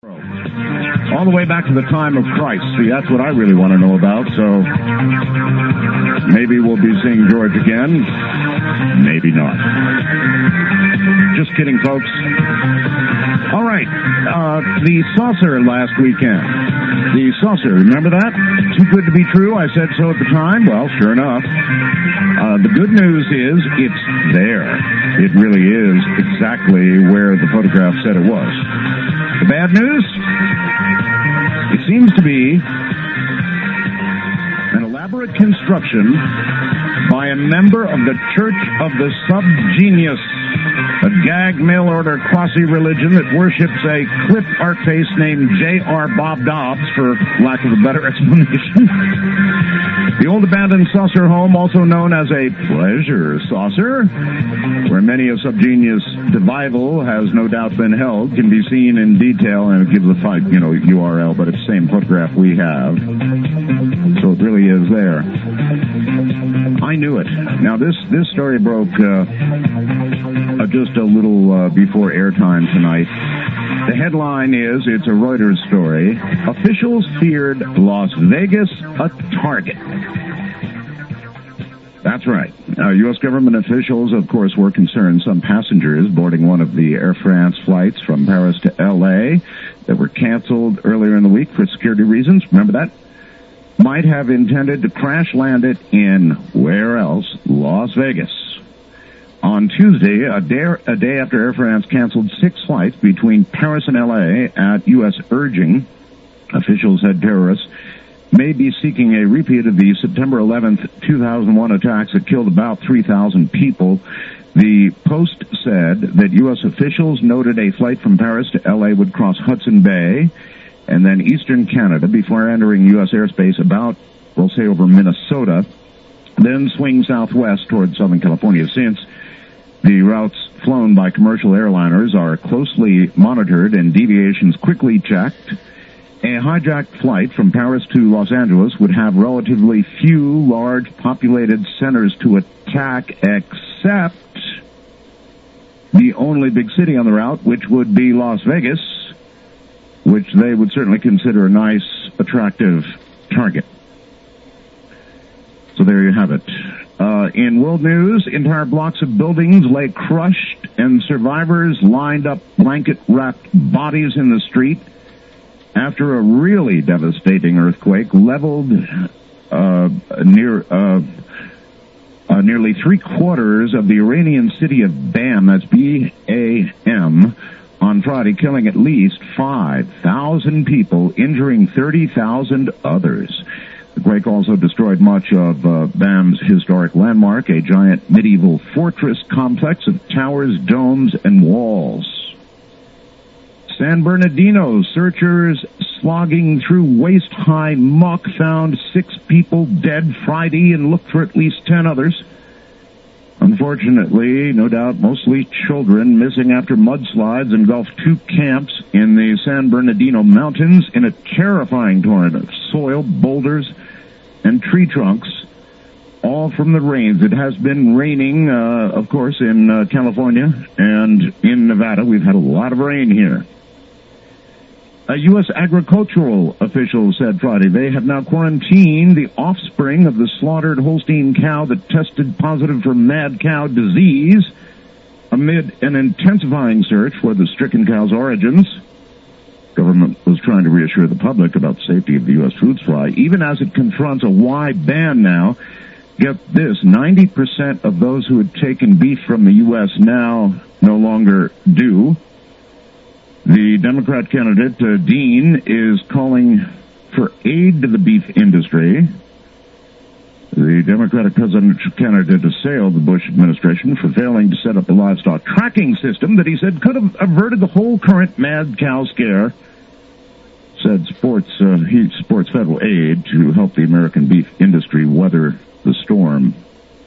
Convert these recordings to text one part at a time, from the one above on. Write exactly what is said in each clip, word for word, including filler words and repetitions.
All the way back to the time of Christ. See, that's what I really want to know about, so maybe we'll be seeing George again. Maybe not. Just kidding, folks. All right, uh, the saucer last weekend. The saucer, remember that? Too good to be true, I said so at the time. Well, sure enough. Uh, the good news is it's there. It really is exactly where the photograph said it was. The bad news? It seems to be an elaborate construction by a member of the Church of the Subgenius, a gag mail-order quasi-religion that worships a clip art face named J R Bob Dobbs, for lack of a better explanation. The old abandoned saucer home, also known as a pleasure saucer, where many a Subgenius devival has no doubt been held, can be seen in detail, and it gives a fight, you know, U R L, but it's the same photograph we have. So it really is there. I knew it. Now this, this story broke uh, uh, just a little uh, before airtime tonight. The headline is, it's a Reuters story, officials feared Las Vegas a target. That's right. Uh, U S government officials, of course, were concerned some passengers boarding one of the Air France flights from Paris to L A that were canceled earlier in the week for security reasons, remember that, might have intended to crash land it in, where else, Las Vegas. On Tuesday, a day, a day after Air France canceled six flights between Paris and L A at U S urging, officials said terrorists may be seeking a repeat of the September eleventh, two thousand one attacks that killed about three thousand people. The Post said that U S officials noted a flight from Paris to L A would cross Hudson Bay and then eastern Canada before entering U S airspace about, we'll say, over Minnesota, then swing southwest toward Southern California. Since the routes flown by commercial airliners are closely monitored and deviations quickly checked, a hijacked flight from Paris to Los Angeles would have relatively few large populated centers to attack, except the only big city on the route, which would be Las Vegas, which they would certainly consider a nice, attractive target. So there you have it. Uh, in world news, entire blocks of buildings lay crushed and survivors lined up blanket-wrapped bodies in the street after a really devastating earthquake leveled uh, near uh, uh, nearly three-quarters of the Iranian city of Bam, that's B A M, on Friday, killing at least five thousand people, injuring thirty thousand others. The quake also destroyed much of uh, Bam's historic landmark, a giant medieval fortress complex of towers, domes, and walls. San Bernardino, searchers slogging through waist-high muck found six people dead Friday and looked for at least ten others. Unfortunately, no doubt mostly children, missing after mudslides engulfed two camps in the San Bernardino Mountains in a terrifying torrent of soil, boulders, and tree trunks, all from the rains. It has been raining, uh, of course, in uh, California and in Nevada. We've had a lot of rain here. A U S agricultural official said Friday they have now quarantined the offspring of the slaughtered Holstein cow that tested positive for mad cow disease amid an intensifying search for the stricken cow's origins. Government was trying to reassure the public about the safety of the U S food supply, even as it confronts a wide ban now. Get this, ninety percent of those who had taken beef from the U S now no longer do. The Democrat candidate, uh, Dean, is calling for aid to the beef industry. The Democratic presidential candidate assailed the Bush administration for failing to set up a livestock tracking system that he said could have averted the whole current mad cow scare. Said sports, uh, he supports federal aid to help the American beef industry weather the storm.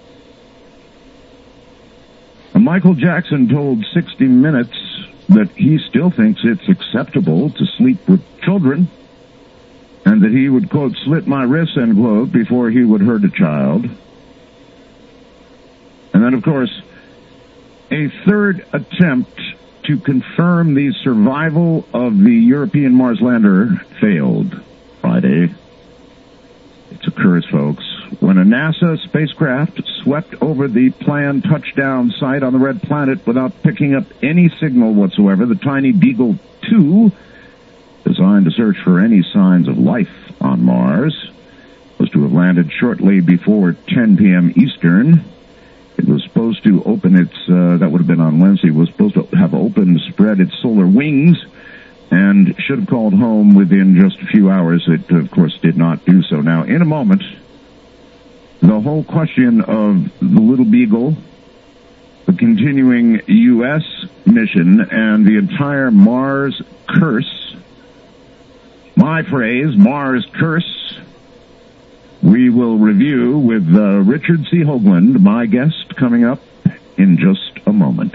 And Michael Jackson told sixty minutes that he still thinks it's acceptable to sleep with children, and that he would, quote, slit my wrists, end quote, before he would hurt a child. And then, of course, a third attempt to confirm the survival of the European Mars lander failed Friday. It's a curse, folks. When a NASA spacecraft swept over the planned touchdown site on the Red Planet without picking up any signal whatsoever, the tiny Beagle two, designed to search for any signs of life on Mars, was to have landed shortly before ten p.m. Eastern. It was supposed to open its, uh, that would have been on Wednesday, was supposed to have opened, spread its solar wings, and should have called home within just a few hours. It, of course, did not do so. Now, in a moment, the whole question of the Little Beagle, the continuing U S mission, and the entire Mars curse, my phrase, Mars curse, we will review with uh, Richard C. Hoagland, my guest, coming up in just a moment.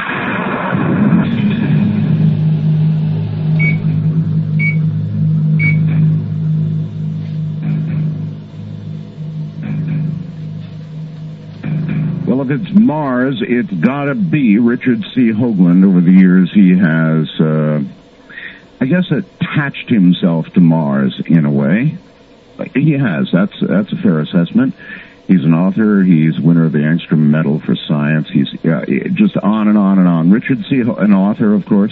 Well, if it's Mars, it's gotta be Richard C. Hoagland. Over the years, he has, uh, I guess, attached himself to Mars in a way. He has. That's that's a fair assessment. He's an author. He's winner of the Angstrom Medal for Science. He's uh, just on and on and on. Richard C., an author, of course.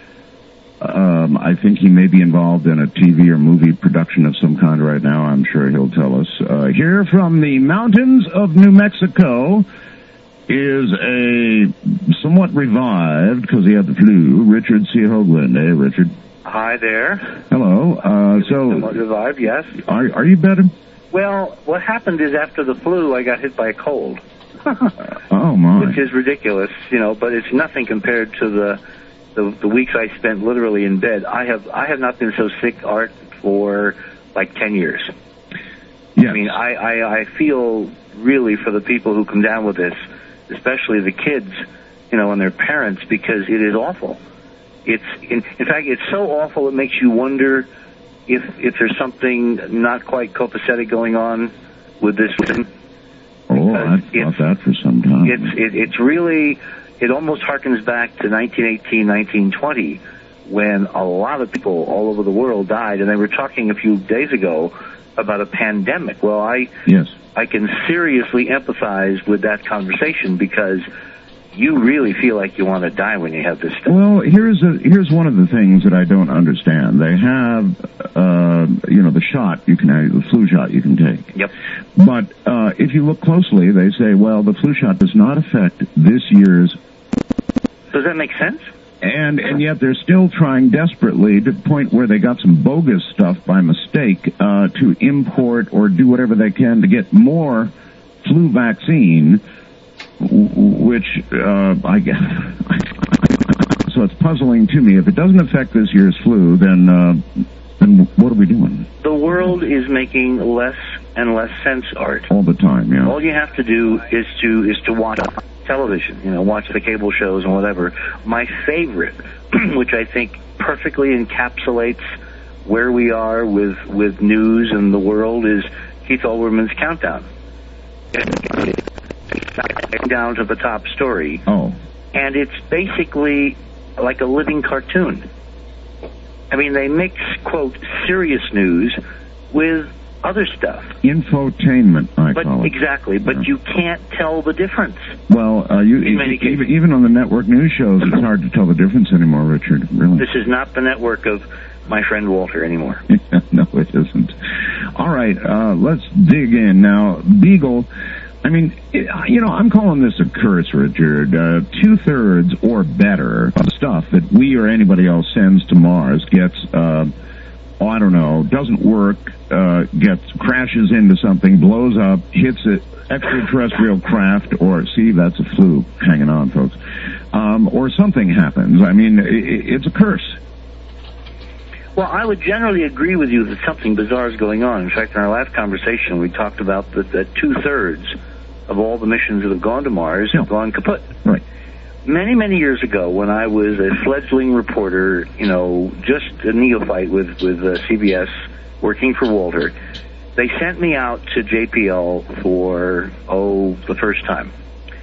Um, I think he may be involved in a T V or movie production of some kind right now. I'm sure he'll tell us. Uh, here from the mountains of New Mexico is a somewhat revived, because he had the flu, Richard C. Hoagland. Hey, Richard. Hi there. Hello. Uh, so, somewhat revived, yes. Are, are you better? Well, what happened is after the flu, I got hit by a cold. Oh, my. Which is ridiculous, you know, but it's nothing compared to the, the the weeks I spent literally in bed. I have I have not been so sick, Art, for like ten years. Yes. I mean, I, I, I feel really for the people who come down with this, especially the kids, you know, and their parents, because it is awful. It's in, in fact, it's so awful it makes you wonder if if there's something not quite copacetic going on with this. Oh, I've thought that for some time. It's it, it's really, it almost harkens back to nineteen eighteen, nineteen twenty, when a lot of people all over the world died, and they were talking a few days ago about a pandemic. Well, I yes. I can seriously empathize with that conversation, because you really feel like you want to die when you have this stuff. Well, here's a, here's one of the things that I don't understand. They have, uh, you know, the shot you can have, the flu shot you can take. Yep. But uh, if you look closely, they say, well, the flu shot does not affect this year's. Does that make sense? And and yet they're still trying desperately, to the point where they got some bogus stuff by mistake, uh, to import or do whatever they can to get more flu vaccine, which uh, I guess. So it's puzzling to me. If it doesn't affect this year's flu, then uh, then what are we doing? The world is making less and less sense, Art. All the time, yeah. All you have to do is to is to watch television, you know, watch the cable shows and whatever. My favorite, which I think perfectly encapsulates where we are with with news and the world, is Keith Olbermann's Countdown. Down to the top story. Oh. And it's basically like a living cartoon. I mean, they mix, quote, serious news with other stuff. Infotainment, I but call it. Exactly, but yeah. you can't tell the difference. Well, uh, you, in many even, cases. even on the network news shows, it's hard to tell the difference anymore, Richard, really. This is not the network of my friend Walter anymore. No, it isn't. All right, uh, let's dig in. Now, Beagle, I mean, it, you know, I'm calling this a curse, Richard. Uh, two-thirds or better of the stuff that we or anybody else sends to Mars gets, uh, oh, I don't know, doesn't work, uh, gets, crashes into something, blows up, hits an extraterrestrial craft, or, see, that's a flu hanging on, folks, um, or something happens. I mean, it, it's a curse. Well, I would generally agree with you that something bizarre is going on. In fact, in our last conversation, we talked about that, that two-thirds of all the missions that have gone to Mars have gone kaput. Right. Many, many years ago, when I was a fledgling reporter, you know, just a neophyte with, with uh, C B S, working for Walter, they sent me out to J P L for, oh, the first time.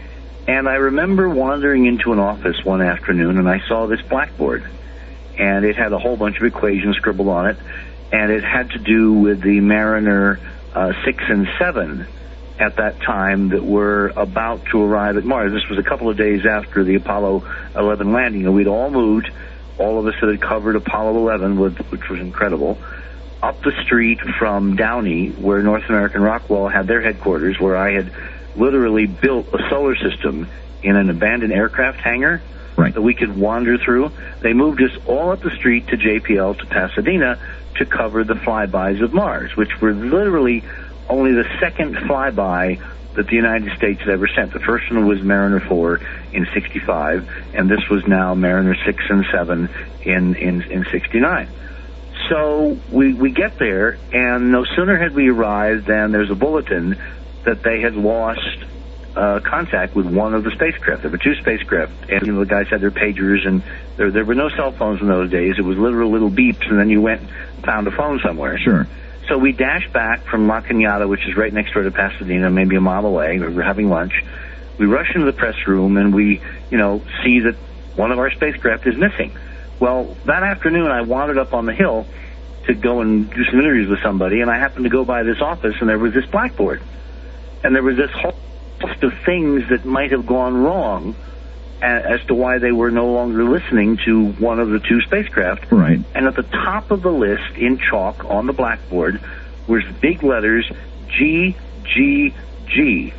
And I remember wandering into an office one afternoon, and I saw this blackboard. And it had a whole bunch of equations scribbled on it, and it had to do with the Mariner uh, six and seven at that time that were about to arrive at Mars. This was a couple of days after the Apollo eleven landing, and we'd all moved, all of us that had covered Apollo eleven, which was incredible, up the street from Downey, where North American Rockwell had their headquarters, where I had literally built a solar system in an abandoned aircraft hangar. Right. That we could wander through. They moved us all up the street to J P L, to Pasadena, to cover the flybys of Mars, which were literally only the second flyby that the United States had ever sent. The first one was Mariner four in sixty-five, and this was now Mariner six and seven in, in, in sixty-nine. So we, we get there, and no sooner had we arrived than there's a bulletin that they had lost Uh, contact with one of the spacecraft. There were two spacecraft, and you know, the guys had their pagers, and there there were no cell phones in those days. It was literal little beeps, and then you went and found a phone somewhere. Sure. So we dashed back from La Cañada, which is right next door to Pasadena, maybe a mile away. We were having lunch. We rush into the press room, and we, you know, see that one of our spacecraft is missing. Well, that afternoon, I wandered up on the hill to go and do some interviews with somebody, and I happened to go by this office, and there was this blackboard, and there was this whole list of things that might have gone wrong as to why they were no longer listening to one of the two spacecraft. Right. And at the top of the list in chalk on the blackboard was big letters G, G, G.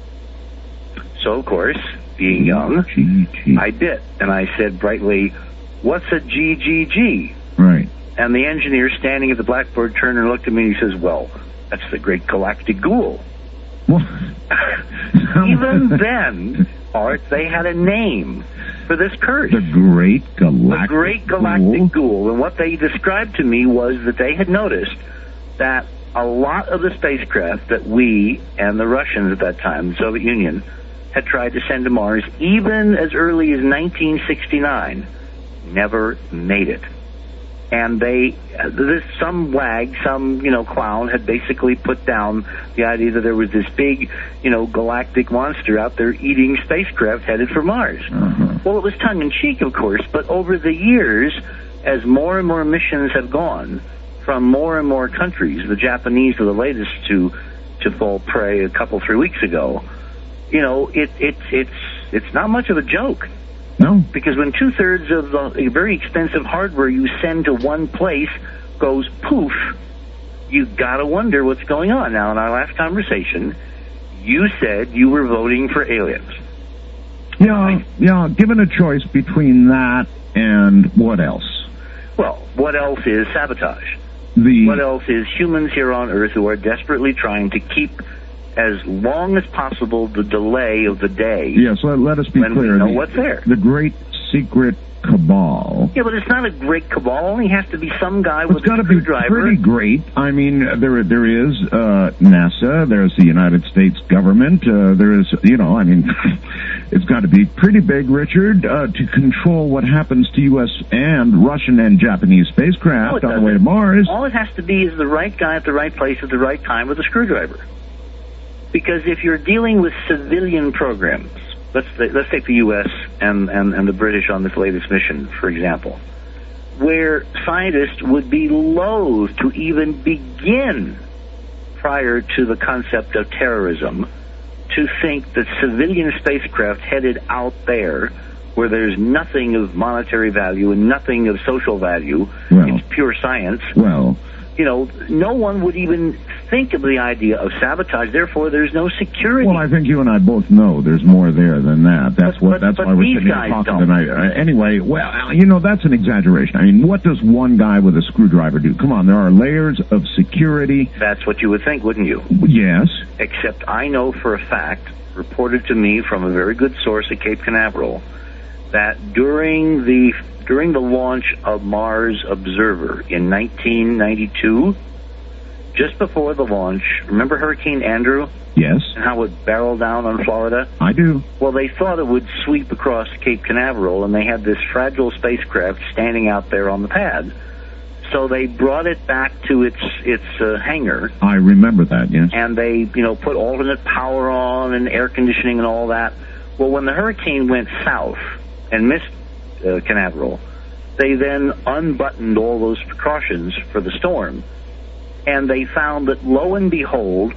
So, of course, being young, G, G. I bit, and I said brightly, "What's a G, G, G?" Right. And the engineer standing at the blackboard turned and looked at me and he says, "Well, that's the Great Galactic Ghoul." Well, even then, Art, they had a name for this curse. The Great Galactic The Great Galactic Ghoul. And what they described to me was that they had noticed that a lot of the spacecraft that we and the Russians at that time, the Soviet Union, had tried to send to Mars, even as early as nineteen sixty-nine, never made it. And they, this, some wag, some, you know, clown had basically put down the idea that there was this big, you know, galactic monster out there eating spacecraft headed for Mars. Uh-huh. Well, it was tongue-in-cheek, of course, but over the years, as more and more missions have gone from more and more countries, the Japanese are the latest to, to fall prey a couple, three weeks ago, you know, it, it, it's, it's not much of a joke. No. Because when two-thirds of the very expensive hardware you send to one place goes poof, you got to wonder what's going on. Now, in our last conversation, you said you were voting for aliens. Yeah, right? yeah. Given a choice between that and what else? Well, what else is sabotage? The What else is humans here on Earth who are desperately trying to keep as long as possible the delay of the day. Yes, let, let us be when clear. We know the, what's there. The great secret cabal. Yeah, but it's not a great cabal. It only has to be some guy with it's got a to be screwdriver. pretty great. I mean, there there is uh, NASA. There's the United States government. Uh, there is, you know, I mean, it's got to be pretty big, Richard, uh, to control what happens to U S and Russian and Japanese spacecraft no, on the way to Mars. All it has to be is the right guy at the right place at the right time with a screwdriver. Because if you're dealing with civilian programs, let's let's take the U S and, and, and the British on this latest mission, for example, where scientists would be loath to even begin prior to the concept of terrorism to think that civilian spacecraft headed out there where there's nothing of monetary value and nothing of social value, well, it's pure science. Well, you know, no one would even think of the idea of sabotage. Therefore, there's no security. Well, I think you and I both know there's more there than that. That's but, what. But, that's but why we're these sitting here guys talking don't. tonight. Uh, anyway, well, you know, that's an exaggeration. I mean, what does one guy with a screwdriver do? Come on, there are layers of security. That's what you would think, wouldn't you? Yes. Except I know for a fact, reported to me from a very good source at Cape Canaveral, that during the during the launch of Mars Observer in nineteen ninety-two, just before the launch, remember Hurricane Andrew? Yes. And how it barreled down on Florida? I do. Well, they thought it would sweep across Cape Canaveral, and they had this fragile spacecraft standing out there on the pad. So they brought it back to its its uh, hangar. I remember that, yes. And they, you know, put alternate power on and air conditioning and all that. Well, when the hurricane went south and missed uh, Canaveral, they then unbuttoned all those precautions for the storm, and they found that, lo and behold,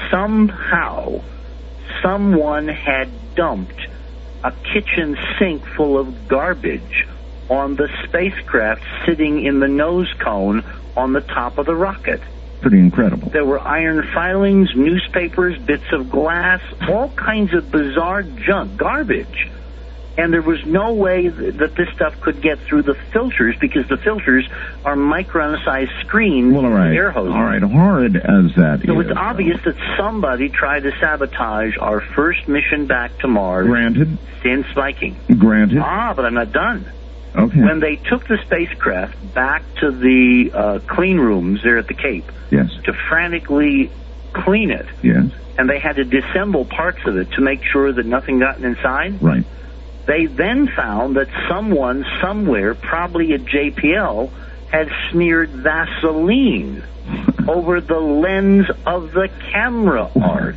somehow someone had dumped a kitchen sink full of garbage on the spacecraft sitting in the nose cone on the top of the rocket. Pretty incredible. There were iron filings, newspapers, bits of glass, all kinds of bizarre junk, garbage. And there was no way that this stuff could get through the filters, because the filters are micron-sized screens well, all right. air hoses. All right, horrid as that so is. So it's obvious that somebody tried to sabotage our first mission back to Mars. Granted. Since Viking. Granted. Ah, but I'm not done. Okay. When they took the spacecraft back to the uh, clean rooms there at the Cape, yes, to frantically clean it, yes, and they had to disassemble parts of it to make sure that nothing got inside, right, they then found that someone somewhere, probably at J P L, had smeared Vaseline over the lens of the camera art.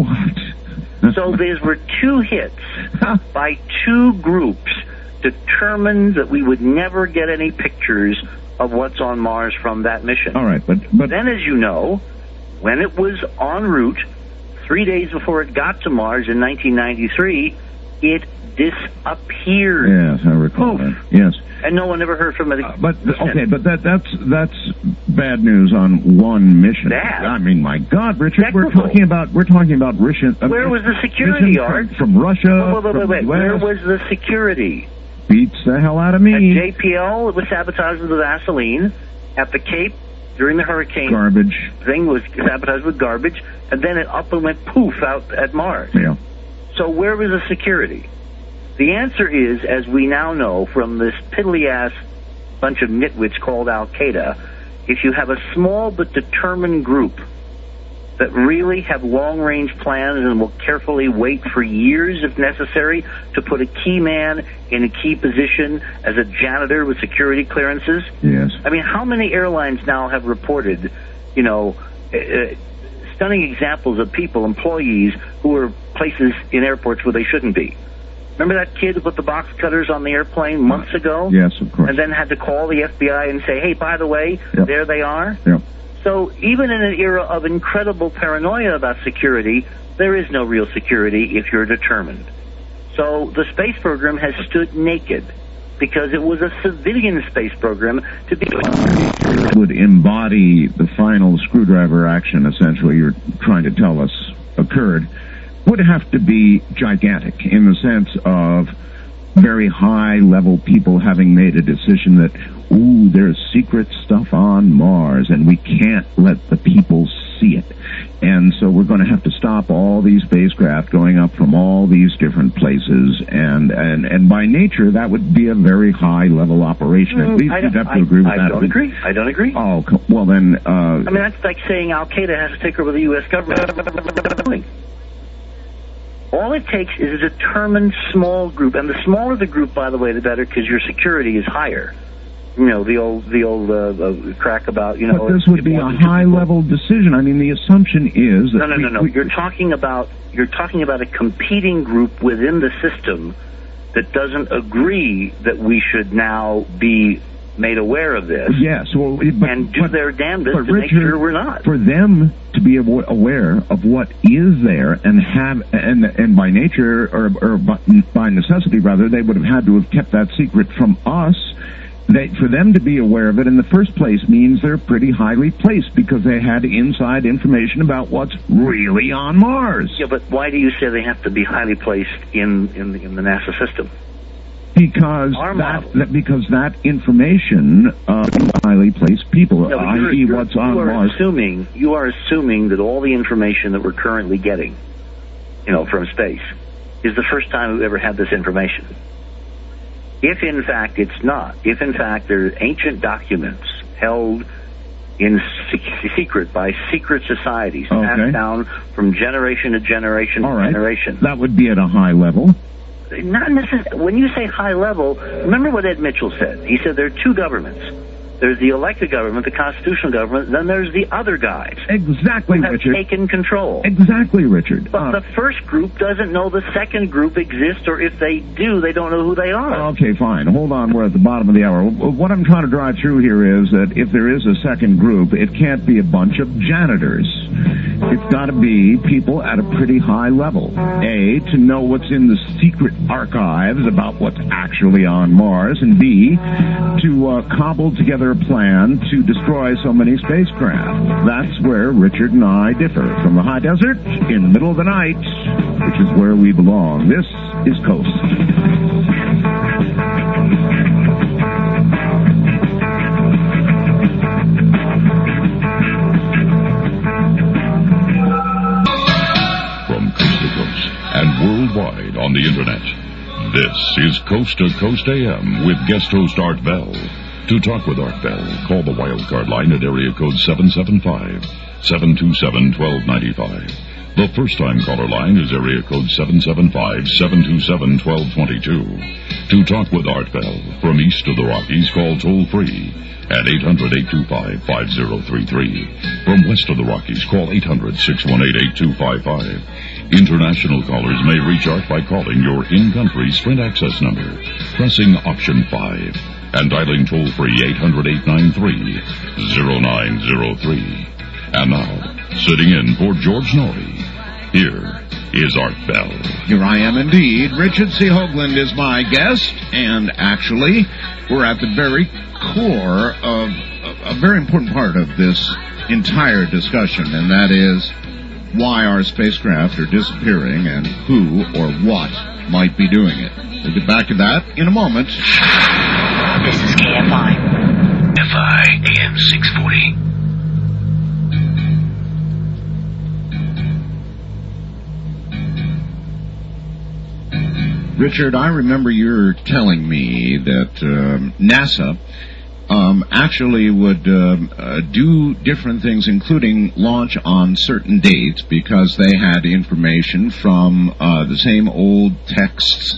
What? So there were two hits by two groups, determined that we would never get any pictures of what's on Mars from that mission. All right, but, but then, as you know, when it was en route, three days before it got to Mars in nineteen ninety-three, it disappeared. Yes, I recall Poof. that. Yes. And no one ever heard from it. Uh, but okay, but that that's that's bad news on one mission. Bad. I mean, my God, Richard, Technical. we're talking about we're talking about Russian. Uh, Where was the security, Art? From, from Russia. Wait, wait, wait, wait. From Where the U S. was the security? Beats the hell out of me. At J P L, it was sabotaged with the Vaseline. At the Cape, during the hurricane, garbage thing was sabotaged with garbage, and then it up and went poof out at Mars. Yeah. So where was the security? The answer is, as we now know from this piddly-ass bunch of nitwits called Al-Qaeda, if you have a small but determined group that really have long-range plans and will carefully wait for years, if necessary, to put a key man in a key position as a janitor with security clearances. Yes. I mean, how many airlines now have reported, you know, uh, stunning examples of people, employees, who are places in airports where they shouldn't be? Remember that kid who put the box cutters on the airplane months ago? Yes, of course. And then had to call the F B I and say, hey, by the way, yep. there they are? Yep. So even in an era of incredible paranoia about security, there is no real security if you're determined. So the space program has stood naked because it was a civilian space program to be... would embody the final screwdriver action, essentially, you're trying to tell us occurred, would have to be gigantic in the sense of very high-level people having made a decision that, ooh, there's secret stuff on Mars, and we can't let the people see it. And so we're going to have to stop all these spacecraft going up from all these different places, and and, and by nature, that would be a very high-level operation. Mm, At least I you'd have to I, agree with I that. I don't agree. I don't agree. Oh, well then... Uh, I mean, that's like saying Al-Qaeda has to take over the U S government. All it takes is a determined small group, and the smaller the group, by the way, the better, because your security is higher. You know, the old the old uh, uh, crack about, you know... But this would be a high-level decision. I mean, the assumption is... that No, no, we, no, no. We, you're talking about you're talking about a competing group within the system that doesn't agree that we should now be made aware of this. Yes, well, but, and do but, their damnedest to Richard, make sure we're not. For them to be aware of what is there and have, and and by nature, or, or by necessity rather, they would have had to have kept that secret from us. They, for them to be aware of it in the first place means they're pretty highly placed because they had inside information about what's really on Mars. Yeah, but why do you say they have to be highly placed in, in, the, in the NASA system? Because that, that because that information uh, highly placed people, no, that is, what's on you are Mars. Assuming, you are assuming that all the information that we're currently getting, you know, from space, is the first time we've ever had this information. If in fact it's not, if in fact there are ancient documents held in secret by secret societies, okay. passed down from generation to generation All to right. generation. That would be at a high level. Not necessarily. When you say high level, remember what Ed Mitchell said. He said there are two governments. There's the elected government, the constitutional government, then there's the other guys. Exactly, who have Richard. taken control. Exactly, Richard. But Uh, the first group doesn't know the second group exists, or if they do, they don't know who they are. Okay, fine. Hold on. We're at the bottom of the hour. What I'm trying to drive through here is that if there is a second group, it can't be a bunch of janitors. It's got to be people at a pretty high level. A, to know what's in the secret archives about what's actually on Mars, and B, to uh, cobble together a plan to destroy so many spacecraft. That's where Richard and I differ. From the high desert, in the middle of the night, which is where we belong. This is Coast. From coast to coast and worldwide on the internet, this is Coast to Coast A M with guest host Art Bell. To talk with Art Bell, call the wildcard line at area code seven seven five, seven two seven, one two nine five. The first-time caller line is area code seven seven five, seven two seven, one two two two. To talk with Art Bell from east of the Rockies, call toll-free at eight hundred, eight two five, five zero three three. From west of the Rockies, call eight hundred, six one eight, eight two five five. International callers may reach Art by calling your in-country Sprint access number, pressing option five, and dialing toll-free eight hundred, eight nine three, zero nine zero three. And now, sitting in for George Norrie, here is Art Bell. Here I am indeed. Richard C. Hoagland is my guest, and actually, we're at the very core of a, a very important part of this entire discussion, and that is why our spacecraft are disappearing and who or what might be doing it. We'll get back to that in a moment. This is K F I. F I A M six forty. Richard, I remember you telling me that um, NASA um, actually would um, uh, do different things, including launch on certain dates, because they had information from uh, the same old texts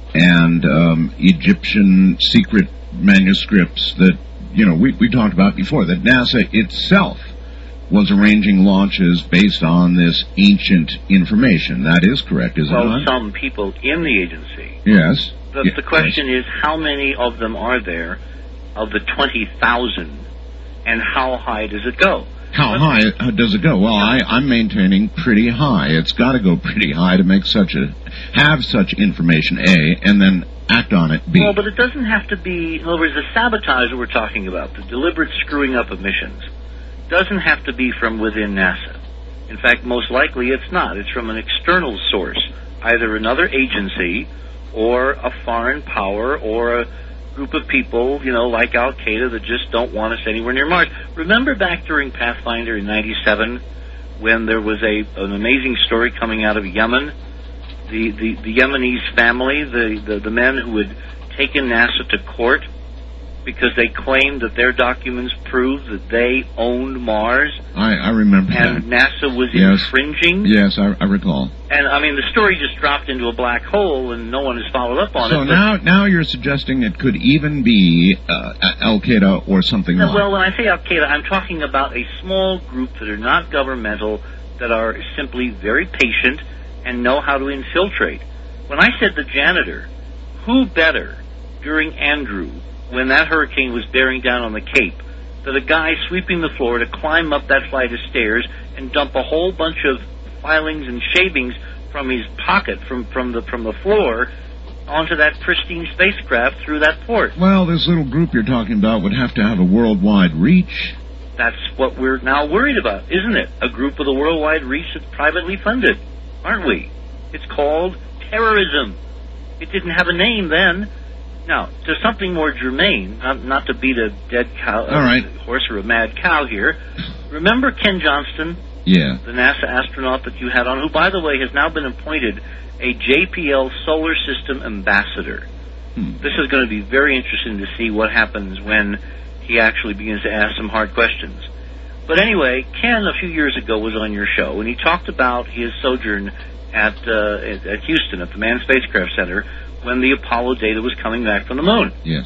and um, Egyptian secret manuscripts that, you know, we, we talked about before, that NASA itself was arranging launches based on this ancient information. That is correct, is it well, not? some people in the agency. Yes. The, Yeah, the question yes. is, how many of them are there of the twenty thousand, and how high does it go? How high uh, does it go? Well, I, I'm maintaining pretty high. It's got to go pretty high to make such a, have such information, A, and then act on it, B. Well, but it doesn't have to be, in other words, the sabotage that we're talking about, the deliberate screwing up of missions, doesn't have to be from within NASA. In fact, most likely it's not. It's from an external source, either another agency or a foreign power or a group of people, you know, like Al-Qaeda that just don't want us anywhere near Mars. Remember back during Pathfinder in ninety-seven when there was a an amazing story coming out of Yemen? The, the, the Yemenis family, the, the, the men who had taken NASA to court because they claimed that their documents proved that they owned Mars. I, I remember and that. NASA was Yes. infringing. Yes, I, I recall. And, I mean, the story just dropped into a black hole, and no one has followed up on So it. now, now you're suggesting it could even be uh, Al-Qaeda or something No, like well, when I say Al-Qaeda, I'm talking about a small group that are not governmental, that are simply very patient and know how to infiltrate. When I said the janitor, who better during Andrew, when that hurricane was bearing down on the Cape, that a guy sweeping the floor to climb up that flight of stairs and dump a whole bunch of filings and shavings from his pocket, from, from the from the floor, onto that pristine spacecraft through that port. Well, this little group you're talking about would have to have a worldwide reach. That's what we're now worried about, isn't it? A group with a worldwide reach that's privately funded, aren't we? It's called terrorism. It didn't have a name then. Now, to something more germane, not, not to beat a dead cow, All right. a horse or a mad cow here. Remember Ken Johnston, Yeah. the NASA astronaut that you had on, who, by the way, has now been appointed a J P L Solar System ambassador. Hmm. This is going to be very interesting to see what happens when he actually begins to ask some hard questions. But anyway, Ken, a few years ago, was on your show, and he talked about his sojourn at, uh, at, at Houston, at the Manned Spacecraft Center, when the Apollo data was coming back from the moon. Yes.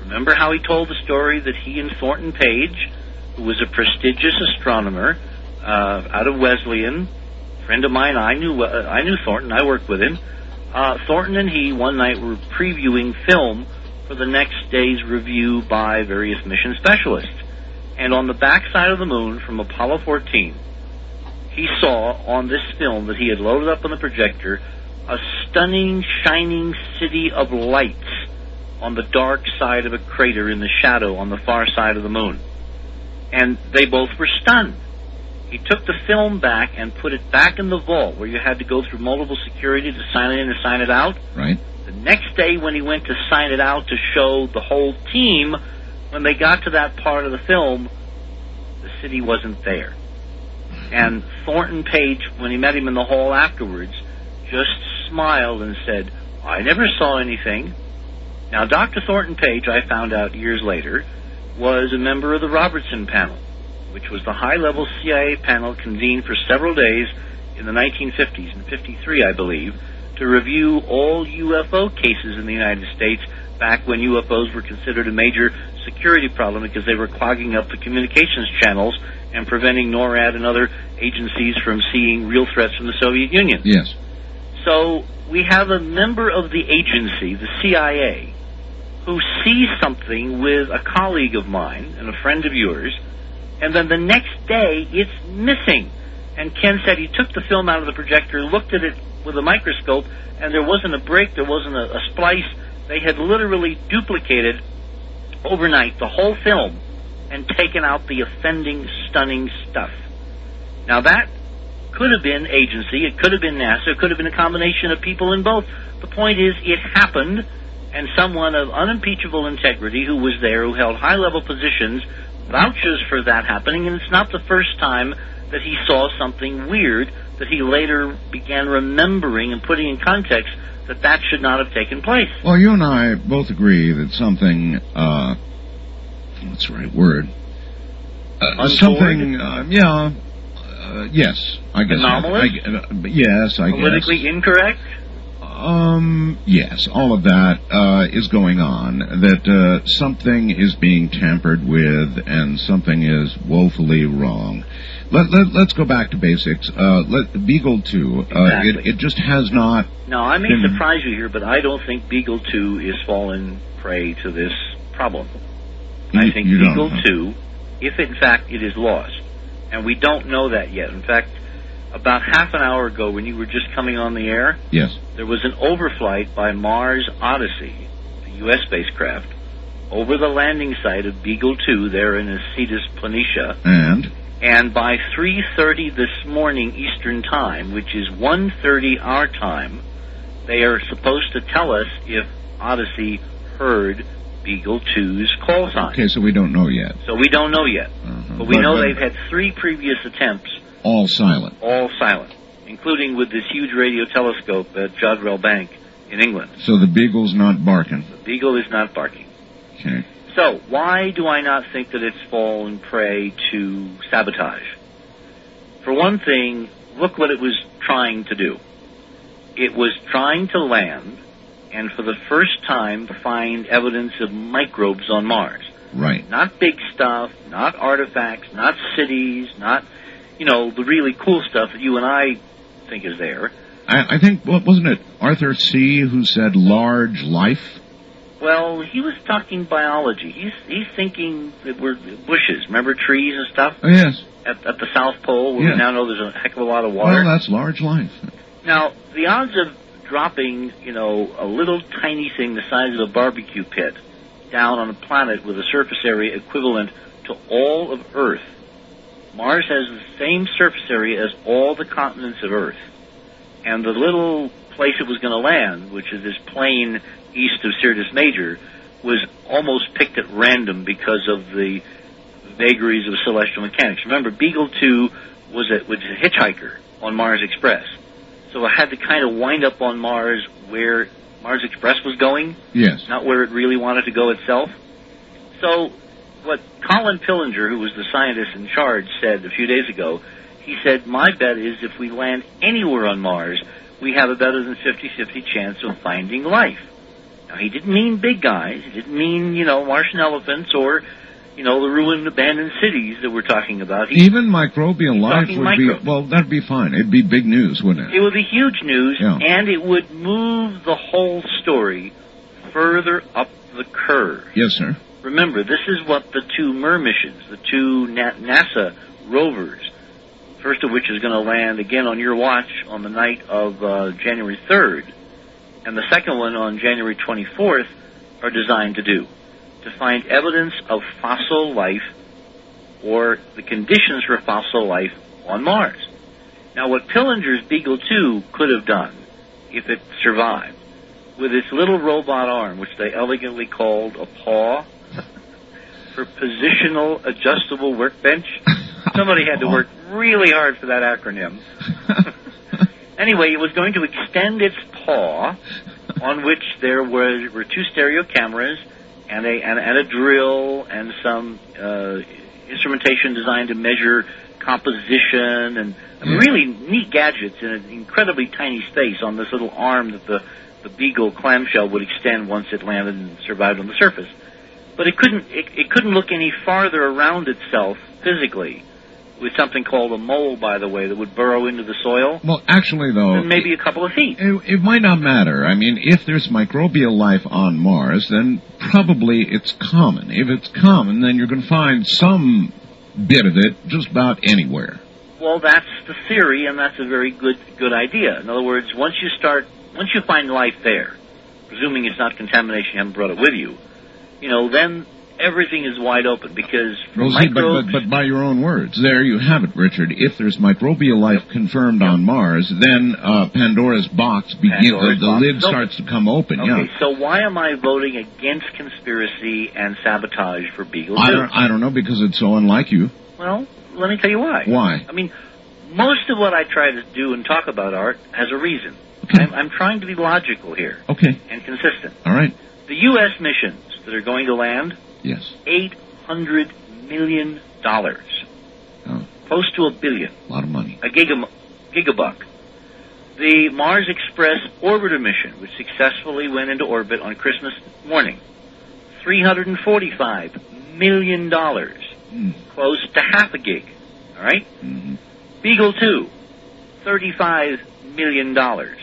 Remember how he told the story that he and Thornton Page, who was a prestigious astronomer uh, out of Wesleyan, friend of mine, I knew uh, I knew Thornton, I worked with him. Uh, Thornton and he one night were previewing film for the next day's review by various mission specialists. And on the backside of the moon from Apollo fourteen, he saw on this film that he had loaded up on the projector a stunning, shining city of lights on the dark side of a crater in the shadow on the far side of the moon. And they both were stunned. He took the film back and put it back in the vault where you had to go through multiple security to sign it in and sign it out. Right. The next day when he went to sign it out to show the whole team, when they got to that part of the film, the city wasn't there. And Thornton Page, when he met him in the hall afterwards, just smiled and said, I never saw anything. Now, Doctor Thornton Page, I found out years later, was a member of the Robertson panel, which was the high-level C I A panel convened for several days in the nineteen fifties, in fifty-three, I believe, to review all U F O cases in the United States back when U F Os were considered a major security problem because they were clogging up the communications channels and preventing NORAD and other agencies from seeing real threats from the Soviet Union. Yes. So we have a member of the agency, the C I A, who sees something with a colleague of mine and a friend of yours, and then the next day it's missing. And Ken said he took the film out of the projector, looked at it with a microscope, and there wasn't a break, there wasn't a, a splice. They had literally duplicated overnight the whole film and taken out the offending, stunning stuff. Now that could have been agency, it could have been NASA, it could have been a combination of people in both. The point is, it happened, and someone of unimpeachable integrity who was there, who held high-level positions, vouches for that happening, and it's not the first time that he saw something weird that he later began remembering and putting in context that that should not have taken place. Well, you and I both agree that something, uh, what's the right word? Uh, something, uh, yeah, uh, yes, I guess. Anomalous? I, I, uh, yes, I Politically guess. Politically incorrect? Um, yes, all of that uh, is going on, that uh, something is being tampered with and something is woefully wrong. Let, let, let's go back to basics. Uh, let, Beagle two, uh, exactly. it, it just has not... Now, I may been... surprise you here, but I don't think Beagle two is fallen prey to this problem. You, I think you Beagle don't, huh? two, if in fact it is lost, and we don't know that yet. In fact, about half an hour ago when you were just coming on the air, yes, there was an overflight by Mars Odyssey, the U S spacecraft, over the landing site of Beagle two there in Cetus Planitia. And? And by three thirty this morning Eastern Time, which is one thirty our time, they are supposed to tell us if Odyssey heard Beagle two's call sign. Okay, so we don't know yet. So we don't know yet. Uh-huh. But we but, know but, they've had three previous attempts. All silent. All silent, including with this huge radio telescope at Jodrell Bank in England. So the Beagle's not barking. The Beagle is not barking. Okay. So, why do I not think that it's fallen prey to sabotage? For one thing, look what it was trying to do. It was trying to land, and for the first time find evidence of microbes on Mars. Right. Not big stuff, not artifacts, not cities, not, you know, the really cool stuff that you and I think is there. I, I think, what wasn't it Arthur C. who said large life? Well, he was talking biology. He's he's thinking that we're bushes. Remember trees and stuff? Oh, yes. At, at the South Pole, where Yeah. we now know there's a heck of a lot of water. Well, that's large life. Now, the odds of dropping, you know, a little tiny thing the size of a barbecue pit down on a planet with a surface area equivalent to all of Earth. Mars has the same surface area as all the continents of Earth. And the little place it was going to land, which is this plain east of Sirius Major, was almost picked at random because of the vagaries of celestial mechanics. Remember, Beagle two was a, was a hitchhiker on Mars Express. So it had to kind of wind up on Mars where Mars Express was going, yes, not where it really wanted to go itself. So what Colin Pillinger, who was the scientist in charge, said a few days ago, he said, my bet is if we land anywhere on Mars, we have a better than fifty-fifty chance of finding life. Now, he didn't mean big guys. He didn't mean, you know, Martian elephants or, you know, the ruined, abandoned cities that we're talking about. He, Even microbial life would micro. be, well, that'd be fine. It'd be big news, wouldn't it? It would be huge news, yeah. and it would move the whole story further up the curve. Yes, sir. Remember, this is what the two MER missions, the two NASA rovers, first of which is going to land again on your watch on the night of uh, January third, and the second one on January twenty-fourth, are designed to do, to find evidence of fossil life or the conditions for fossil life on Mars. Now, what Pillinger's Beagle two could have done, if it survived, with its little robot arm, which they elegantly called a paw, for positional adjustable workbench. Somebody had to work really hard for that acronym. Anyway, it was going to extend its paw, on which there was, were two stereo cameras and a, and, and a drill and some uh, instrumentation designed to measure composition and I mean, really neat gadgets in an incredibly tiny space on this little arm that the, the Beagle clamshell would extend once it landed and survived on the surface. But it couldn't it, it couldn't look any farther around itself physically with something called a mole, by the way, that would burrow into the soil. Well, actually, though... Maybe a couple of feet. It, it might not matter. I mean, if there's microbial life on Mars, then probably it's common. If it's common, then you're going to find some bit of it just about anywhere. Well, that's the theory, and that's a very good good idea. In other words, once you start, once you find life there, presuming it's not contamination, you haven't brought it with you, you know, then everything is wide open because from well, see, microbes... But, but, but by your own words, there you have it, Richard. If there's microbial life yep. confirmed yep. on Mars, then uh, Pandora's box begins. The, the lid so, starts to come open. Okay, yeah. So why am I voting against conspiracy and sabotage for Beagle two? I don't, I don't know, because it's so unlike you. Well, let me tell you why. Why? I mean, most of what I try to do and talk about, Art, has a reason. Okay. I'm, I'm trying to be logical here. Okay. And consistent. All right. The U S missions that are going to land... Yes. Eight hundred million dollars. Oh. Close to a billion. A lot of money. A giga, gigabuck. The Mars Express orbiter mission, which successfully went into orbit on Christmas morning. Three hundred and forty-five million dollars. Mm. Close to half a gig. All right? Mm-hmm. Beagle two, thirty-five million dollars.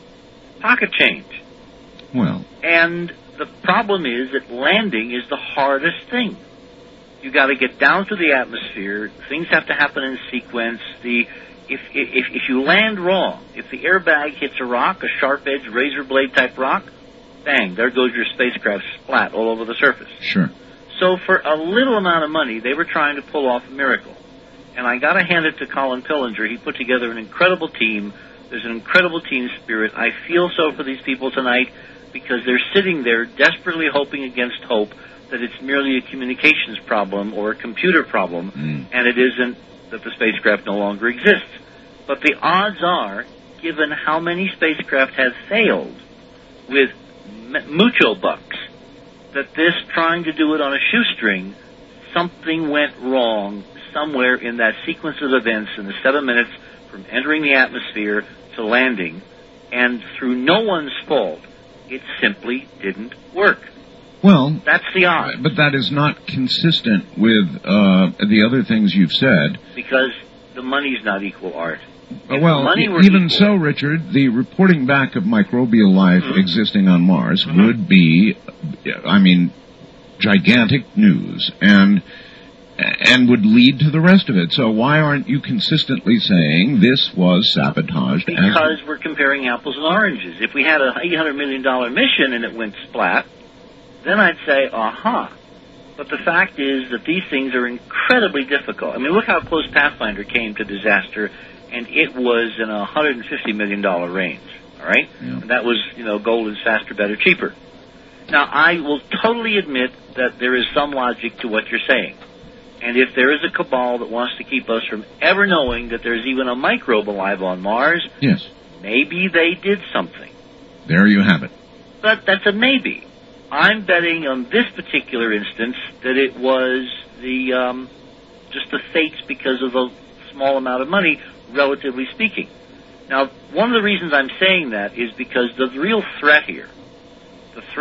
Pocket change. Well. And the problem is that landing is the hardest thing. You got to get down to the atmosphere. Things have to happen in sequence. The if if if you land wrong, if the airbag hits a rock, a sharp-edged razor blade type rock, bang, there goes your spacecraft splat all over the surface. Sure. So for a little amount of money, they were trying to pull off a miracle. And I got to hand it to Colin Pillinger. He put together an incredible team. There's an incredible team spirit. I feel so for these people tonight, because they're sitting there desperately hoping against hope that it's merely a communications problem or a computer problem, mm. and it isn't that the spacecraft no longer exists. But the odds are, given how many spacecraft have failed with m- mucho bucks, that this trying to do it on a shoestring, something went wrong somewhere in that sequence of events in the seven minutes from entering the atmosphere to landing, and through no one's fault, it simply didn't work. Well, that's the odds. But that is not consistent with uh, the other things you've said. Because the money's not equal, Art. Uh, well, e- even equal, so, Richard, the reporting back of microbial life mm-hmm. existing on Mars mm-hmm. would be, I mean, gigantic news, and and would lead to the rest of it. So why aren't you consistently saying this was sabotaged? Because as we're comparing apples and oranges. If we had an eight hundred million dollars mission and it went splat, then I'd say, aha. But the fact is that these things are incredibly difficult. I mean, look how close Pathfinder came to disaster, and it was in a one hundred fifty million dollars range, all right? Yeah. And that was, you know, gold is faster, better, cheaper. Now, I will totally admit that there is some logic to what you're saying. And if there is a cabal that wants to keep us from ever knowing that there's even a microbe alive on Mars, yes, maybe they did something. There you have it. But that's a maybe. I'm betting on this particular instance that it was the um, just the fates because of the small amount of money, relatively speaking. Now, one of the reasons I'm saying that is because the real threat here, the threat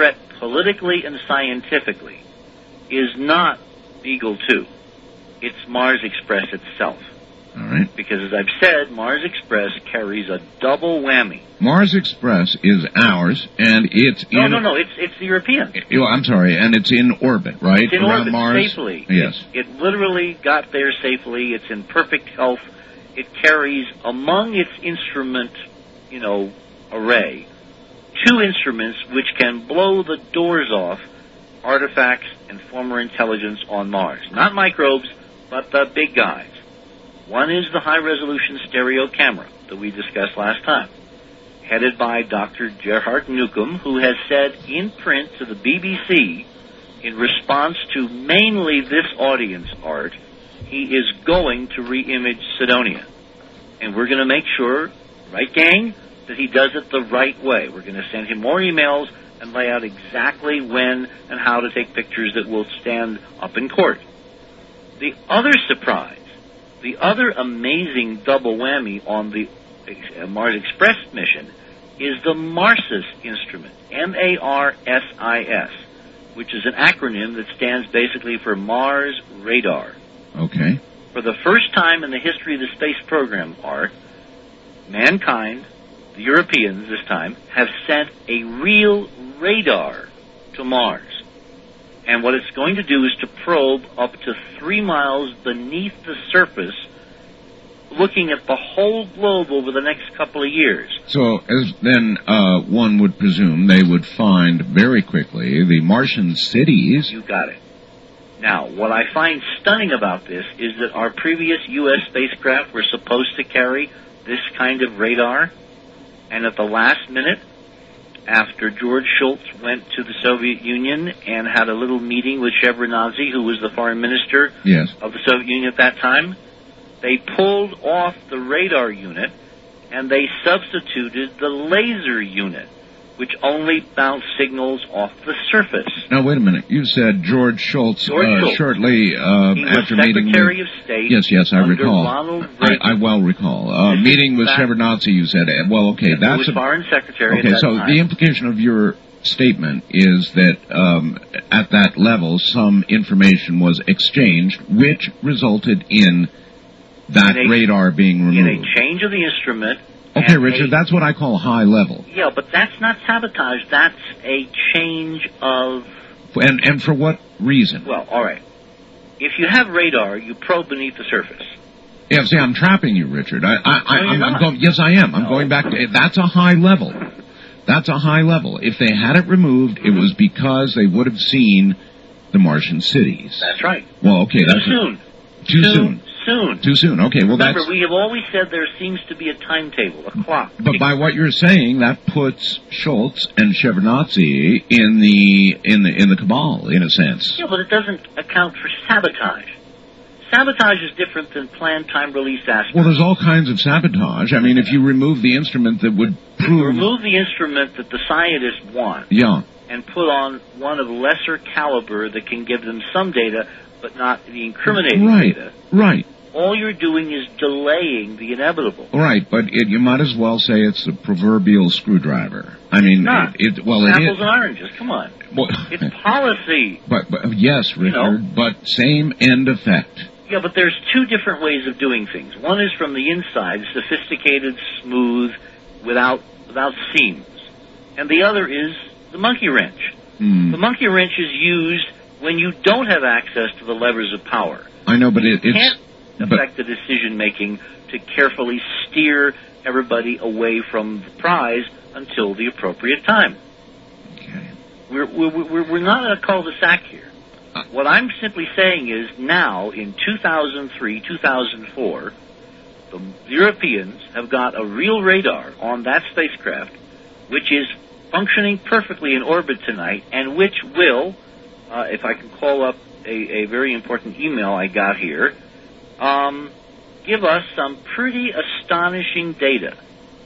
politically and scientifically, is not Beagle two. It's Mars Express itself. All right. Because, as I've said, Mars Express carries a double whammy. Mars Express is ours, and it's no, in... No, no, no, it's it's the European. Oh, I'm sorry, and it's in orbit, right? It's in Around orbit Mars? safely. Yes. It, it literally got there safely. It's in perfect health. It carries, among its instrument, you know, array, two instruments which can blow the doors off artifacts and former intelligence on Mars. Not microbes, but the big guys. One is the high-resolution stereo camera that we discussed last time, headed by Doctor Gerhard Newcomb, who has said in print to the B B C, in response to mainly this audience, Art, he is going to re-image Cydonia. And we're going to make sure, right, gang, that he does it the right way. We're going to send him more emails and lay out exactly when and how to take pictures that will stand up in court. The other surprise, the other amazing double whammy on the Mars Express mission is the MARSIS instrument, M A R S I S, which is an acronym that stands basically for Mars Radar. Okay. For the first time in the history of the space program, Art, mankind, the Europeans this time, have sent a real radar to Mars. And what it's going to do is to probe up to three miles beneath the surface, looking at the whole globe over the next couple of years. So, as then uh, one would presume, they would find very quickly the Martian cities. You got it. Now, what I find stunning about this is that our previous U S spacecraft were supposed to carry this kind of radar, and at the last minute, after George Shultz went to the Soviet Union and had a little meeting with Shevardnadze, who was the foreign minister yes. of the Soviet Union at that time, they pulled off the radar unit and they substituted the laser unit, which only bounced signals off the surface. Now, wait a minute. You said George Shultz, George uh, Shultz. shortly uh, he was after meeting with... Secretary of State. Yes, yes, I under recall. Ronald I, Reagan. I well recall. Uh, meeting with Shevardnadze, you said. uh, Well, okay, He that's... was a, Foreign Secretary Okay, at that so time. the implication of your statement is that um, at that level, some information was exchanged, which resulted in that in a, radar being removed. In a change of the instrument. Okay, Richard, a, that's what I call high level. Yeah, but that's not sabotage. That's a change of... And and for what reason? Well, all right. If you have radar, you probe beneath the surface. Yeah, see, I'm trapping you, Richard. I, I, I, no, I'm, I'm not. going, yes, I am. I'm no. going back to... That's a high level. That's a high level. If they had it removed, mm-hmm. it was because they would have seen the Martian cities. That's right. Well, okay, Too that's... soon. A, too soon. soon. Soon. Too soon. Okay, well, Remember, that's... we have always said there seems to be a timetable, a clock. But by what you're saying, that puts Shultz and Shevardnadze in the in the in the cabal, in a sense. Yeah, but it doesn't account for sabotage. Sabotage is different than planned time-release aspects. Well, there's all kinds of sabotage. I mean, if you remove the instrument that would prove... Remove the instrument that the scientists want. Yeah. And put on one of lesser caliber that can give them some data, but not the incriminating right. data. Right. All you're doing is delaying the inevitable. Right, but it, you might as well say it's the proverbial screwdriver. I mean, not. It, it well, it's it apples is. and oranges. Come on. Well, it's policy. But, but yes, Richard. You know? But same end effect. Yeah, but there's two different ways of doing things. One is from the inside, sophisticated, smooth, without without seams, and the other is the monkey wrench. Mm. The monkey wrench is used when you don't have access to the levers of power. I know, but it, you it's can't affect the decision making to carefully steer everybody away from the prize until the appropriate time. Okay. We're we're we're, we're not in a cul-de-sac here. Uh, what I'm simply saying is now in two thousand three, two thousand four, the Europeans have got a real radar on that spacecraft, which is functioning perfectly in orbit tonight, and which will, uh, if I can call up a, a very important email I got here, um, give us some pretty astonishing data.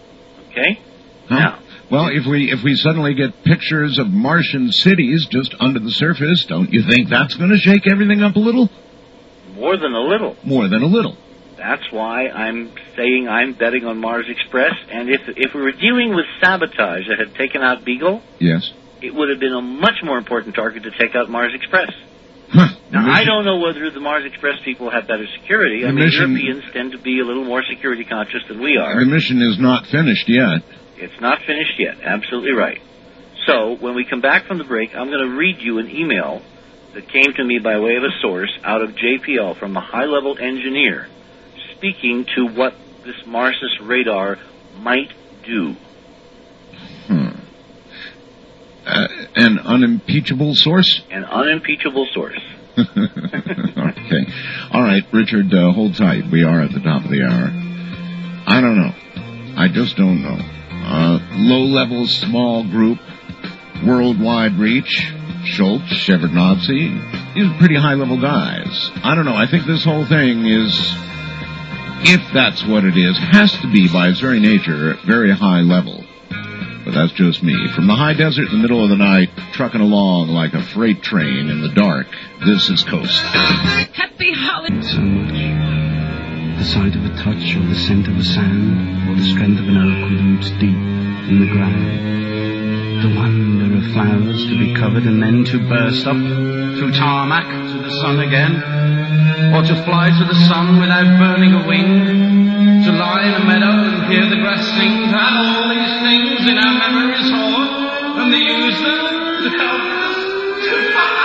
Okay? Huh? Now, well, if we if we suddenly get pictures of Martian cities just under the surface, don't you think that's going to shake everything up a little? More than a little. More than a little. That's why I'm saying I'm betting on Mars Express. And if if we were dealing with sabotage that had taken out Beagle, yes, it would have been a much more important target to take out Mars Express. Huh. Now, mission, I don't know whether the Mars Express people have better security. I the mean, mission, Europeans tend to be a little more security conscious than we are. The mission is not finished yet. It's not finished yet. Absolutely right. So, when we come back from the break, I'm going to read you an email that came to me by way of a source out of J P L from a high-level engineer speaking to what this Marsus radar might do. Hmm. Uh, an unimpeachable source? An unimpeachable source. Okay. All right, Richard, uh, hold tight. We are at the top of the hour. I don't know. I just don't know. Uh, low-level, small group, worldwide reach, Schultz, Shevardnadze, these are pretty high-level guys. I don't know. I think this whole thing is, if that's what it is, has to be, by its very nature, very high level. But that's just me. From the high desert in the middle of the night, trucking along like a freight train in the dark, this is Coast. Happy holidays. So much. The sight of a touch or the scent of a sand or the strength of an oak with roots deep in the ground. The wonder of flowers to be covered and then to burst up through tarmac to the sun again. Or to fly to the sun without burning a wing. To lie in a meadow and hear the grass sing. To have all these things in our memories hold and to use them to help us to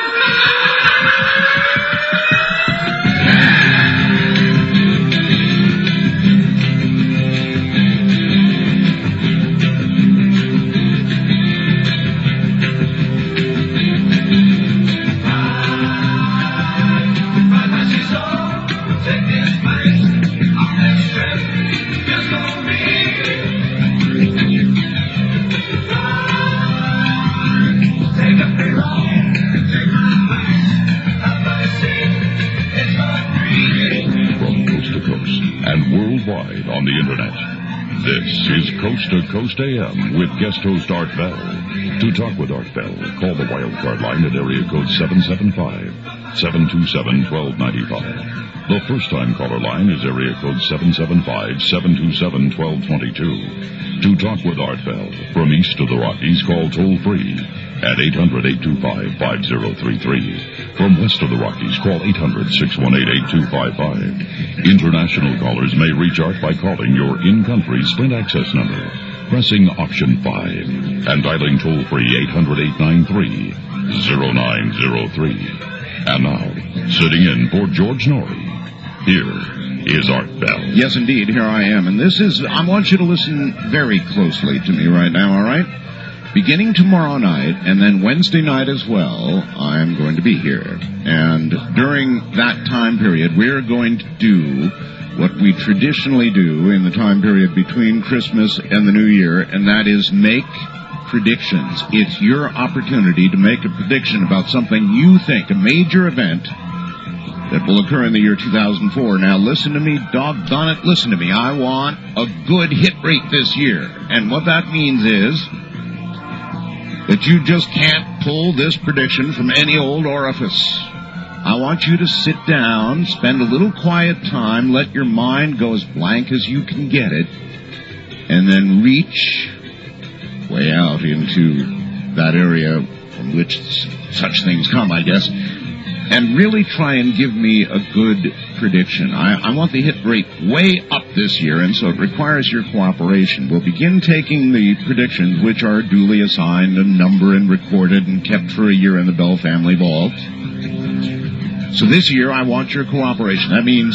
worldwide on the Internet. This is Coast to Coast A M with guest host Art Bell. To talk with Art Bell, call the wildcard line at area code seven seven five, seven two seven, one two nine five. The first-time caller line is area code seven seven five, seven two seven, one two two two. To talk with Art Bell from east of the Rockies, call toll-free at eight hundred, eight two five, five zero three three. From west of the Rockies, call eight hundred, six one eight, eight two five five. International callers may reach Art by calling your in-country Sprint access number, pressing option five, and dialing toll-free eight hundred, eight nine three, zero nine zero three. And now, sitting in for George Norrie, here is Art Bell. Yes, indeed, here I am. And this is, I want you to listen very closely to me right now, all right? Beginning tomorrow night, and then Wednesday night as well, I'm going to be here. And during that time period, we're going to do what we traditionally do in the time period between Christmas and the New Year, and that is make predictions. It's your opportunity to make a prediction about something you think, a major event that will occur in the year two thousand four. Now, listen to me, doggone it, listen to me. I want a good hit rate this year. And what that means is that you just can't pull this prediction from any old orifice. I want you to sit down, spend a little quiet time, let your mind go as blank as you can get it, and then reach way out into that area from which such things come, I guess, and really try and give me a good prediction. I, I want the hit rate way up this year, and so it requires your cooperation. We'll begin taking the predictions, which are duly assigned and numbered and recorded and kept for a year in the Bell Family Vault. So this year, I want your cooperation. That means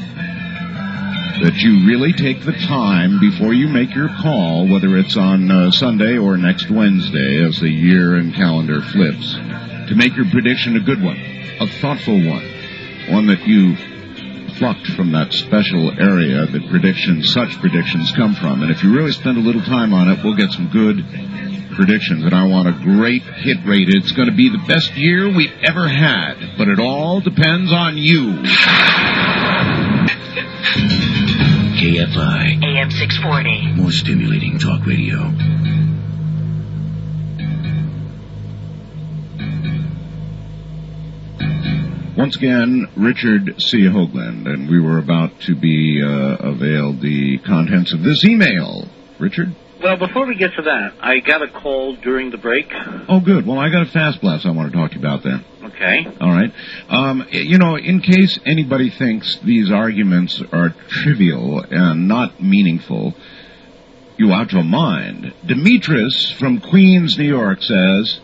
that you really take the time before you make your call, whether it's on uh, Sunday or next Wednesday as the year and calendar flips, to make your prediction a good one, a thoughtful one, one that you plucked from that special area that predictions, such predictions come from. And if you really spend a little time on it, we'll get some good predictions. And I want a great hit rate. It's going to be the best year we've ever had, but it all depends on you. K F I. A M six forty. More stimulating talk radio. Once again, Richard C. Hoagland, and we were about to be uh, availed the contents of this email. Richard? Well, before we get to that, I got a call during the break. Oh, good. Well, I got a fast blast I want to talk to you about then. Okay. All right. Um, you know, in case anybody thinks these arguments are trivial and not meaningful, you ought to mind. Demetrius from Queens, New York says,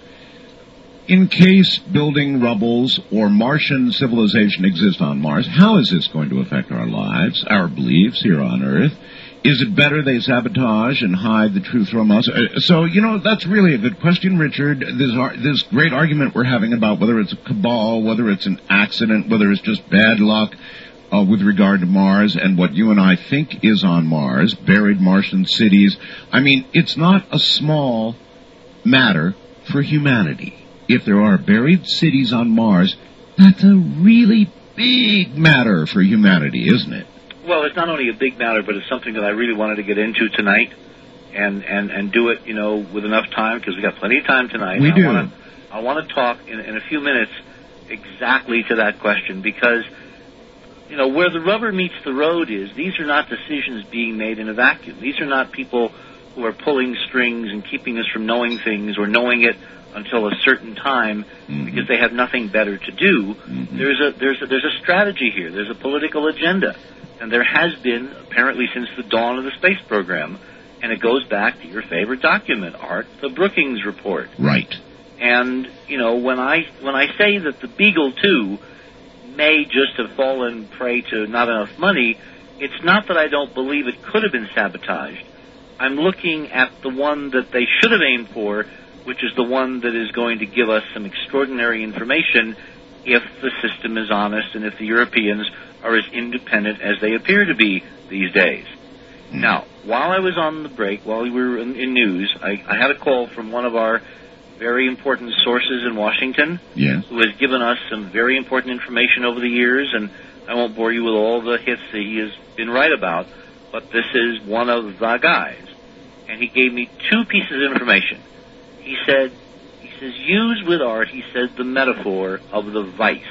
in case building rubbles or Martian civilization exist on Mars, how is this going to affect our lives, our beliefs here on Earth? Is it better they sabotage and hide the truth from us? Uh, so, you know, that's really a good question, Richard. This, ar- this great argument we're having about whether it's a cabal, whether it's an accident, whether it's just bad luck uh, with regard to Mars and what you and I think is on Mars, buried Martian cities. I mean, it's not a small matter for humanity. If there are buried cities on Mars, that's a really big matter for humanity, isn't it? Well, it's not only a big matter, but it's something that I really wanted to get into tonight and, and, and do it, you know, with enough time, because we got plenty of time tonight. We I do. Wanna, I want to talk in, in a few minutes exactly to that question, because, you know, where the rubber meets the road is, these are not decisions being made in a vacuum. These are not people who are pulling strings and keeping us from knowing things or knowing it until a certain time mm-hmm. because they have nothing better to do. Mm-hmm. There's a there's a, there's a strategy here. There's a political agenda. And there has been, apparently, since the dawn of the space program, and it goes back to your favorite document, Art, the Brookings Report. Right. And, you know, when I when I say that the Beagle two may just have fallen prey to not enough money, it's not that I don't believe it could have been sabotaged. I'm looking at the one that they should have aimed for, which is the one that is going to give us some extraordinary information if the system is honest and if the Europeans are as independent as they appear to be these days. Mm. Now, while I was on the break, while we were in, in news, I, I had a call from one of our very important sources in Washington, yes. who has given us some very important information over the years, and I won't bore you with all the hits that he has been right about, but this is one of the guys. And he gave me two pieces of information. He said, he says, use with Art, he said, the metaphor of the vice.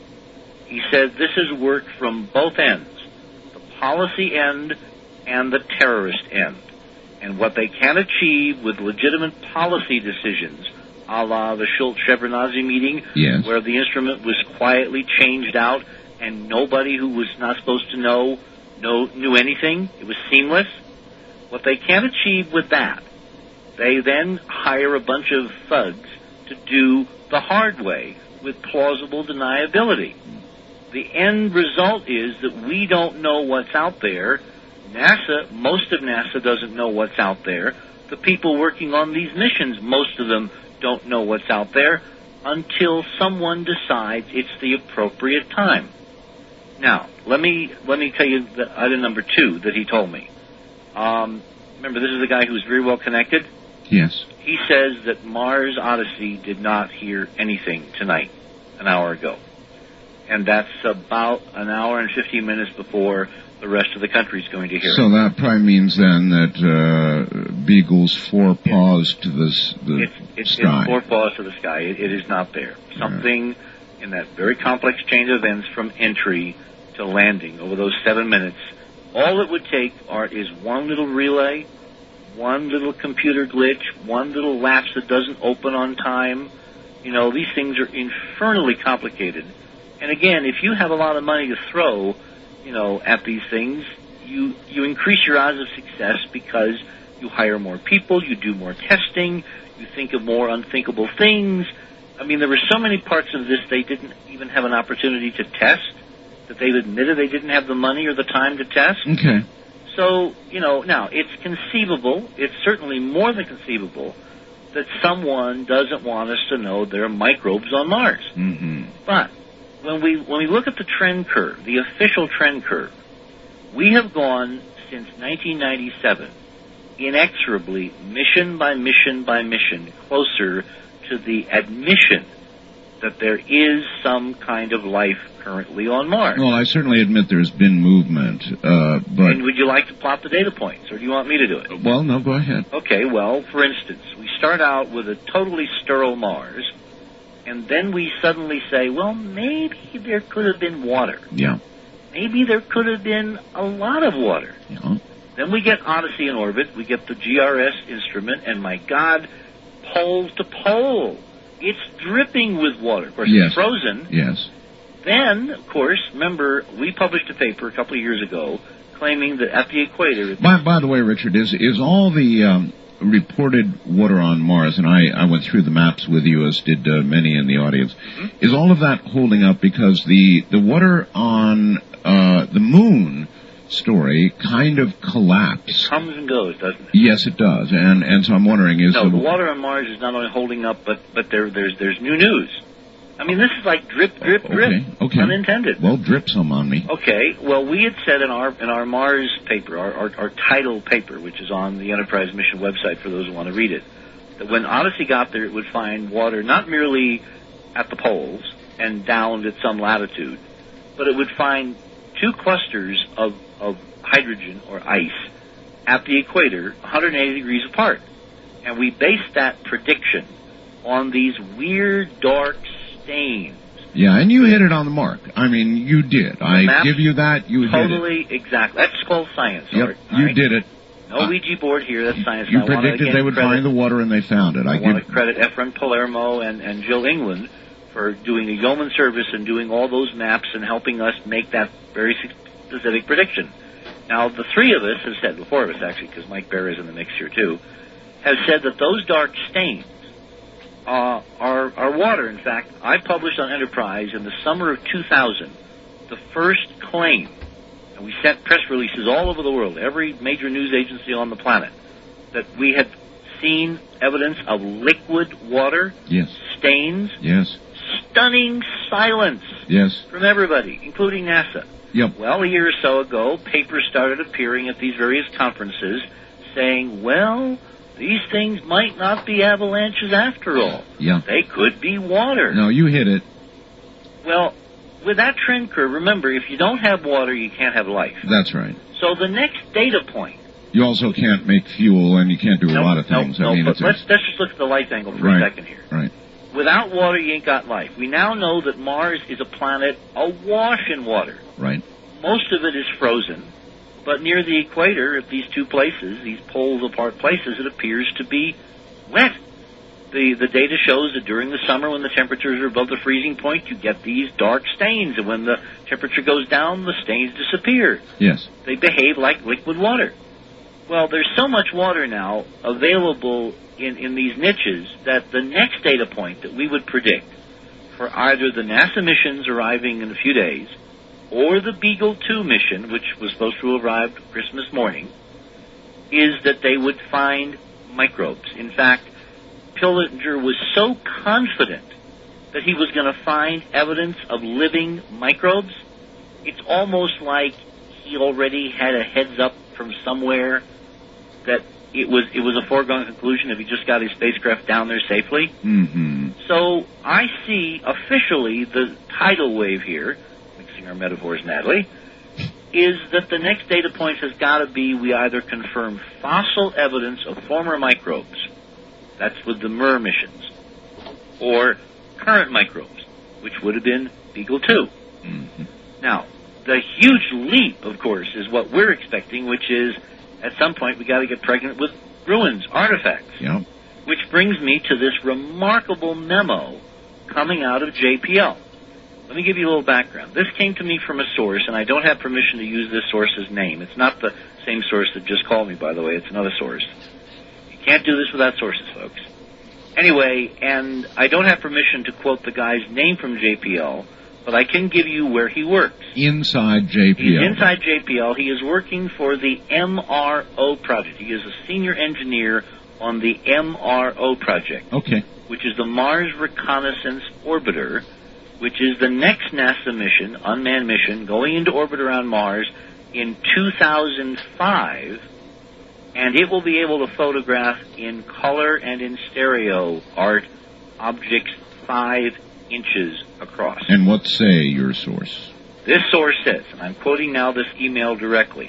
He said this has worked from both ends, the policy end and the terrorist end. And what they can achieve with legitimate policy decisions, a la the Schultz-Shevardnadze meeting, yes. where the instrument was quietly changed out and nobody who was not supposed to know, know knew anything. It was seamless. What they can achieve with that, they then hire a bunch of thugs to do the hard way with plausible deniability. The end result is that we don't know what's out there. NASA, most of NASA doesn't know what's out there. The people working on these missions, most of them don't know what's out there until someone decides it's the appropriate time. Now, let me let me tell you the item number two that he told me. Um, remember, this is a guy who's very well connected. Yes. He says that Mars Odyssey did not hear anything tonight, an hour ago. And that's about an hour and fifteen minutes before the rest of the country is going to hear so it. So that probably means then that uh, Beagle's four paws to this, the it's, it's, sky. It's four paws to the sky. It, it is not there. Something right. in that very complex chain of events from entry to landing over those seven minutes, all it would take, Art, is one little relay, one little computer glitch, one little lapse that doesn't open on time. You know, these things are infernally complicated. And again, if you have a lot of money to throw, you know, at these things, you you increase your odds of success because you hire more people, you do more testing, you think of more unthinkable things. I mean, there were so many parts of this they didn't even have an opportunity to test, that they've admitted they didn't have the money or the time to test. Okay. So, you know, now, it's conceivable, it's certainly more than conceivable, that someone doesn't want us to know there are microbes on Mars. Mm-hmm. But when we when we look at the trend curve, the official trend curve, we have gone since nineteen ninety-seven inexorably, mission by mission by mission, closer to the admission that there is some kind of life currently on Mars. Well, I certainly admit there's been movement, uh, but... And would you like to plot the data points, or do you want me to do it? Well, no, go ahead. Okay, well, for instance, we start out with a totally sterile Mars, and then we suddenly say, well, maybe there could have been water. Yeah. Maybe there could have been a lot of water. Yeah. Then we get Odyssey in orbit. We get the G R S instrument, and my God, pole to pole, it's dripping with water. Of course, yes. it's frozen. Yes. Then, of course, remember, we published a paper a couple of years ago claiming that at the equator... By, by the way, Richard, is is all the um, reported water on Mars, and I, I went through the maps with you, as did uh, many in the audience, mm-hmm. is all of that holding up? Because the, the water on uh, the moon story kind of collapsed. It comes and goes, doesn't it? Yes, it does. And and so I'm wondering, is no, the... the water on Mars is not only holding up, but but there there's there's new news. I mean, this is like drip, drip, okay, drip, okay. unintended. Well, drip some on me. Okay. Well, we had said in our in our Mars paper, our, our our title paper, which is on the Enterprise mission website for those who want to read it, that when Odyssey got there, it would find water not merely at the poles and down at some latitude, but it would find two clusters of of hydrogen or ice at the equator, one hundred eighty degrees apart. And we based that prediction on these weird dark stains. Yeah, and you hit it on the mark. I mean, you did. The I give you that. You totally, did it. Exactly. That's called science, Yep, Art, you right? did it. No uh, Ouija board here. That's science. You I predicted wanna, they would credit, find the water, and they found it. I, I want give... to credit Efren Palermo and, and Jill England for doing a yeoman service and doing all those maps and helping us make that very specific prediction. Now, the three of us have said, the four of us actually, because Mike Baer is in the mix here too, have said that those dark stains uh, are, are water. In fact, I published on Enterprise in the summer of two thousand the first claim, and we sent press releases all over the world, every major news agency on the planet, that we had seen evidence of liquid water, yes. stains, yes. stunning silence yes. from everybody, including NASA. Yep. Well, a year or so ago, papers started appearing at these various conferences saying, well, these things might not be avalanches after all. Yeah. They could be water. No, you hit it. Well, with that trend curve, remember, if you don't have water, you can't have life. That's right. So the next data point... You also can't make fuel, and you can't do a nope, lot of things. Nope, I mean, nope, it's but let's, let's just look at the life angle for right, a second here. Right. Without water, you ain't got life. We now know that Mars is a planet awash in water. Right. Most of it is frozen, but near the equator, at these two places, these poles apart places, it appears to be wet. The the data shows that during the summer, when the temperatures are above the freezing point, you get these dark stains, and when the temperature goes down, the stains disappear. Yes. They behave like liquid water. Well, there's so much water now available in, in these niches that the next data point that we would predict for either the NASA missions arriving in a few days or the Beagle two mission, which was supposed to arrive Christmas morning, is that they would find microbes. In fact, Pillinger was so confident that he was going to find evidence of living microbes, it's almost like he already had a heads up from somewhere that it was it was a foregone conclusion if he just got his spacecraft down there safely. Mm-hmm. So I see officially the tidal wave here, mixing our metaphors, Natalie, is that the next data point has got to be we either confirm fossil evidence of former microbes, that's with the M U R missions, or current microbes, which would have been Beagle two. Mm-hmm. Now, the huge leap, of course, is what we're expecting, which is at some point we got to get pregnant with ruins, artifacts. Yep. Which brings me to this remarkable memo coming out of J P L. Let me give you a little background. This came to me from a source, and I don't have permission to use this source's name. It's not the same source that just called me, by the way. It's another source. You can't do this without sources, folks. Anyway, and I don't have permission to quote the guy's name from J P L, but I can give you where he works. Inside J P L. He's inside J P L. He is working for the M R O project. He is a senior engineer on the M R O project. Okay. Which is the Mars Reconnaissance Orbiter, which is the next NASA mission, unmanned mission, going into orbit around Mars in two thousand five, and it will be able to photograph in color and in stereo art objects five inches across. And what say your source? This source says, and I'm quoting now this email directly,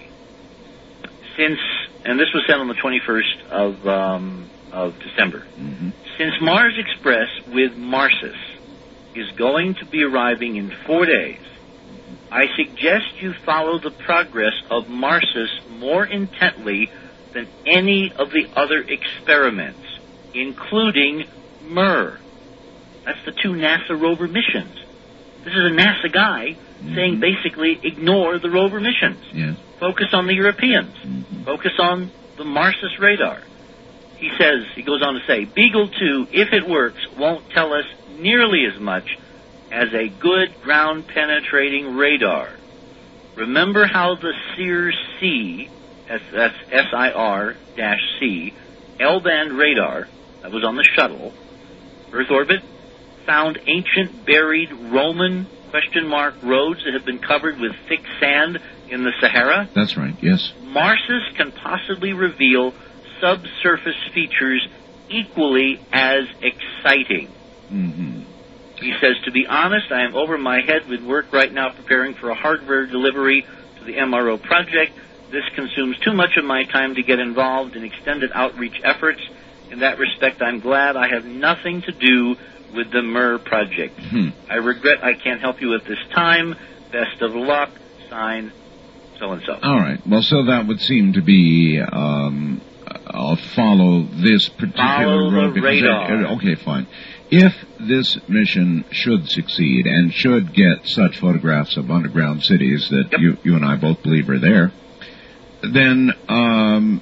since, and this was sent on the twenty-first of, um, of December, mm-hmm. since Mars Express with Marsus is going to be arriving in four days, I suggest you follow the progress of Marsus more intently than any of the other experiments, including M E R. That's the two NASA rover missions. This is a NASA guy mm-hmm. saying basically ignore the rover missions. Yes. Focus on the Europeans. Mm-hmm. Focus on the Marsus radar. He says, he goes on to say, Beagle two, if it works, won't tell us nearly as much as a good ground-penetrating radar. Remember how the SIR-C, that's S I R C, L-band radar, that was on the shuttle, Earth orbit, found ancient buried Roman question mark roads that have been covered with thick sand in the Sahara? That's right, yes. Marsus can possibly reveal subsurface features equally as exciting. Mm-hmm. He says, to be honest, I am over my head with work right now preparing for a hardware delivery to the M R O project. This consumes too much of my time to get involved in extended outreach efforts. In that respect, I'm glad I have nothing to do with the M E R project. Hmm. I regret I can't help you at this time. Best of luck. Sign, so-and-so. All right. Well, so that would seem to be, um, I'll follow this particular follow road. the radar. It, okay, fine. If this mission should succeed and should get such photographs of underground cities that yep. you, you and I both believe are there, then um,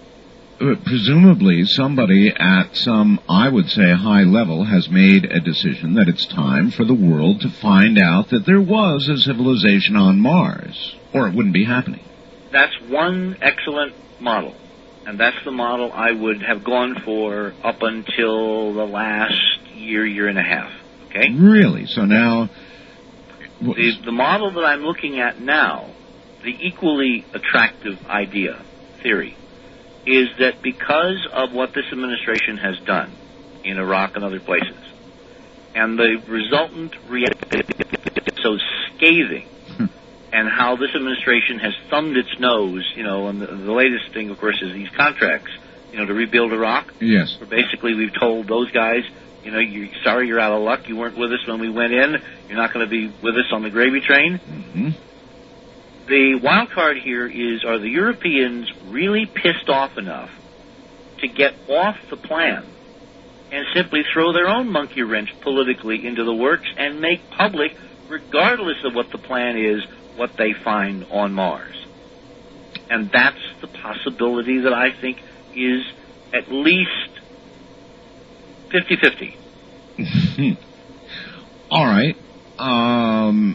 presumably somebody at some, I would say, high level has made a decision that it's time for the world to find out that there was a civilization on Mars, or it wouldn't be happening. That's one excellent model, and that's the model I would have gone for up until the last year, year and a half. Okay? Really? So now... The, the model that I'm looking at now, the equally attractive idea, theory, is that because of what this administration has done in Iraq and other places, and the resultant reaction is so scathing, and how this administration has thumbed its nose, you know, and the, the latest thing, of course, is these contracts, you know, to rebuild Iraq. Yes. Where basically we've told those guys, you know, you're sorry you're out of luck, you weren't with us when we went in, you're not going to be with us on the gravy train. Mm-hmm. The wild card here is, are the Europeans really pissed off enough to get off the plan and simply throw their own monkey wrench politically into the works and make public, regardless of what the plan is, what they find on Mars? And that's the possibility that I think is at least fifty-fifty. All right. Um,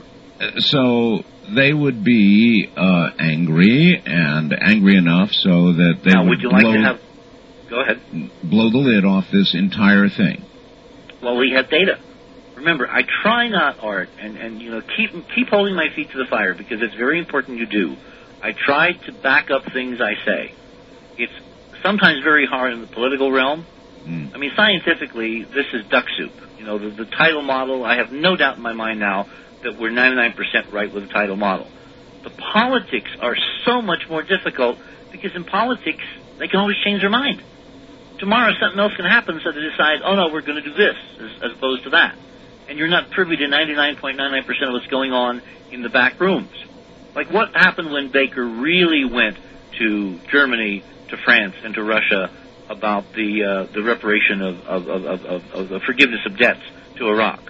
so they would be uh, angry, and angry enough so that they now, would, would you like blow, to have... Go ahead. blow the lid off this entire thing. Well, we have data. Remember, I try not, Art, and, and you know, keep keep holding my feet to the fire because it's very important you do. I try to back up things I say. It's sometimes very hard in the political realm. Mm. I mean, scientifically, this is duck soup. You know, the, the tidal model, I have no doubt in my mind now that we're ninety-nine percent right with the tidal model. The politics are so much more difficult because in politics, they can always change their mind. Tomorrow something else can happen, so they decide, oh no, we're going to do this, as, as opposed to that. And you're not privy to ninety-nine point nine nine percent of what's going on in the back rooms. Like what happened when Baker really went to Germany, to France, and to Russia about the uh, the reparation of, of, of, of, of the forgiveness of debts to Iraq?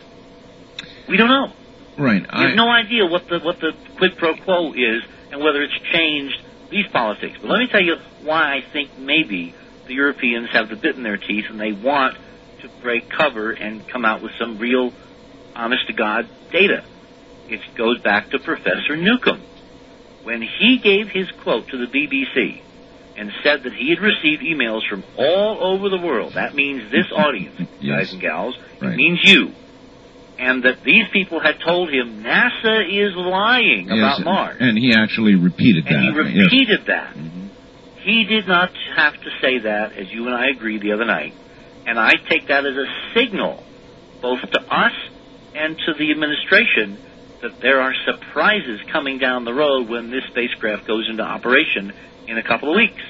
We don't know. Right. We I... have no idea what the what the quid pro quo is and whether it's changed these politics. But let me tell you why I think maybe the Europeans have the bit in their teeth and they want to break cover and come out with some real, honest-to-God data. It goes back to Professor Newcomb. When he gave his quote to the B B C and said that he had received emails from all over the world, that means this audience, yes. guys and gals, right. It means you, and that these people had told him NASA is lying yes, about Mars. And he actually repeated and that. And he repeated yes. that. Mm-hmm. He did not have to say that, as you and I agreed the other night. And I take that as a signal, both to us and to the administration, that there are surprises coming down the road when this spacecraft goes into operation in a couple of weeks.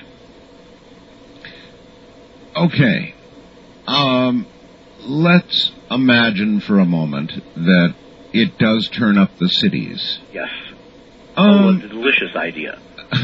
Okay. Um, let's imagine for a moment that it does turn up the cities. Yes. Um, oh, what a delicious idea.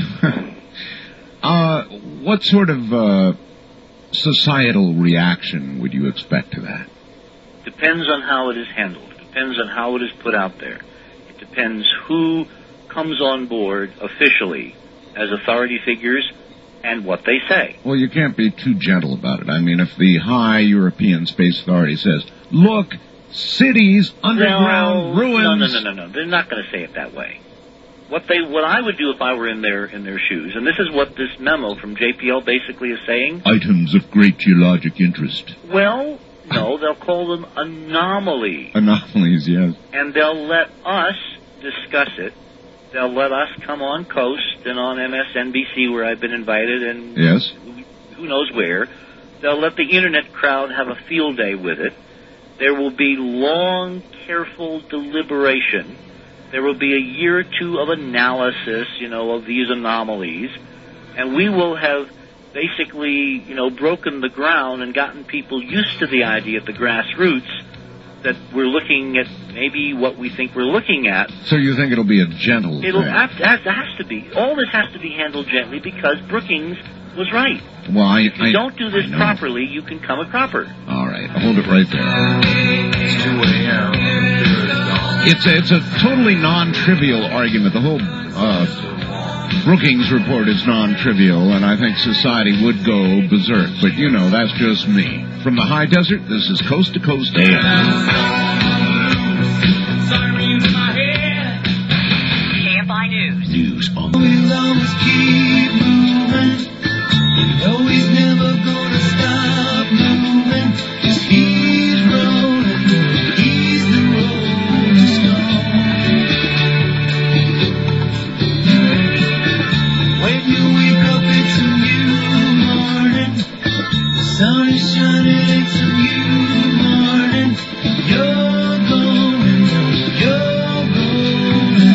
uh, what sort of uh, societal reaction would you expect to that? Depends on how it is handled. Depends on how it is put out there. It depends who comes on board officially as authority figures and what they say. Well, you can't be too gentle about it. I mean, if the High European Space Authority says, look, cities, underground, no, ruins... No, no, no, no, no. They're not going to say it that way. What they, what I would do if I were in their in their shoes, and this is what this memo from J P L basically is saying. Items of great geologic interest. Well, no, they'll call them anomalies. Anomalies, yes. And they'll let us discuss it. They'll let us come on Coast and on M S N B C where I've been invited, and yes, who knows where. They'll let the internet crowd have a field day with it. There will be long, careful deliberation. There will be a year or two of analysis, you know, of these anomalies. And we will have basically, you know, broken the ground and gotten people used to the idea at the grassroots that we're looking at maybe what we think we're looking at. So you think it'll be a gentle It'll thing? have to, has, has to be. All this has to be handled gently because Brookings was right. Well, I, if you I, don't do this properly, you can come a cropper. All right, hold it right there. It's two a.m. It's a, it's a totally non-trivial argument. The whole uh, Brookings report is non-trivial, and I think society would go berserk. But, you know, that's just me. From the high desert, this is Coast to Coast A M. K F I News. News on. We'll always keep moving. You know he's never gonna stop moving. Just keep rolling. He's the rolling stone. When you wake up, it's a new morning. The sun is shining, it's a new morning. You're going, you're going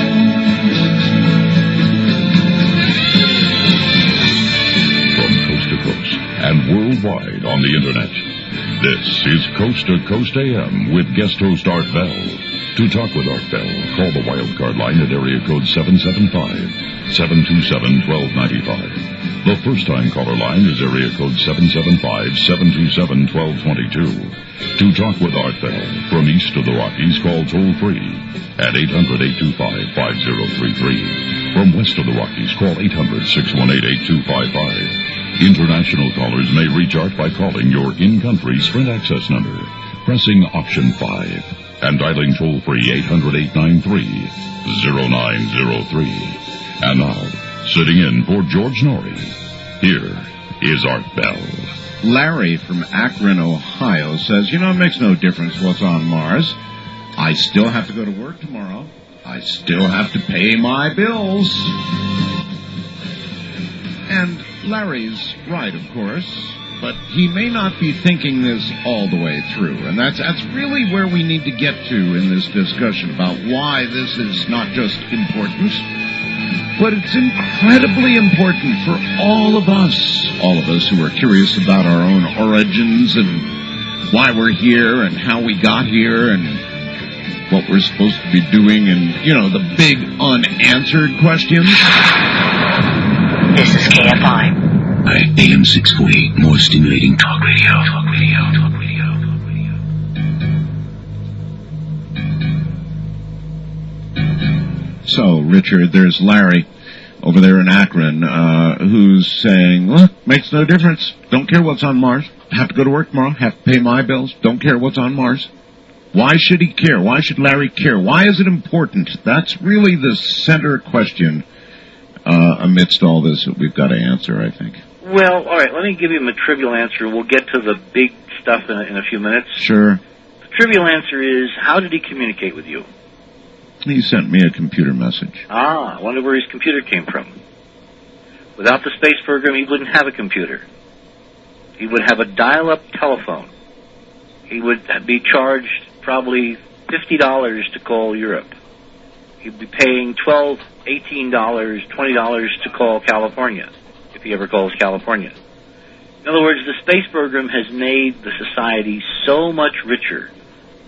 home. From coast to coast and worldwide on the internet, this is Coast to Coast A M with guest host Art Bell. To talk with Art Bell, call the wildcard line at area code seven seven five, seven two seven, one two nine five. The first-time caller line is area code seven seven five, seven two seven, one two two two. To talk with Art Bell from east of the Rockies, call toll-free at eight hundred, eight two five, five zero three three. From west of the Rockies, call eight hundred, six one eight, eight two five five. International callers may reach Art by calling your in-country Sprint access number, pressing option five, and dialing toll-free eight hundred, eight nine three, zero nine zero three. And now, sitting in for George Norrie, here is Art Bell. Larry from Akron, Ohio says, you know, it makes no difference what's on Mars. I still have to go to work tomorrow. I still have to pay my bills. And Larry's right, of course, but he may not be thinking this all the way through. And that's that's really where we need to get to in this discussion about why this is not just important, but it's incredibly important for all of us, all of us who are curious about our own origins and why we're here and how we got here and what we're supposed to be doing and, you know, the big unanswered questions. This is K F I. A M six forty, more stimulating talk radio. Talk radio, talk radio, talk radio. So, Richard, there's Larry over there in Akron, uh, who's saying, look, makes no difference. Don't care what's on Mars. Have to go to work tomorrow. Have to pay my bills. Don't care what's on Mars. Why should he care? Why should Larry care? Why is it important? That's really the center question uh, amidst all this that we've got to answer, I think. Well, all right, let me give you a trivial answer. We'll get to the big stuff in a, in a few minutes. Sure. The trivial answer is, how did he communicate with you? He sent me a computer message. Ah, I wonder where his computer came from. Without the space program, he wouldn't have a computer. He would have a dial-up telephone. He would be charged probably fifty dollars to call Europe. He'd be paying twelve dollars, eighteen dollars, twenty dollars to call California, if he ever calls California. In other words, the space program has made the society so much richer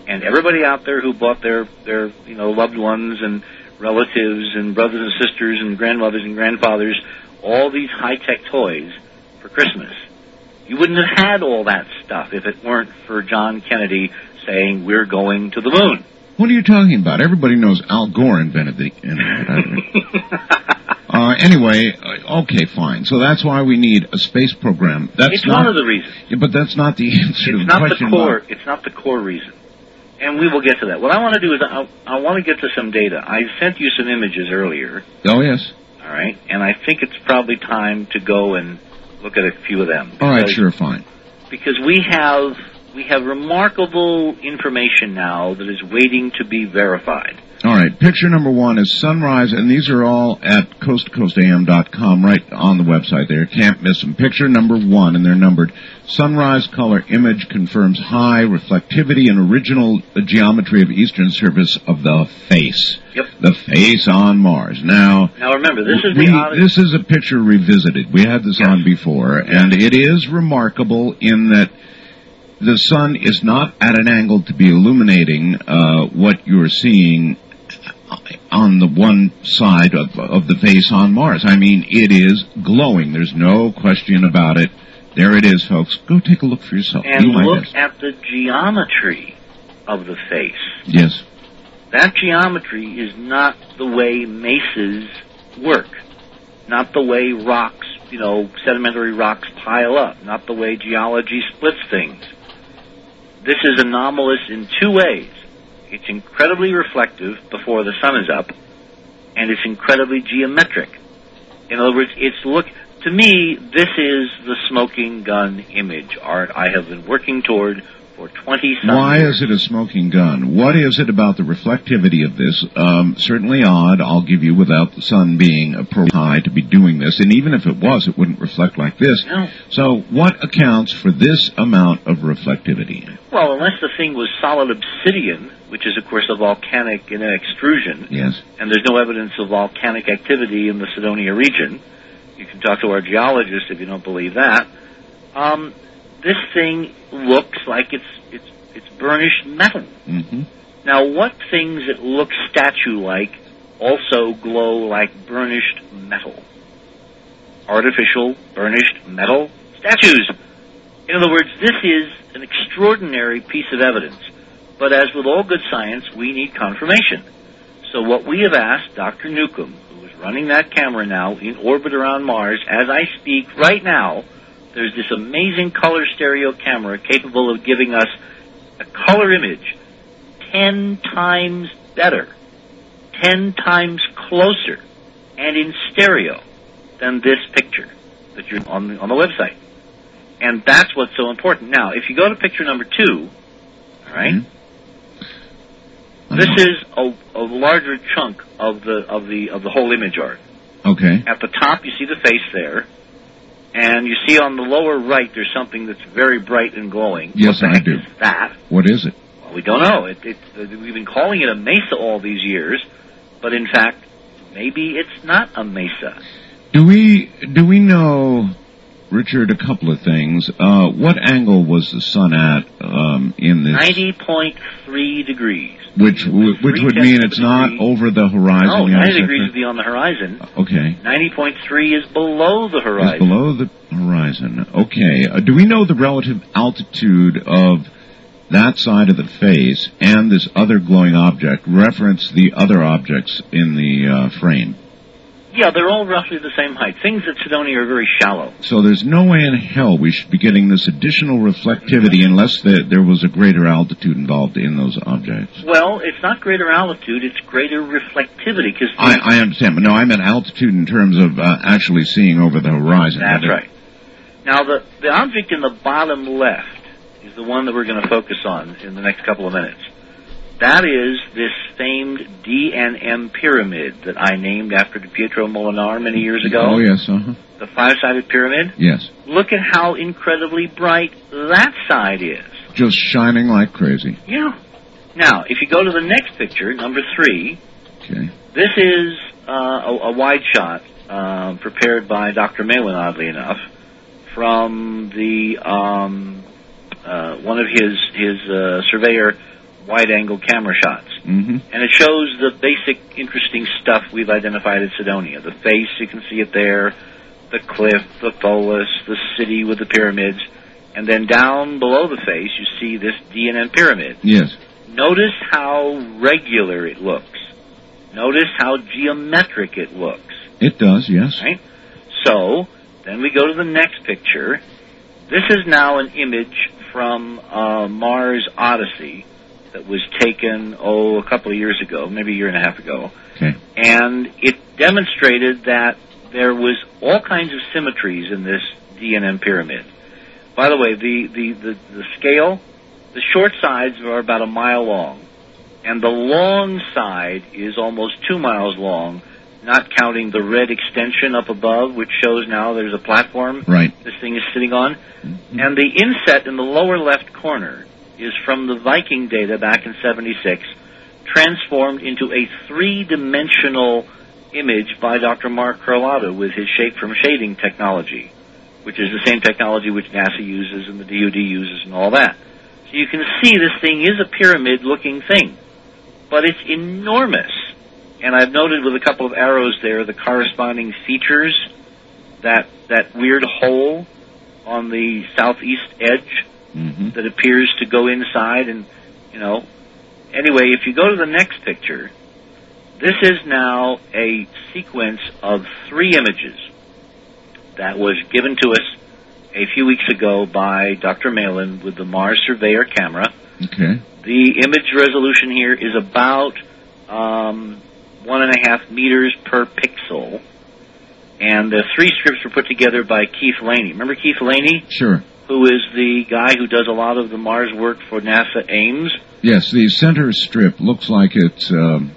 And everybody out there who bought their, their you know, loved ones and relatives and brothers and sisters and grandmothers and grandfathers all these high-tech toys for Christmas, you wouldn't have had all that stuff if it weren't for John Kennedy saying, we're going to the moon. What are you talking about? Everybody knows Al Gore invented the internet. uh, anyway, uh, okay, fine. So that's why we need a space program. That's it's not, one of the reasons. Yeah, but that's not the answer it's to the not question. The core, about... It's not the core reason. And we will get to that. What I want to do is I, I want to get to some data. I sent you some images earlier. Oh, yes. All right. And I think it's probably time to go and look at a few of them. All right, sure, fine. Because we have we have remarkable information now that is waiting to be verified. All right, picture number one is sunrise, and these are all at coast to coast A M dot com, right on the website there. Can't miss them. Picture number one, and they're numbered. Sunrise color image confirms high reflectivity and original geometry of eastern surface of the face. Yep. The face on Mars. Now, now remember, this is we, the oddest... This is a picture revisited. We had this yes. on before, yes. and it is remarkable in that the sun is not at an angle to be illuminating uh, what you're seeing on the one side of, of the face on Mars. I mean, it is glowing. There's no question about it. There it is, folks. Go take a look for yourself. And you look at the geometry of the face. Yes. That geometry is not the way mesas work. Not the way rocks, you know, sedimentary rocks pile up. Not the way geology splits things. This is anomalous in two ways. It's incredibly reflective before the sun is up, and it's incredibly geometric. In other words, it's look to me, this is the smoking gun image, Art, I have been working toward for twenty some Why years. is it a smoking gun? What is it about the reflectivity of this? Um, certainly odd, I'll give you, without the sun being appropriately high to be doing this. And even if it was, it wouldn't reflect like this. No. So what accounts for this amount of reflectivity? Well, unless the thing was solid obsidian, which is, of course, a volcanic in an extrusion. Yes. And there's no evidence of volcanic activity in the Cydonia region. You can talk to our geologists if you don't believe that. Um, this thing looks like it's it's it's burnished metal. Mm-hmm. Now, what things that look statue-like also glow like burnished metal? Artificial burnished metal statues. In other words, this is an extraordinary piece of evidence. But as with all good science, we need confirmation. So what we have asked Doctor Newcomb, who is running that camera now in orbit around Mars, as I speak right now, there's this amazing color stereo camera capable of giving us a color image ten times better, ten times closer, and in stereo than this picture that you're on the, on the website. And that's what's so important. Now, if you go to picture number two, all right, mm-hmm. this is a, a larger chunk of the of the of the whole image art. Okay. At the top, you see the face there, and you see on the lower right there's something that's very bright and glowing. Yes, what the I heck do. Is that? What is it? Well, we don't know. It, it, uh, we've been calling it a mesa all these years, but in fact, maybe it's not a mesa. Do we do we know, Richard, a couple of things? Uh, what angle was the sun at um, in this? ninety point three degrees. Which w- which would mean it's not over the horizon. No, ninety degrees would be on the horizon. Okay. ninety point three is below the horizon. It's below the horizon. Okay. Uh, do we know the relative altitude of that side of the face and this other glowing object? Reference the other objects in the uh, frame. Yeah, they're all roughly the same height. Things at Cydonia are very shallow. So there's no way in hell we should be getting this additional reflectivity unless the, there was a greater altitude involved in those objects. Well, it's not greater altitude, it's greater reflectivity. Cause I, I understand, but no, I meant altitude in terms of uh, actually seeing over the horizon. That's right. Now, the, the object in the bottom left is the one that we're going to focus on in the next couple of minutes. That is this famed D N M pyramid that I named after Pietro Molinar many years ago. Oh, yes, uh-huh. The five-sided pyramid. Yes. Look at how incredibly bright that side is. Just shining like crazy. Yeah. Now, if you go to the next picture, number three, okay. This is uh, a, a wide shot uh, prepared by Doctor Malin, oddly enough, from the um, uh, one of his his uh, surveyor wide-angle camera shots. Mm-hmm. And it shows the basic interesting stuff we've identified at Cydonia. The face, you can see it there, the cliff, the Pholis, the city with the pyramids, and then down below the face you see this D N M pyramid. Yes. Notice how regular it looks. Notice how geometric it looks. It does, yes. Right? So, then we go to the next picture. This is now an image from uh, Mars Odyssey that was taken, oh, a couple of years ago, maybe a year and a half ago. Okay. And it demonstrated that there was all kinds of symmetries in this D N M pyramid. By the way, the, the, the, the scale, the short sides are about a mile long, and the long side is almost two miles long, not counting the red extension up above, which shows now there's a platform right. this thing is sitting on. Mm-hmm. And the inset in the lower left corner is from the Viking data back in seventy-six, transformed into a three-dimensional image by Doctor Mark Carlotta with his shape from shading technology, which is the same technology which NASA uses and the D O D uses and all that. So you can see this thing is a pyramid-looking thing, but it's enormous. And I've noted with a couple of arrows there the corresponding features, that that weird hole on the southeast edge mm-hmm. that appears to go inside, and, you know. Anyway, if you go to the next picture, this is now a sequence of three images that was given to us a few weeks ago by Doctor Malin with the Mars Surveyor camera. Okay. The image resolution here is about um, one and a half meters per pixel, and the three strips were put together by Keith Laney. Remember Keith Laney? Sure. Who is the guy who does a lot of the Mars work for NASA Ames? Yes, the center strip looks like it's um,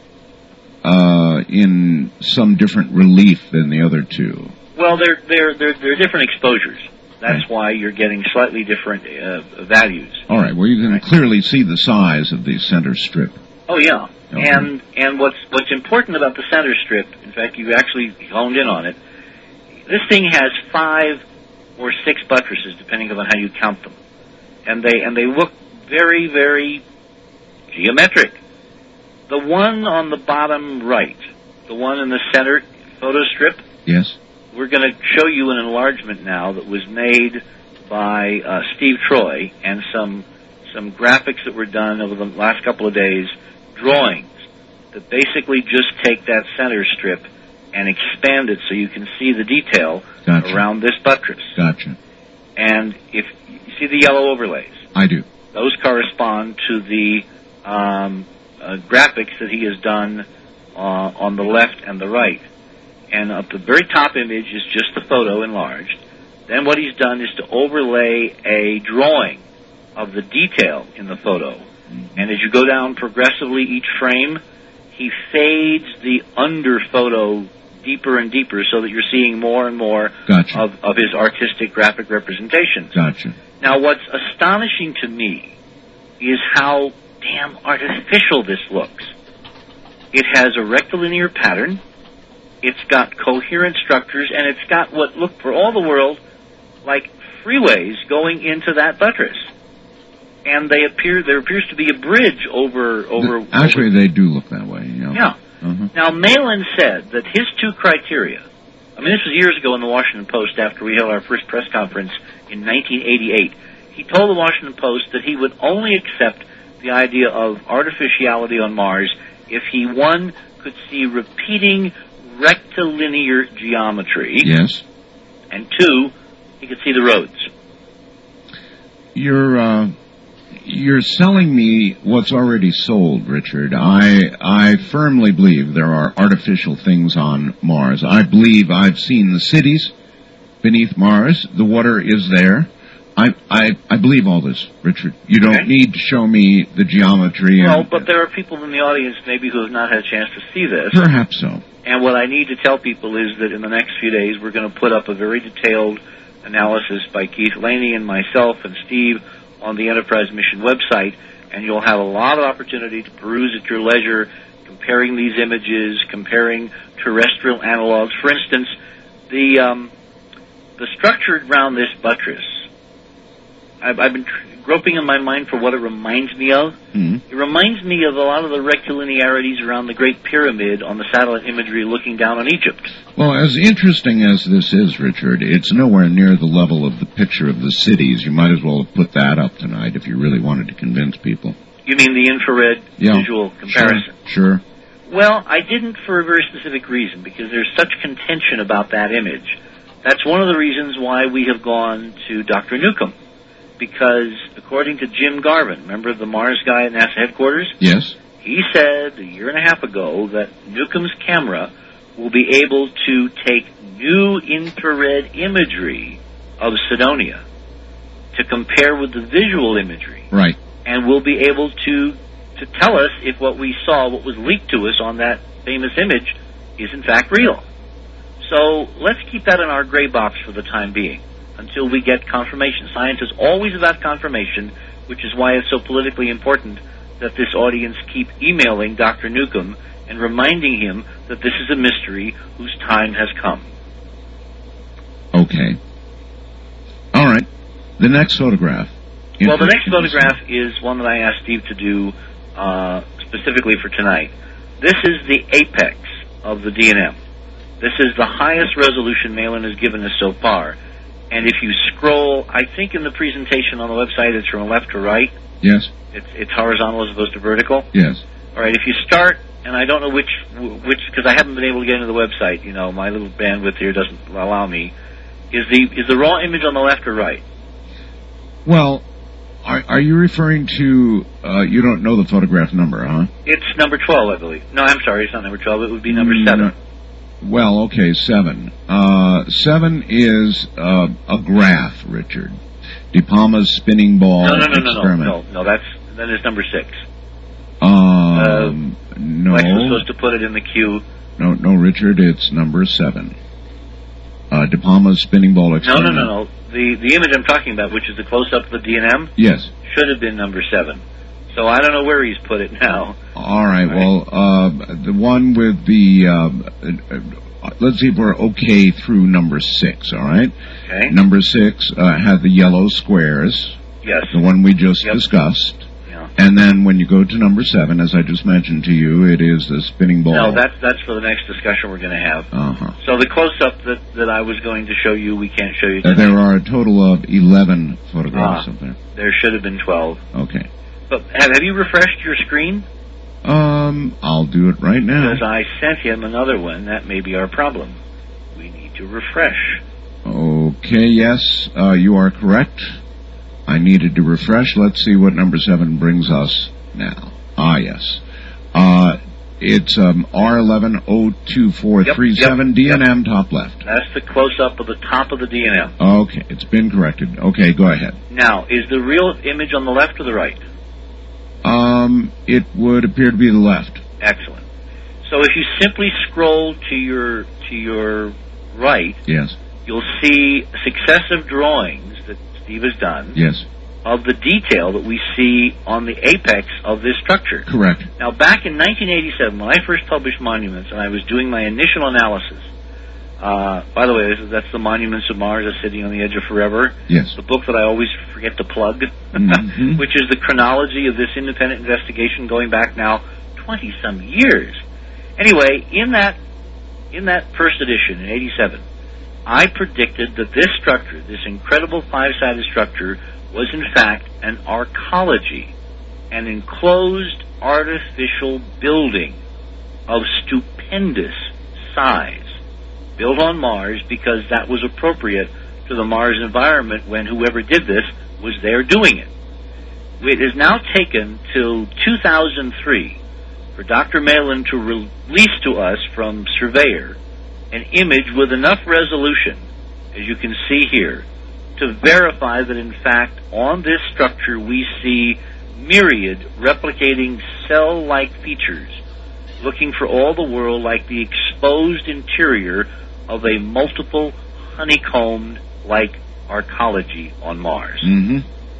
uh, in some different relief than the other two. Well, they're they're they're, they're different exposures. That's right. Why you're getting slightly different uh, values. All right. Well, you can right. clearly see the size of the center strip. Oh yeah. Okay. And and what's what's important about the center strip, in fact, you actually honed in on it. This thing has five or six buttresses, depending on how you count them, and they and they look very very geometric. The one on the bottom right, the one in the center photo strip. Yes. We're going to show you an enlargement now that was made by uh, Steve Troy and some some graphics that were done over the last couple of days, drawings that basically just take that center strip and expand it so you can see the detail gotcha. Around this buttress. Gotcha. And if you see the yellow overlays, I do. Those correspond to the um, uh, graphics that he has done uh, on the left and the right. And at the very top image is just the photo enlarged. Then what he's done is to overlay a drawing of the detail in the photo. Mm-hmm. And as you go down progressively each frame, he fades the under photo deeper and deeper so that you're seeing more and more gotcha. of, of his artistic graphic representations. Gotcha. Now what's astonishing to me is how damn artificial this looks. It has a rectilinear pattern. It's got coherent structures, and it's got what look for all the world like freeways going into that buttress. And they appear there appears to be a bridge over over. The, actually, over, they do look that way. You know? Yeah. Uh-huh. Now Malin said that his two criteria. I mean, this was years ago in the Washington Post after we held our first press conference in nineteen eighty-eight. He told the Washington Post that he would only accept the idea of artificiality on Mars if he, one, could see repeating rectilinear geometry. Yes. And two, he could see the roads. You're uh, you're selling me what's already sold, Richard. I I firmly believe there are artificial things on Mars. I believe I've seen the cities beneath Mars. The water is there. I I, I believe all this, Richard. You don't okay. need to show me the geometry. Well, and, but there are people in the audience maybe who have not had a chance to see this. Perhaps so. And what I need to tell people is that in the next few days we're going to put up a very detailed analysis by Keith Laney and myself and Steve on the Enterprise Mission website, and you'll have a lot of opportunity to peruse at your leisure, comparing these images, comparing terrestrial analogs. For instance, the um, the structure around this buttress, I've, I've been tr- groping in my mind for what it reminds me of. Mm-hmm. It reminds me of a lot of the rectilinearities around the Great Pyramid on the satellite imagery looking down on Egypt. Well, as interesting as this is, Richard, it's nowhere near the level of the picture of the cities. You might as well have put that up tonight if you really wanted to convince people. You mean the infrared Yeah. visual comparison? Sure, sure. Well, I didn't for a very specific reason, because there's such contention about that image. That's one of the reasons why we have gone to Doctor Newcomb. Because according to Jim Garvin, remember the Mars guy at NASA headquarters? Yes. He said a year and a half ago that Newcomb's camera will be able to take new infrared imagery of Cydonia to compare with the visual imagery. Right. And we'll be able to to tell us if what we saw, what was leaked to us on that famous image, is in fact real. So let's keep that in our gray box for the time being until we get confirmation. Science is always about confirmation, which is why it's so politically important that this audience keep emailing Doctor Newcomb and reminding him that this is a mystery whose time has come. Okay. All right. The next photograph. Well, the next photograph is one that I asked Steve to do uh, specifically for tonight. This is the apex of the D N M. This is the highest resolution Malin has given us so far. And if you scroll, I think in the presentation on the website it's from left to right. Yes. It's, it's horizontal as opposed to vertical. Yes. All right, if you start, and I don't know which, which because I haven't been able to get into the website, you know, my little bandwidth here doesn't allow me. Is the is the raw image on the left or right? Well, are, are you referring to, uh, you don't know the photograph number, huh? It's number twelve, I believe. No, I'm sorry, it's not number twelve. It would be number Mm, seven. no. Well, okay, seven. Uh, seven is uh, a graph, Richard. De Palma's spinning ball No, no, no, no, experiment. no, no, no. That's then it's number six. Um, uh, no. Lex was supposed to put it in the queue. No, no, Richard, it's number seven. Uh, De Palma's spinning ball No, experiment. no, no, no. The the image I'm talking about, which is the close up of the D N M, Yes. should have been number seven. So I don't know where he's put it now. All right, All right. well, uh, the one with the, um, uh, uh, let's see if we're okay through number six, all right? Okay. Number six uh, had the yellow squares, Yes. the one we just Yep. discussed. Yeah. And then when you go to number seven, as I just mentioned to you, it is the spinning ball. No, that's that's for the next discussion we're going to have. Uh-huh. So the close up that that I was going to show you, we can't show you Uh, tonight. there are a total of eleven photographs Ah. up there. There should have been twelve. Okay. But have, have you refreshed your screen? Um, I'll do it right now. Because I sent him another one. That may be our problem. We need to refresh. Okay, yes, uh, you are correct. I needed to refresh. Let's see what number seven brings us now. Ah, yes. Uh, it's um, R eleven oh two four three seven Yep, D N M yep. top left. That's the close-up of the top of the D N M. Okay, it's been corrected. Okay, go ahead. Now, is the real image on the left or the right? Um, it would appear to be the left. Excellent. So if you simply scroll to your to your right, Yes, you'll see successive drawings that Steve has done yes, of the detail that we see on the apex of this structure. correct. Now, back in nineteen eighty-seven, when I first published Monuments, and I was doing my initial analysis, uh, by the way, this is, that's the Monuments of Mars are sitting on the edge of forever. Yes. The book that I always forget to plug, Mhm. which is the chronology of this independent investigation going back now twenty-some years. Anyway, in that in that first edition in eighty-seven, I predicted that this structure, this incredible five-sided structure, was in fact an arcology, an enclosed artificial building of stupendous size, built on Mars because that was appropriate to the Mars environment when whoever did this was there doing it. It has now taken till two thousand three for Doctor Malin to release to us from Surveyor an image with enough resolution, as you can see here, to verify that in fact on this structure we see myriad replicating cell-like features, looking for all the world like the exposed interior of a multiple honeycombed-like arcology on Mars. Mm-hmm.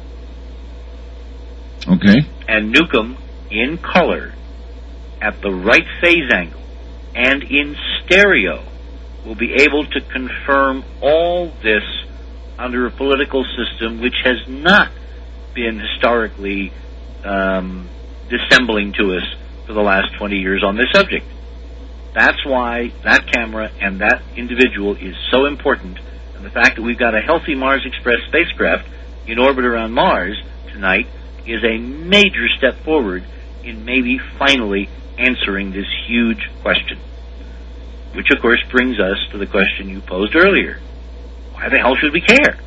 Okay. And Newcomb, in color, at the right phase angle, and in stereo, will be able to confirm all this under a political system which has not been historically um, dissembling to us for the last twenty years on this subject. That's why that camera and that individual is so important, and the fact that we've got a healthy Mars Express spacecraft in orbit around Mars tonight is a major step forward in maybe finally answering this huge question. Which, of course, brings us to the question you posed earlier. Why the hell should we care?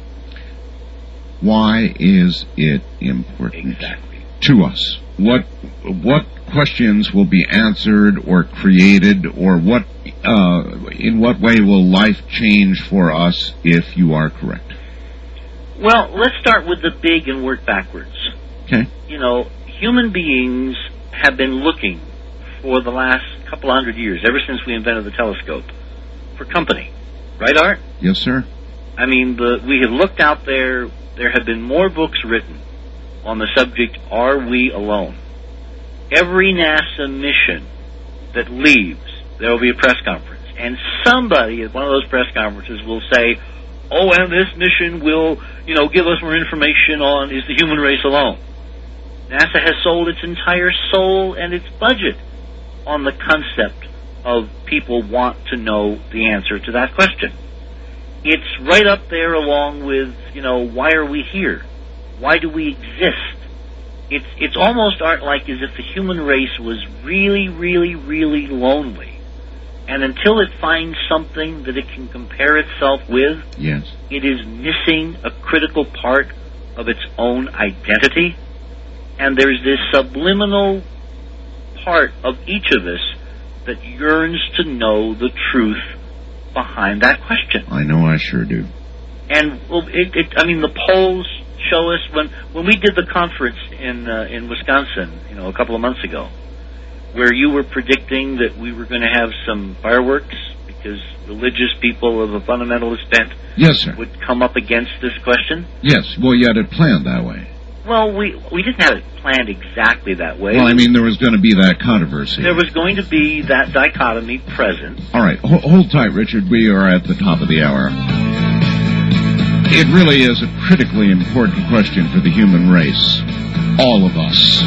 Why is it important exactly. to us? What what questions will be answered or created, or what uh, in what way will life change for us if you are correct? Well, let's start with the big and work backwards. Okay. You know, human beings have been looking for the last couple hundred years, ever since we invented the telescope, for company. Right, Art? Yes, sir. I mean, the, we have looked out there. There have been more books written on the subject, are we alone? Every NASA mission that leaves, there will be a press conference. And somebody at one of those press conferences will say, oh, and this mission will, you know, give us more information on, is the human race alone? NASA has sold its entire soul and its budget on the concept of people want to know the answer to that question. It's right up there along with, you know, why are we here? Why do we exist? It's it's almost art like as if the human race was really, really, really lonely. And until it finds something that it can compare itself with, yes, it is missing a critical part of its own identity. And there's this subliminal part of each of us that yearns to know the truth behind that question. I know I sure do. And well, it, it, I mean, the polls show us when when we did the conference in uh, in Wisconsin, you know, a couple of months ago, where you were predicting that we were going to have some fireworks because religious people of a fundamentalist bent, yes, sir, would come up against this question. Yes, well, you had it planned that way. Well, we we didn't have it planned exactly that way. Well, I mean, there was going to be that controversy. There was going to be that dichotomy present. All right, H- hold tight, Richard. We are at the top of the hour. It really is a critically important question for the human race. All of us.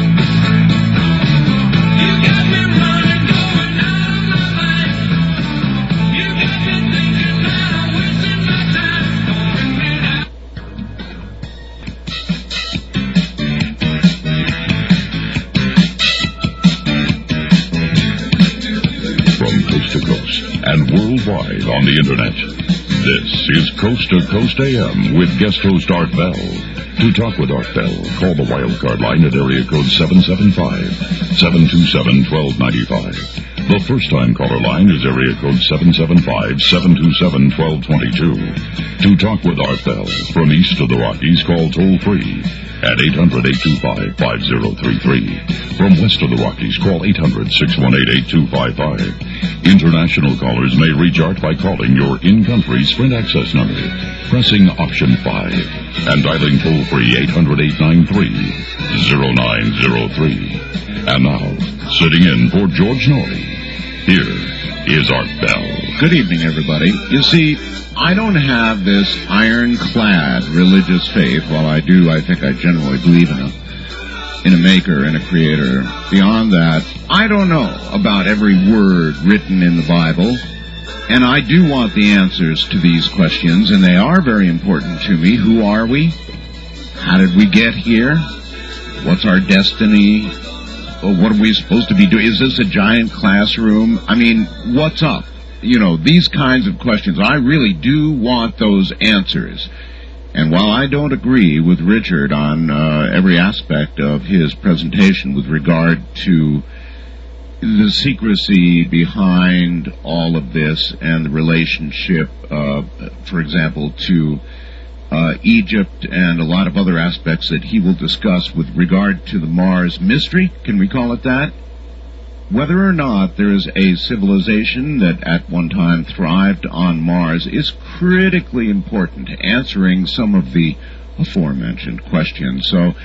To coast and worldwide on the internet. This is Coast to Coast A M with guest host Art Bell. To talk with Art Bell, call the wildcard line at area code seven seven five, seven two seven, one two nine five. The first-time caller line is area code seven seven five, seven two seven, one two two two. To talk with Art Bell from east of the Rockies, call toll-free at eight hundred, eight two five, five zero three three. From west of the Rockies, call eight hundred, six one eight, eight two five five. International callers may reach Art by calling your in-country Sprint access number, pressing option five, and dialing toll-free eight hundred, eight nine three, zero nine zero three. And now, sitting in for George Norrie, here is Art Bell. Good evening, everybody. You see, I don't have this ironclad religious faith. While I do, I think I generally believe in a, in a maker and a creator. Beyond that, I don't know about every word written in the Bible. And I do want the answers to these questions, and they are very important to me. Who are we? How did we get here? What's our destiny? Well, what are we supposed to be doing? Is this a giant classroom? I mean, what's up? You know, these kinds of questions. I really do want those answers. And while I don't agree with Richard on uh, every aspect of his presentation with regard to the secrecy behind all of this and the relationship, uh, for example, to uh, Egypt and a lot of other aspects that he will discuss with regard to the Mars mystery, can we call it that? Whether or not there is a civilization that at one time thrived on Mars is critically important to answering some of the aforementioned questions. So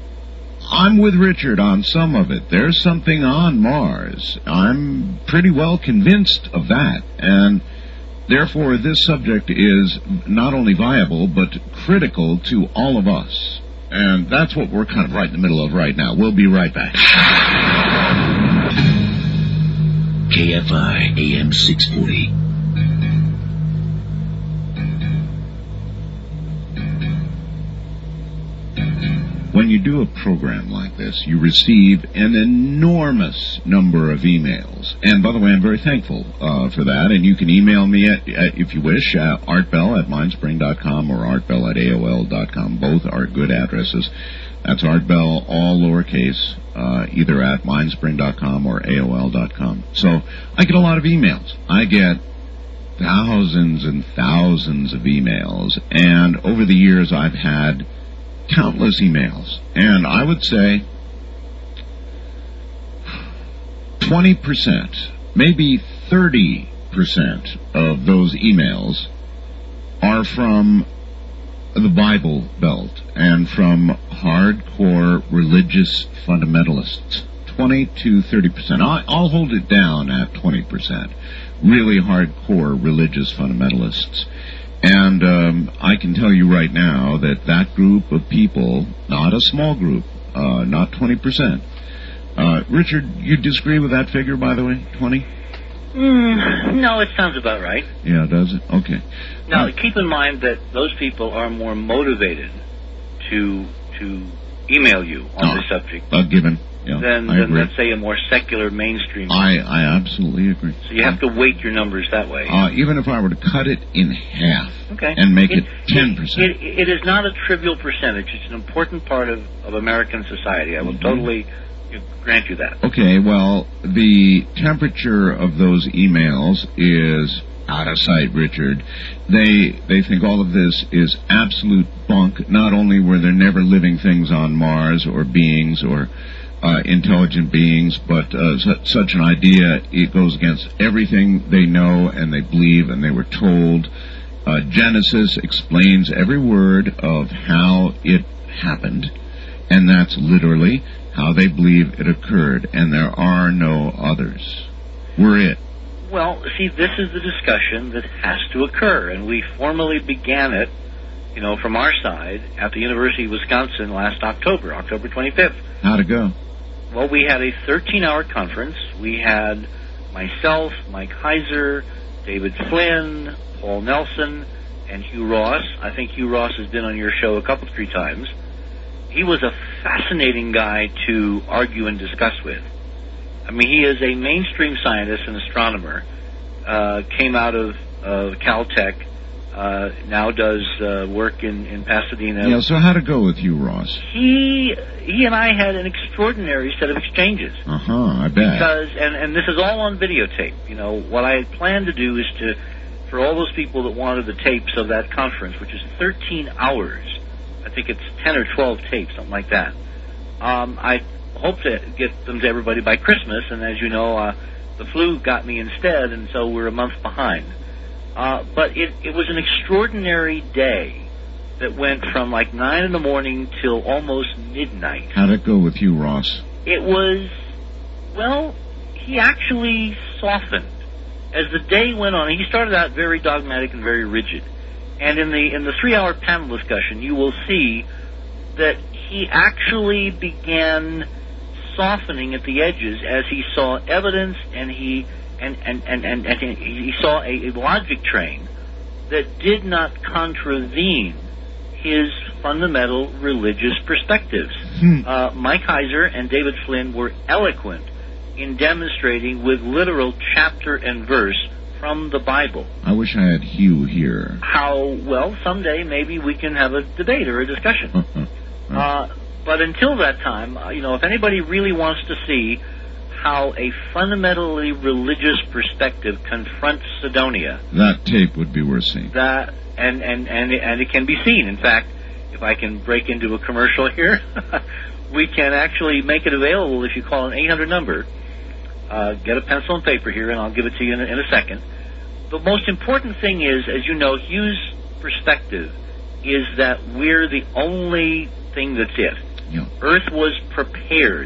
I'm with Richard on some of it. There's something on Mars. I'm pretty well convinced of that. And therefore, this subject is not only viable, but critical to all of us. And that's what we're kind of right in the middle of right now. We'll be right back. K F I A M six forty. When you do a program like this, you receive an enormous number of emails. And by the way, I'm very thankful uh, for that. And you can email me, at, at, if you wish, uh, artbell at mindspring dot com or artbell at A O L dot com. Both are good addresses. That's artbell, all lowercase, uh, either at mindspring dot com or A O L dot com. So I get a lot of emails. I get thousands and thousands of emails. And over the years, I've had countless emails, and I would say twenty percent, maybe thirty percent of those emails are from the Bible Belt and from hardcore religious fundamentalists. twenty to thirty percent. I'll hold it down at twenty percent. Really hardcore religious fundamentalists. And um, I can tell you right now that that group of people, not a small group, uh, not twenty percent. Uh, Richard, you disagree with that figure, by the way, twenty? Mm, no, it sounds about right. Yeah, does it? Okay. Now, uh, keep in mind that those people are more motivated to to email you on oh, this subject a given. Yeah, than, I than agree. let's say, a more secular mainstream. I, I absolutely agree. So you have to weight your numbers that way. Uh, even if I were to cut it in half okay. and make it, it ten percent. It, it, it is not a trivial percentage. It's an important part of, of American society. I will mm-hmm. totally grant you that. Okay, well, the temperature of those emails is out of sight, Richard. They they think all of this is absolute bunk. Not only were there never living things on Mars or beings or uh, intelligent beings, but uh, su- such an idea, it goes against everything they know and they believe and they were told. Uh, Genesis explains every word of how it happened, and that's literally how they believe it occurred, and there are no others. We're it. Well, see, this is the discussion that has to occur, and we formally began it, you know, from our side at the University of Wisconsin last October, October twenty-fifth. How'd it go? Well, we had a thirteen-hour conference. We had myself, Mike Heiser, David Flynn, Paul Nelson, and Hugh Ross. I think Hugh Ross has been on your show a couple, three times. He was a fascinating guy to argue and discuss with. I mean, he is a mainstream scientist and astronomer, uh, came out of uh, Caltech, uh, now does uh, work in, in Pasadena. Yeah, so how'd it go with you, Ross? He he and I had an extraordinary set of exchanges. Uh-huh, I bet. Because, and, and this is all on videotape. You know, what I had planned to do is to, for all those people that wanted the tapes of that conference, which is thirteen hours, I think it's ten or twelve tapes, something like that. Um, I hope to get them to everybody by Christmas, and as you know, uh, the flu got me instead, and so we're a month behind. Uh, but it, it was an extraordinary day that went from like nine in the morning till almost midnight. How'd it go with you, Ross? It was, well, he actually softened. As the day went on, he started out very dogmatic and very rigid. And in the in the three-hour panel discussion, you will see that he actually began softening at the edges as he saw evidence and he and and, and, and, and he saw a, a logic train that did not contravene his fundamental religious perspectives. Hmm. Uh, Mike Heiser and David Flynn were eloquent in demonstrating with literal chapter and verse from the Bible. I wish I had Hugh here. How, well, someday maybe we can have a debate or a discussion. Uh-uh. Uh, but until that time, uh, you know, if anybody really wants to see how a fundamentally religious perspective confronts Sidonia, that tape would be worth seeing. That and and and and it can be seen. In fact, if I can break into a commercial here, we can actually make it available if you call an eight hundred number. Uh, get a pencil and paper here, and I'll give it to you in a, in a second. The most important thing is, as you know, Hugh's perspective is that we're the only thing that's it. Yeah. Earth was prepared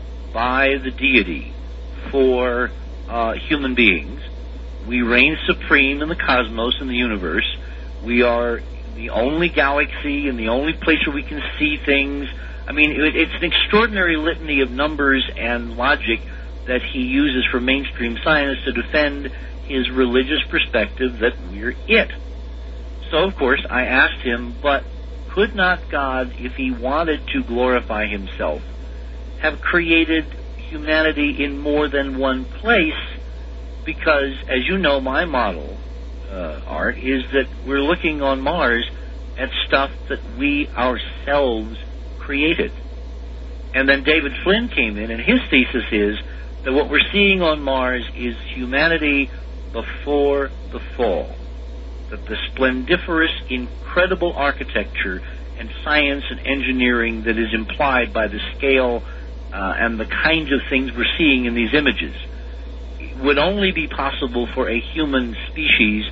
by the deity for uh, human beings. We reign supreme in the cosmos, in the universe. We are the only galaxy and the only place where we can see things. I mean, it, it's an extraordinary litany of numbers and logic that he uses for mainstream science to defend his religious perspective that we're it. So, of course, I asked him, but could not God, if he wanted to glorify himself, have created humanity in more than one place? Because, as you know, my model, uh, Art, is that we're looking on Mars at stuff that we ourselves created. And then David Flynn came in, and his thesis is that what we're seeing on Mars is humanity before the fall. That the splendiferous, incredible architecture and science and engineering that is implied by the scale uh, and the kinds of things we're seeing in these images would only be possible for a human species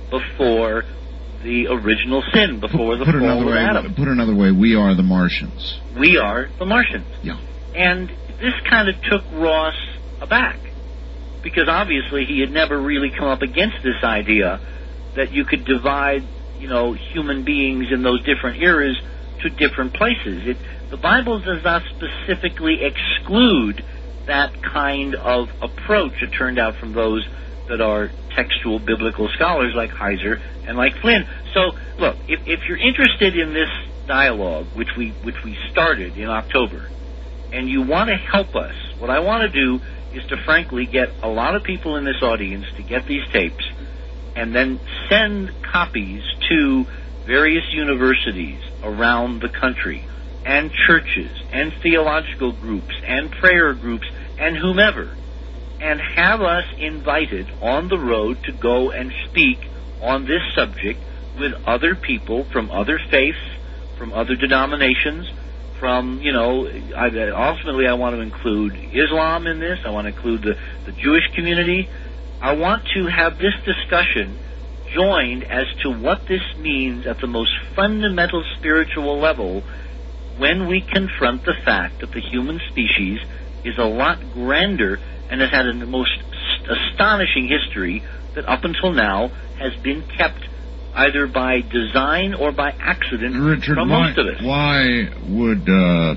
before the original sin, before the put fall another of way, Adam. Put another way, we are the Martians. We are the Martians. Yeah. And this kind of took Ross aback, because obviously he had never really come up against this idea that you could divide, you know, human beings in those different eras to different places. It, the Bible does not specifically exclude that kind of approach, it turned out, from those that are textual biblical scholars like Heiser and like Flynn. So, look, if, if you're interested in this dialogue, which we which we started in October, and you want to help us, what I want to do is to frankly get a lot of people in this audience to get these tapes and then send copies to various universities around the country and churches and theological groups and prayer groups and whomever, and have us invited on the road to go and speak on this subject with other people from other faiths, from other denominations, from, you know, I, ultimately I want to include Islam in this, I want to include the, the Jewish community. I want to have this discussion joined as to what this means at the most fundamental spiritual level when we confront the fact that the human species is a lot grander and has had a most astonishing history that up until now has been kept either by design or by accident Richard, from why, most of us. Why would uh,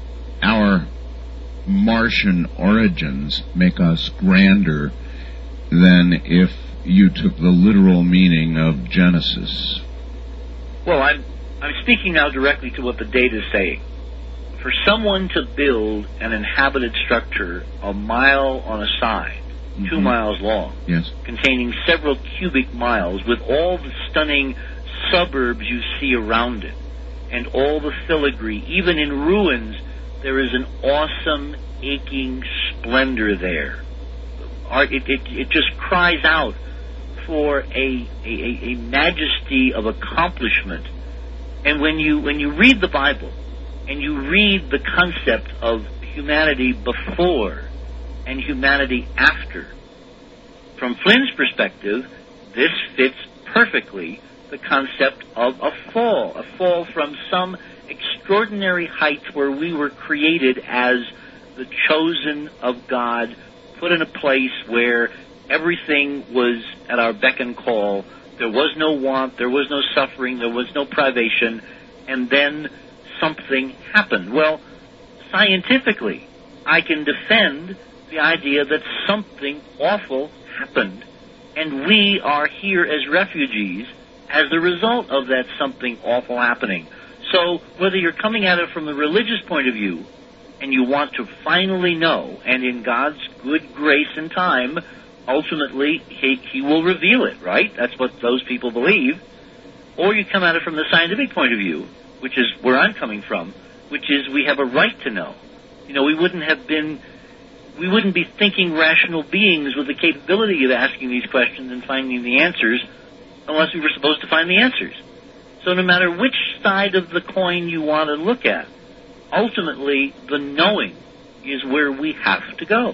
our Martian origins make us grander than if you took the literal meaning of Genesis? Well, I'm I'm speaking now directly to what the data is saying. For someone to build an inhabited structure a mile on a side, mm-hmm. two miles long, yes, containing several cubic miles, with all the stunning suburbs you see around it, and all the filigree, even in ruins, there is an awesome, aching splendor there. Art, it, it, it just cries out for a, a, a majesty of accomplishment. And when you when you read the Bible and you read the concept of humanity before and humanity after, from Flynn's perspective, this fits perfectly the concept of a fall, a fall from some extraordinary height where we were created as the chosen of God, put in a place where everything was at our beck and call. There was no want, there was no suffering, there was no privation, and then something happened. Well, scientifically, I can defend the idea that something awful happened, and we are here as refugees as the result of that something awful happening. So whether you're coming at it from a religious point of view, and you want to finally know, and in God's good grace and time, ultimately, he, he will reveal it, right? That's what those people believe. Or you come at it from the scientific point of view, which is where I'm coming from, which is we have a right to know. You know, we wouldn't have been, we wouldn't be thinking rational beings with the capability of asking these questions and finding the answers unless we were supposed to find the answers. So no matter which side of the coin you want to look at, ultimately, the knowing is where we have to go.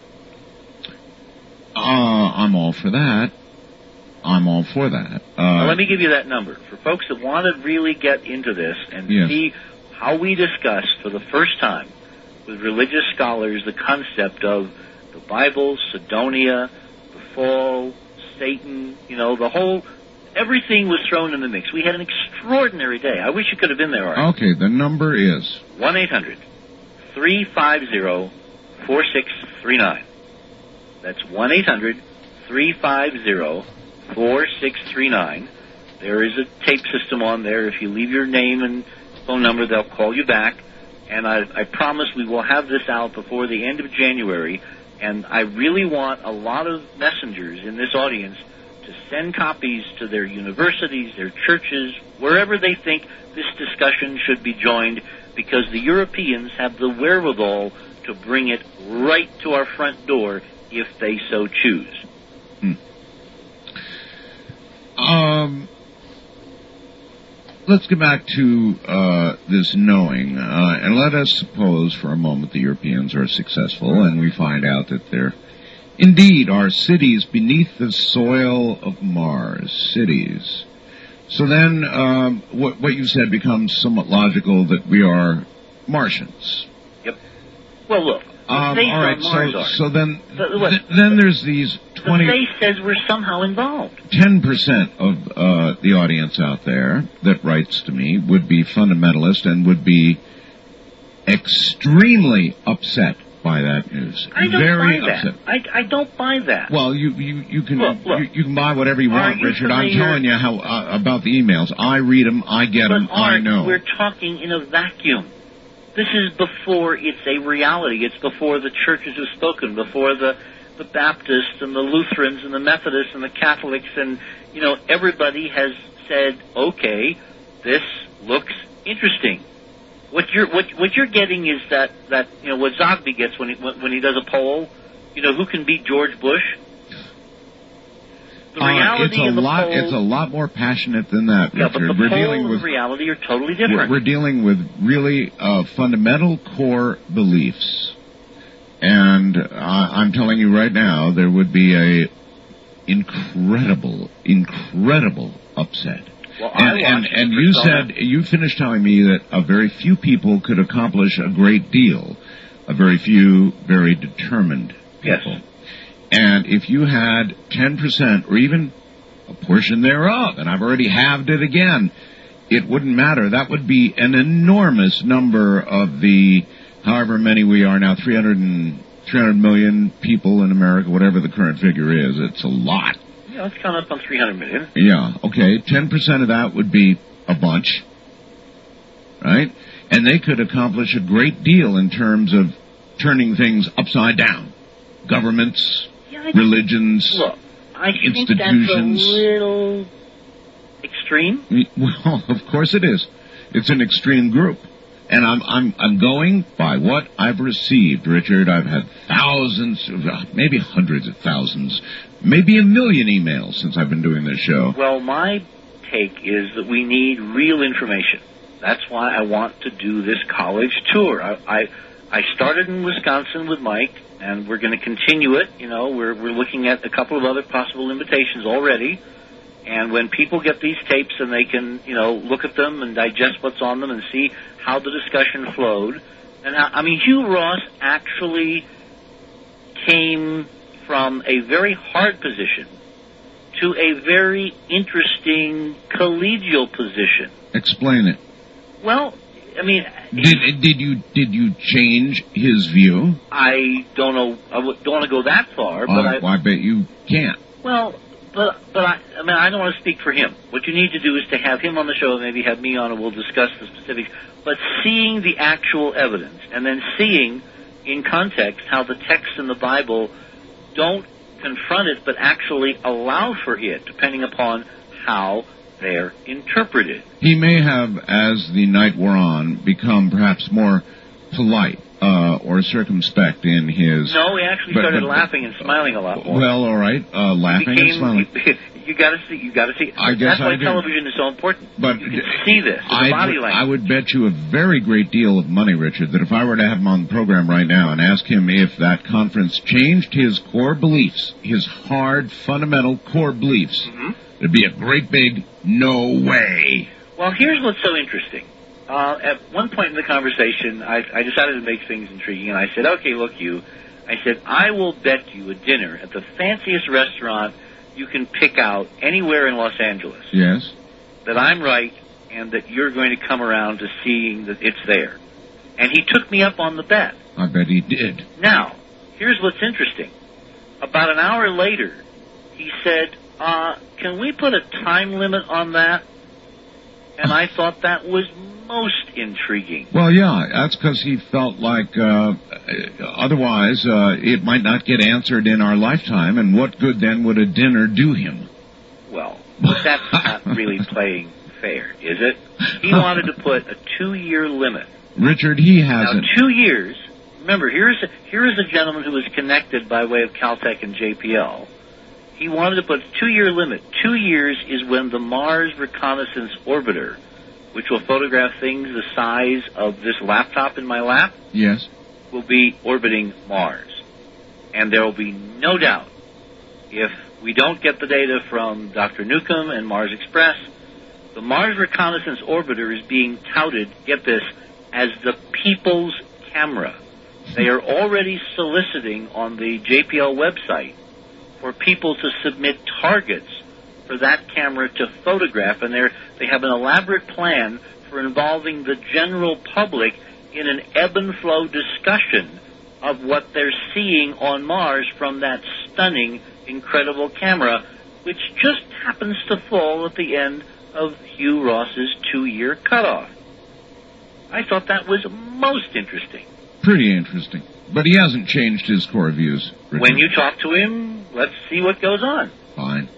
Uh, I'm all for that. I'm all for that. Uh, now, let me give you that number. For folks that want to really get into this and yes. see how we discussed for the first time with religious scholars the concept of the Bible, Sidonia, the fall, Satan, you know, the whole, everything was thrown in the mix. We had an extraordinary day. I wish you could have been there, Art. Okay, the number is? one eight hundred three five zero four six three nine. That's one eight hundred three five zero four six three nine. There is a tape system on there. If you leave your name and phone number, they'll call you back. And I, I promise we will have this out before the end of January. And I really want a lot of messengers in this audience to send copies to their universities, their churches, wherever they think this discussion should be joined, because the Europeans have the wherewithal to bring it right to our front door if they so choose. Hmm. Um... Let's get back to uh, this knowing, uh, and let us suppose for a moment the Europeans are successful, and we find out that there indeed are cities beneath the soil of Mars, cities. So then um, what, what you said becomes somewhat logical, that we are Martians. Yep. Well, look, the um, space all right, on Mars so, are. so then, The, th- then there's these twenty... The space says we're somehow involved. ten percent of uh, the audience out there that writes to me would be fundamentalist and would be extremely upset by that news. I don't Very buy upset. that. I, I don't buy that. Well, you you, you can Look, look. You, you can buy whatever you Are want, you Richard. I'm familiar- telling you how uh, about the emails. I read them. I get But them. I Art, know. we're talking in a vacuum. This is before it's a reality. It's before the churches have spoken, before the the Baptists and the Lutherans and the Methodists and the Catholics, and, you know, everybody has said, okay, this looks interesting. What you're what what you're getting is that, that you know what Zogby gets when he when, when he does a poll. You know, who can beat George Bush? The Uh, reality it's a of the lot. poll, It's a lot more passionate than that, yeah, Richard. but the we're poll dealing and with the reality are totally we're, different. we're dealing with really uh, fundamental core beliefs, and uh, I'm telling you right now, there would be a incredible, incredible upset. Well, I and and, watched and it you for said you finished telling me that a very few people could accomplish a great deal, a very few very determined people. Yes. And if you had ten percent or even a portion thereof, and I've already halved it again, it wouldn't matter. That would be an enormous number of the, however many we are now, three hundred, and, three hundred million people in America, whatever the current figure is. It's a lot. Yeah, let's count up on three hundred million. Yeah, okay. ten percent of that would be a bunch, right? And they could accomplish a great deal in terms of turning things upside down. Governments, Yeah, I religions, Look, I think institutions. that's a little extreme. Well, of course it is. It's an extreme group. And I'm I'm I'm going by what I've received, Richard. I've had thousands, maybe hundreds of thousands, maybe a million emails since I've been doing this show. Well, my take is that we need real information. That's why I want to do this college tour. I I, I started in Wisconsin with Mike, and we're going to continue it. You know, we're we're looking at a couple of other possible invitations already. And when people get these tapes and they can, you know, look at them and digest what's on them and see how the discussion flowed. And how, I mean, Hugh Ross actually came from a very hard position to a very interesting collegial position. Explain it. Well, I mean, Did did you did you change his view? I don't know. I w- don't want to go that far, but Uh, I. well, I bet you can't. Well, but but I, I mean, I don't want to speak for him. What you need to do is to have him on the show, and maybe have me on, and we'll discuss the specifics. But seeing the actual evidence, and then seeing in context how the texts in the Bible don't confront it, but actually allow for it, depending upon how they're interpreted. He may have, as the night wore on, become perhaps more polite uh, or circumspect in his... No, he actually but, started but, laughing and smiling a lot more. Well, all right, uh, laughing became, and smiling. You, you got to see. You got to see. I guess That's why I do. television is so important. But you can see this. The I body would, language. I would bet you a very great deal of money, Richard, that if I were to have him on the program right now and ask him if that conference changed his core beliefs, his hard, fundamental core beliefs, mm-hmm. there'd be a great big no way. Well, here's what's so interesting. Uh, at one point in the conversation, I, I decided to make things intriguing, and I said, okay, look, you. I said, I will bet you a dinner at the fanciest restaurant you can pick out anywhere in Los Angeles Yes. that I'm right and that you're going to come around to seeing that it's there. And he took me up on the bet. I bet he did. Now, here's what's interesting. About an hour later, he said, uh, can we put a time limit on that? And I thought that was most intriguing. Well, yeah, that's because he felt like uh, otherwise uh, it might not get answered in our lifetime, and what good then would a dinner do him? Well, that's not really playing fair, is it? He wanted to put a two-year limit. Richard, he hasn't. Now, two years. Remember, here's a, here is a gentleman who was connected by way of Caltech and J P L. He wanted to put a two-year limit. Two years is when the Mars Reconnaissance Orbiter, which will photograph things the size of this laptop in my lap, yes, will be orbiting Mars. And there will be no doubt, if we don't get the data from Doctor Newcomb and Mars Express, the Mars Reconnaissance Orbiter is being touted, get this, as the people's camera. They are already soliciting on the J P L website for people to submit targets for that camera to photograph, and they're, they have an elaborate plan for involving the general public in an ebb and flow discussion of what they're seeing on Mars from that stunning, incredible camera, which just happens to fall at the end of Hugh Ross's two-year cutoff. I thought that was most interesting. Pretty interesting. But he hasn't changed his core views, Richard. When you talk to him, let's see what goes on. Fine.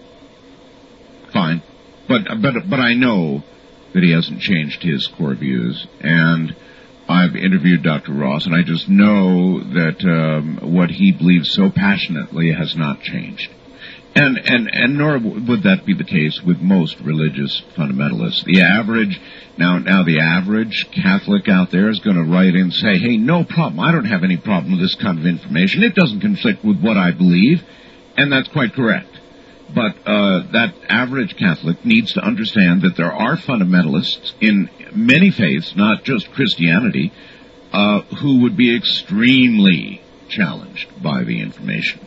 Fine. But, but, but I know that he hasn't changed his core views, and I've interviewed Doctor Ross, and I just know that um, what he believes so passionately has not changed. And, and, and nor would that be the case with most religious fundamentalists. The average, now, now the average Catholic out there is going to write in and say, hey, no problem, I don't have any problem with this kind of information. It doesn't conflict with what I believe, and that's quite correct. But uh, that average Catholic needs to understand that there are fundamentalists in many faiths, not just Christianity, uh, who would be extremely challenged by the information.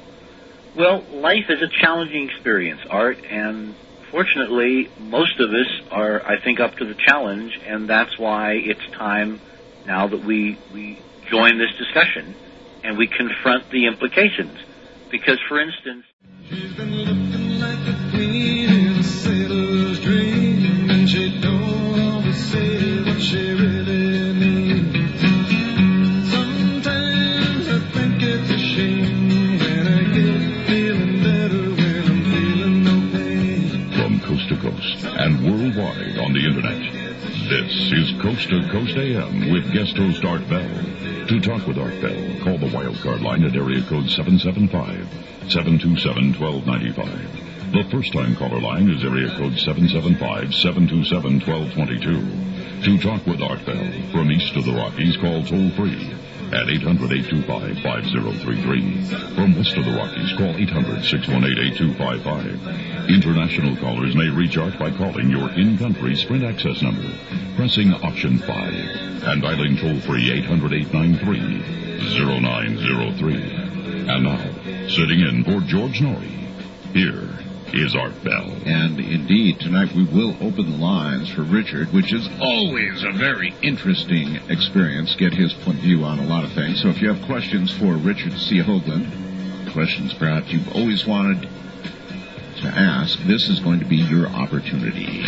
Well, life is a challenging experience, Art, and fortunately, most of us are, I think, up to the challenge, and that's why it's time now that we, we join this discussion and we confront the implications. Because, for instance... She's been looking like a queen in a sailor's dream, and she don't always say what she really means. Sometimes I think it's a shame when I get feeling better when I'm feeling no pain. From coast to coast and worldwide on the Internet, this is Coast to Coast A M with guest host Art Bell. To talk with Art Bell, call the wildcard line at area code seven seven five, seven two seven, one two nine five. The first-time caller line is area code seven seven five, seven two seven, one two two two. To talk with Art Bell from east of the Rockies, call toll-free at eight hundred, eight two five, five zero three three. From west of the Rockies, call eight hundred, six one eight, eight two five five. International callers may reach Art by calling your in-country Sprint access number, pressing option five, and dialing toll-free eight hundred, eight nine three, zero nine zero three. And now, sitting in for George Norrie, here is Art Bell. And indeed, tonight we will open the lines for Richard, which is always a very interesting experience, get his point of view on a lot of things. So if you have questions for Richard C. Hoagland, questions perhaps you've always wanted to ask, this is going to be your opportunity.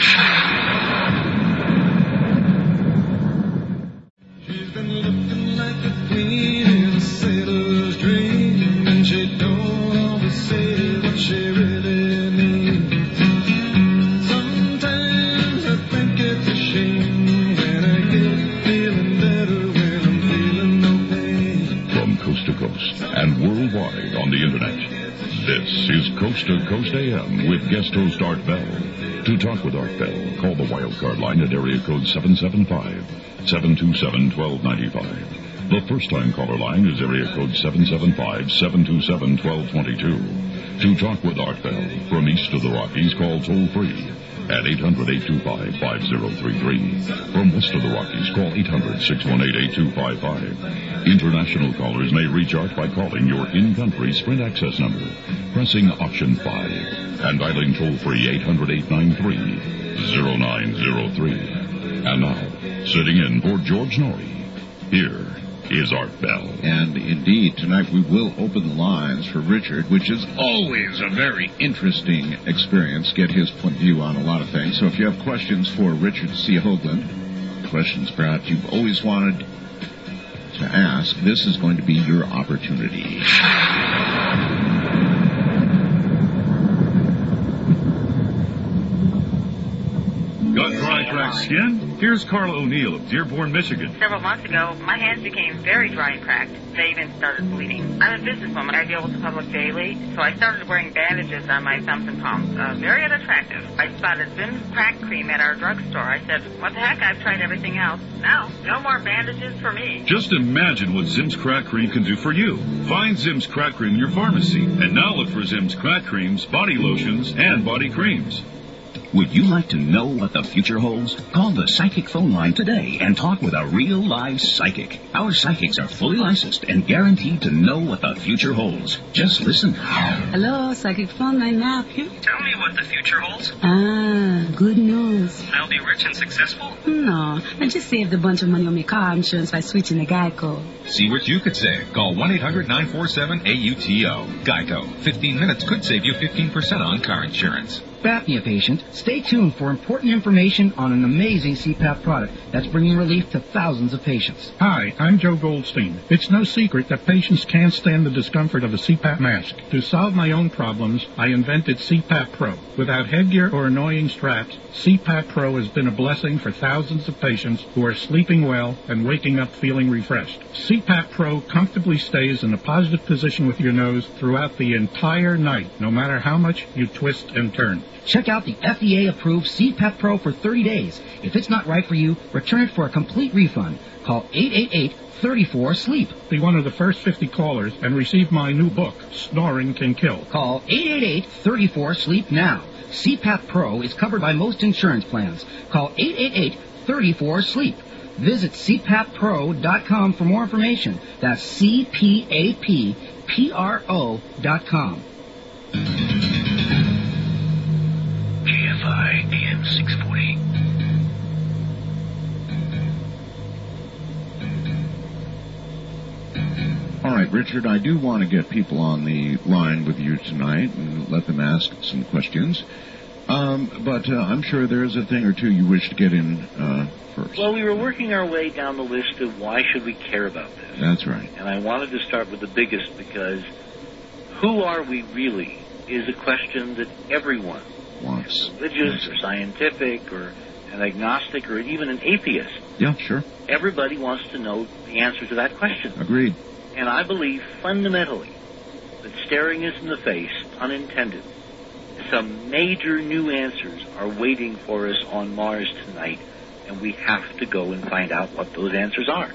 She's been looking like a queen in a sailor's dream, and she don't always say what she really means. Sometimes I think it's a shame when I get feeling better when I'm feeling no pain. From coast to coast and worldwide on the Internet, this is Coast to Coast A M with guest host Art Bell. To talk with Art Bell, call the wildcard line at area code seven seven five, seven two seven, one two nine five. The first-time caller line is area code seven seven five, seven two seven, one two two two. To talk with Art Bell from east of the Rockies, call toll-free at eight hundred, eight two five, five zero three three. From west of the Rockies, call eight hundred, six one eight, eight two five five. International callers may reach Art by calling your in-country Sprint access number, pressing option five, and dialing toll-free eight hundred, eight nine three, zero nine zero three. And now, sitting in for George Norrie, here is Art Bell. And indeed, tonight we will open the lines for Richard, which is always a very interesting experience, get his point of view on a lot of things. So if you have questions for Richard C. Hoagland, questions perhaps you've always wanted to ask, this is going to be your opportunity. Got dry, cracked skin? Here's Carla O'Neill of Dearborn, Michigan. Several months ago, my hands became very dry and cracked. They even started bleeding. I'm a businesswoman. I deal with the public daily, so I started wearing bandages on my thumbs and palms. Uh, very unattractive. I spotted Zim's crack cream at our drugstore. I said, what the heck? I've tried everything else. Now, no more bandages for me. Just imagine what Zim's crack cream can do for you. Find Zim's crack cream in your pharmacy, and now look for Zim's crack creams, body lotions, and body creams. Would you like to know what the future holds? Call the Psychic phone line today and talk with a real live psychic. Our psychics are fully licensed and guaranteed to know what the future holds. Just listen. Hello, Psychic phone line, now. Tell me what the future holds. Ah, good news. I'll be rich and successful? No, I just saved a bunch of money on my car insurance by switching to Geico. See what you could save. Call one eight hundred, nine four seven, A U T O. Geico. fifteen minutes could save you fifteen percent on car insurance. Apnea patient, stay tuned for important information on an amazing C PAP product that's bringing relief to thousands of patients. Hi, I'm Joe Goldstein. It's no secret that patients can't stand the discomfort of a C PAP mask. To solve my own problems, I invented C PAP Pro. Without headgear or annoying straps, C PAP Pro has been a blessing for thousands of patients who are sleeping well and waking up feeling refreshed. C PAP Pro comfortably stays in a positive position with your nose throughout the entire night, no matter how much you twist and turn. Check out the F D A-approved C PAP Pro for thirty days. If it's not right for you, return it for a complete refund. Call eight eight eight, three four, sleep. Be one of the first fifty callers and receive my new book, Snoring Can Kill. Call eight eight eight, three four, sleep now. C PAP Pro is covered by most insurance plans. Call eight eight eight, three four, sleep. Visit C PAP pro dot com for more information. That's C P A P P R O dot com. K F I A M six forty. All right, Richard, I do want to get people on the line with you tonight and let them ask some questions. Um, but uh, I'm sure there's a thing or two you wish to get in uh, first. Well, we were working our way down the list of why should we care about this. That's right. And I wanted to start with the biggest because who are we really is a question that everyone wants. Religious or scientific or an agnostic or even an atheist. Yeah, sure. Everybody wants to know the answer to that question. Agreed. And I believe fundamentally that staring us in the face, unintended, some major new answers are waiting for us on Mars tonight, and we have to go and find out what those answers are.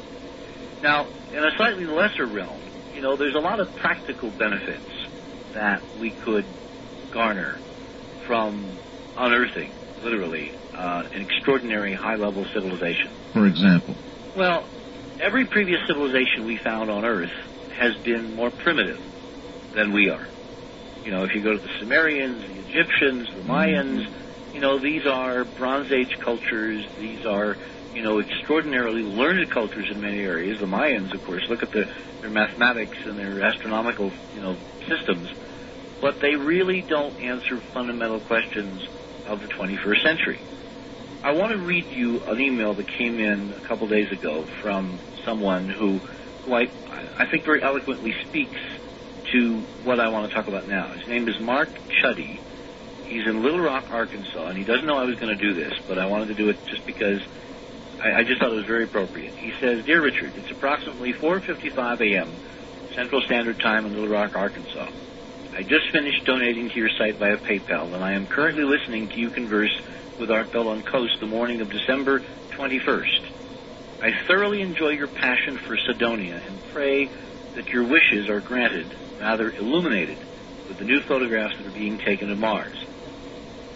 Now, in a slightly lesser realm, you know, there's a lot of practical benefits that we could garner from unearthing, literally, uh, an extraordinary high-level civilization. For example? Well, every previous civilization we found on Earth has been more primitive than we are. You know, if you go to the Sumerians, the Egyptians, the Mayans, you know, these are Bronze Age cultures. These are, you know, extraordinarily learned cultures in many areas. The Mayans, of course, look at the, their mathematics and their astronomical, you know, systems. But they really don't answer fundamental questions of the twenty-first century. I want to read you an email that came in a couple days ago from someone who, who I, I think very eloquently speaks to what I want to talk about now. His name is Mark Chuddy. He's in Little Rock, Arkansas, and he doesn't know I was going to do this, but I wanted to do it just because I, I just thought it was very appropriate. He says, Dear Richard, it's approximately four fifty-five a.m. Central Standard Time in Little Rock, Arkansas. I just finished donating to your site via PayPal, and I am currently listening to you converse with Art Bell on Coast the morning of December twenty-first. I thoroughly enjoy your passion for Cydonia and pray that your wishes are granted, rather illuminated, with the new photographs that are being taken of Mars.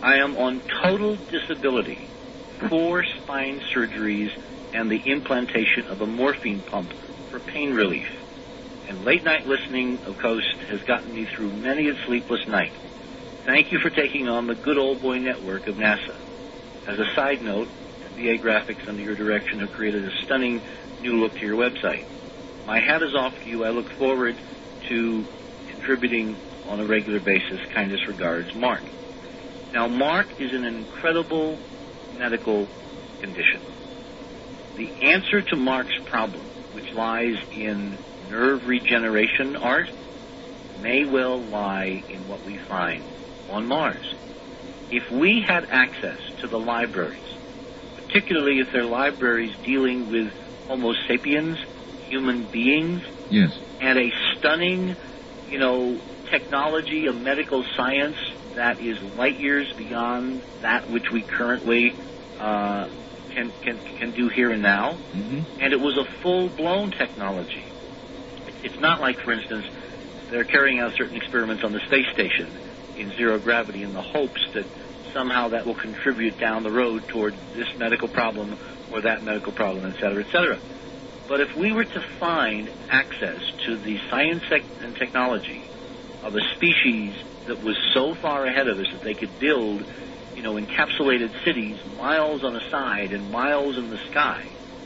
I am on total disability, four spine surgeries, and the implantation of a morphine pump for pain relief. And late night listening of Coast has gotten me through many a sleepless night. Thank you for taking on the good old boy network of NASA. As a side note, V A Graphics under your direction have created a stunning new look to your website. My hat is off to you. I look forward to contributing on a regular basis. Kindest regards, Mark. Now, Mark is in an incredible medical condition. The answer to Mark's problem, which lies in nerve regeneration art, may well lie in what we find on Mars. If we had access to the libraries, particularly if they're libraries dealing with Homo sapiens, human beings, yes, and a stunning, you know, technology of medical science that is light years beyond that which we currently uh, can, can can do here and now, mm-hmm. and it was a full-blown technology. It's not like, for instance, they're carrying out certain experiments on the space station in zero gravity in the hopes that somehow that will contribute down the road toward this medical problem or that medical problem, et cetera, et cetera. But if we were to find access to the science and technology of a species that was so far ahead of us that they could build, you know, encapsulated cities miles on the side and miles in the sky,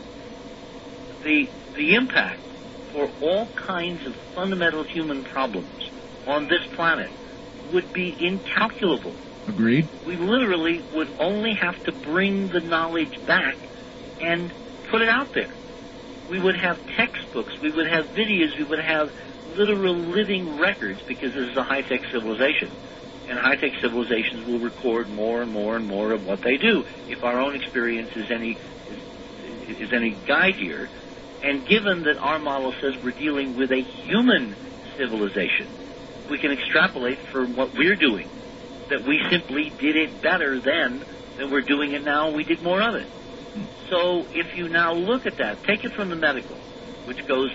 the the impact for all kinds of fundamental human problems on this planet would be incalculable. Agreed. We literally would only have to bring the knowledge back and put it out there. We would have textbooks, we would have videos, we would have literal living records, because this is a high-tech civilization. And high-tech civilizations will record more and more and more of what they do. If our own experience is any is, is any guide here, and given that our model says we're dealing with a human civilization, we can extrapolate from what we're doing, that we simply did it better then than we're doing it now, and we did more of it. So if you now look at that, take it from the medical, which goes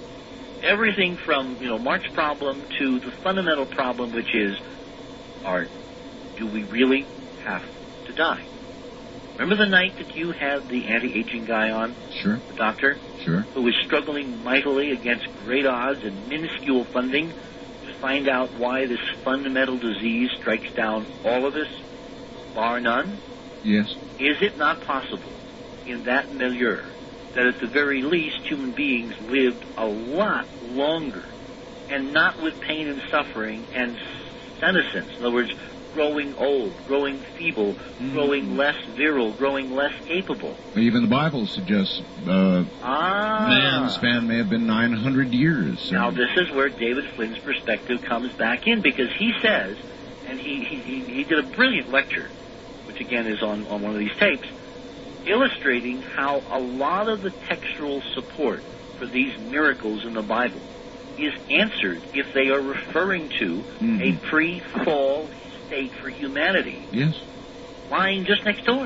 everything from, you know, Mark's problem to the fundamental problem, which is, Art, do we really have to die? Remember the night that you had the anti-aging guy on? Sure. The doctor? Sure. Who was struggling mightily against great odds and minuscule funding to find out why this fundamental disease strikes down all of us, bar none? Yes. Is it not possible in that milieu that at the very least human beings lived a lot longer, and not with pain and suffering and senescence? In other words, growing old, growing feeble, mm. growing less virile, growing less capable. Even the Bible suggests uh, ah. man's span may have been nine hundred years. So. Now, this is where David Flynn's perspective comes back in, because he says, and he, he, he did a brilliant lecture, which again is on, on one of these tapes, illustrating how a lot of the textual support for these miracles in the Bible is answered if they are referring to mm-hmm. a pre-fall state for humanity. Yes. Lying just next door.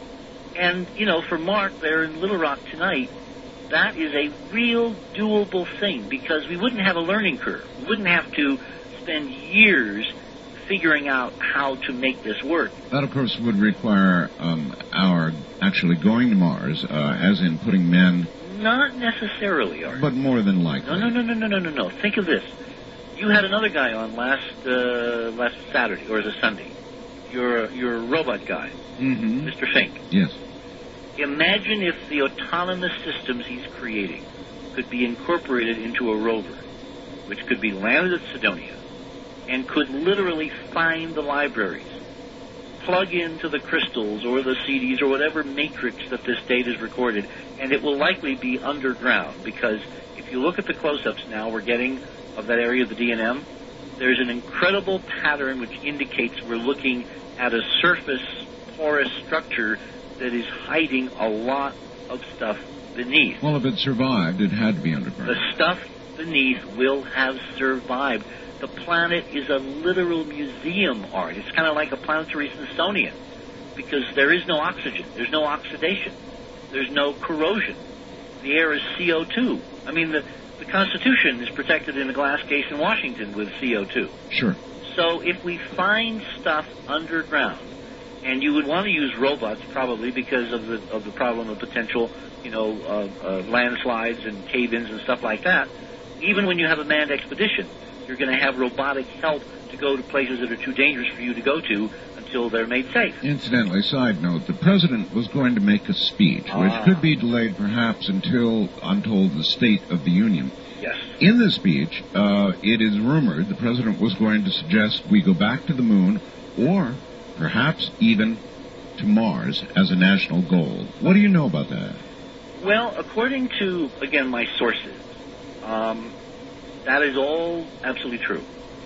And, you know, for Mark there in Little Rock tonight, that is a real doable thing, because we wouldn't have a learning curve. We wouldn't have to spend years figuring out how to make this work. That, of course, would require um, our actually going to Mars, uh, as in putting men... Not necessarily, Art. But more than likely. No, no, no, no, no, no, no, no. Think of this. You had another guy on last uh, last Saturday, or is it Sunday? Your your robot guy, mm-hmm. Mister Fink. Yes. Imagine if the autonomous systems he's creating could be incorporated into a rover, which could be landed at Cydonia, and could literally find the libraries, plug into the crystals or the C Ds or whatever matrix that this data is recorded, and it will likely be underground, because if you look at the close-ups now we're getting of that area of the D N M, there's an incredible pattern which indicates we're looking at a surface porous structure that is hiding a lot of stuff beneath. Well, if it survived, it had to be underground. The stuff beneath will have survived. The planet is a literal museum, Art. It's kind of like a planetary Smithsonian, because there is no oxygen, there's no oxidation, there's no corrosion. The air is C O two. I mean, the, the Constitution is protected in a glass case in Washington with C O two. Sure. So if we find stuff underground And you would want to use robots probably because of the of the problem of potential, you know, uh, uh, landslides and cave-ins and stuff like that. Even when you have a manned expedition, you're going to have robotic help to go to places that are too dangerous for you to go to until they're made safe. Incidentally, side note, the president was going to make a speech, Ah. which could be delayed perhaps until, I'm told, the State of the Union. Yes. In the speech, uh, it is rumored the president was going to suggest we go back to the moon, or perhaps even to Mars as a national goal. What do you know about that? Well, according to, again, my sources, um, that is all absolutely true.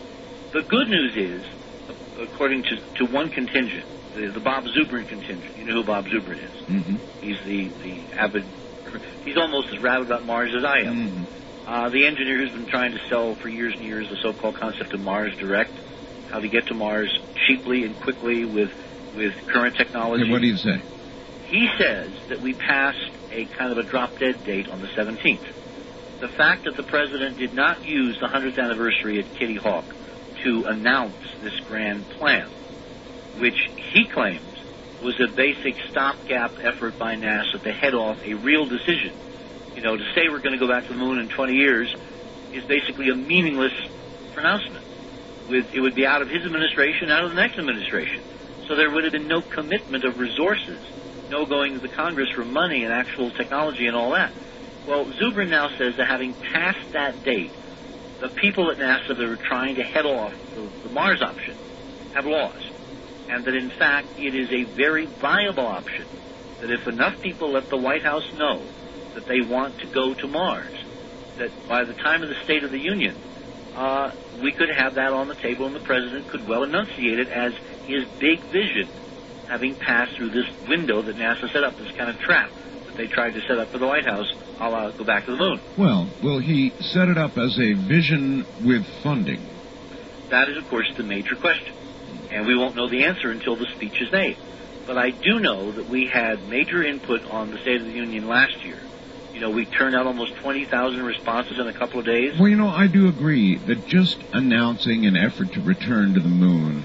The good news is, according to, to one contingent, the, the Bob Zubrin contingent. You know who Bob Zubrin is? Mm-hmm. He's the, the avid, he's almost as rabid about Mars as I am. Mm-hmm. Uh, the engineer who's been trying to sell for years and years the so-called concept of Mars Direct, how to get to Mars cheaply and quickly with, with current technology. Okay, what do you say? He says that we passed a kind of a drop-dead date on the seventeenth. The fact that the president did not use the hundredth anniversary at Kitty Hawk to announce this grand plan, which he claims was a basic stopgap effort by NASA to head off a real decision. You know, to say we're going to go back to the moon in twenty years is basically a meaningless pronouncement. With, it would be out of his administration, out of the next administration. So there would have been no commitment of resources, no going to the Congress for money and actual technology and all that. Well, Zubrin now says that having passed that date, the people at NASA that are trying to head off the, the Mars option have lost. And that, in fact, it is a very viable option, that if enough people let the White House know that they want to go to Mars, that by the time of the State of the Union, uh, we could have that on the table and the president could well enunciate it as his big vision, having passed through this window that NASA set up, this kind of trap that they tried to set up for the White House, a la go back to the moon. Well, will he set it up as a vision with funding? That is, of course, the major question. And we won't know the answer until the speech is made. But I do know that we had major input on the State of the Union last year. You know, we turned out almost twenty thousand responses in a couple of days. Well, you know, I do agree that just announcing an effort to return to the moon,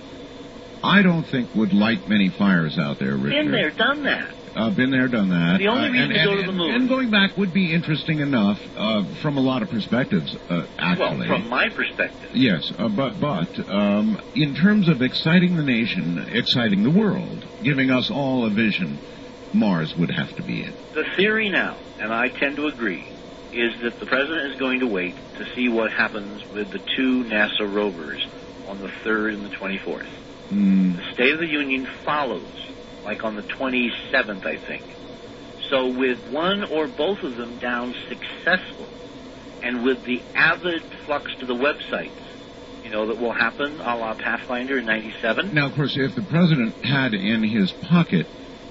I don't think would light many fires out there, Richard. Been there, done that. Uh, been there, done that. The only uh, reason and, to go and, to the moon. And going back would be interesting enough uh, from a lot of perspectives, uh, actually. Well, from my perspective. Yes, uh, but but um, in terms of exciting the nation, exciting the world, giving us all a vision, Mars would have to be it. The theory now, and I tend to agree, is that the president is going to wait to see what happens with the two NASA rovers on the third and the twenty-fourth. Mm. The State of the Union follows, like on the twenty-seventh, I think. So with one or both of them down successful, and with the avid flux to the websites, you know, that will happen a la Pathfinder in ninety-seven. Now, of course, if the president had in his pocket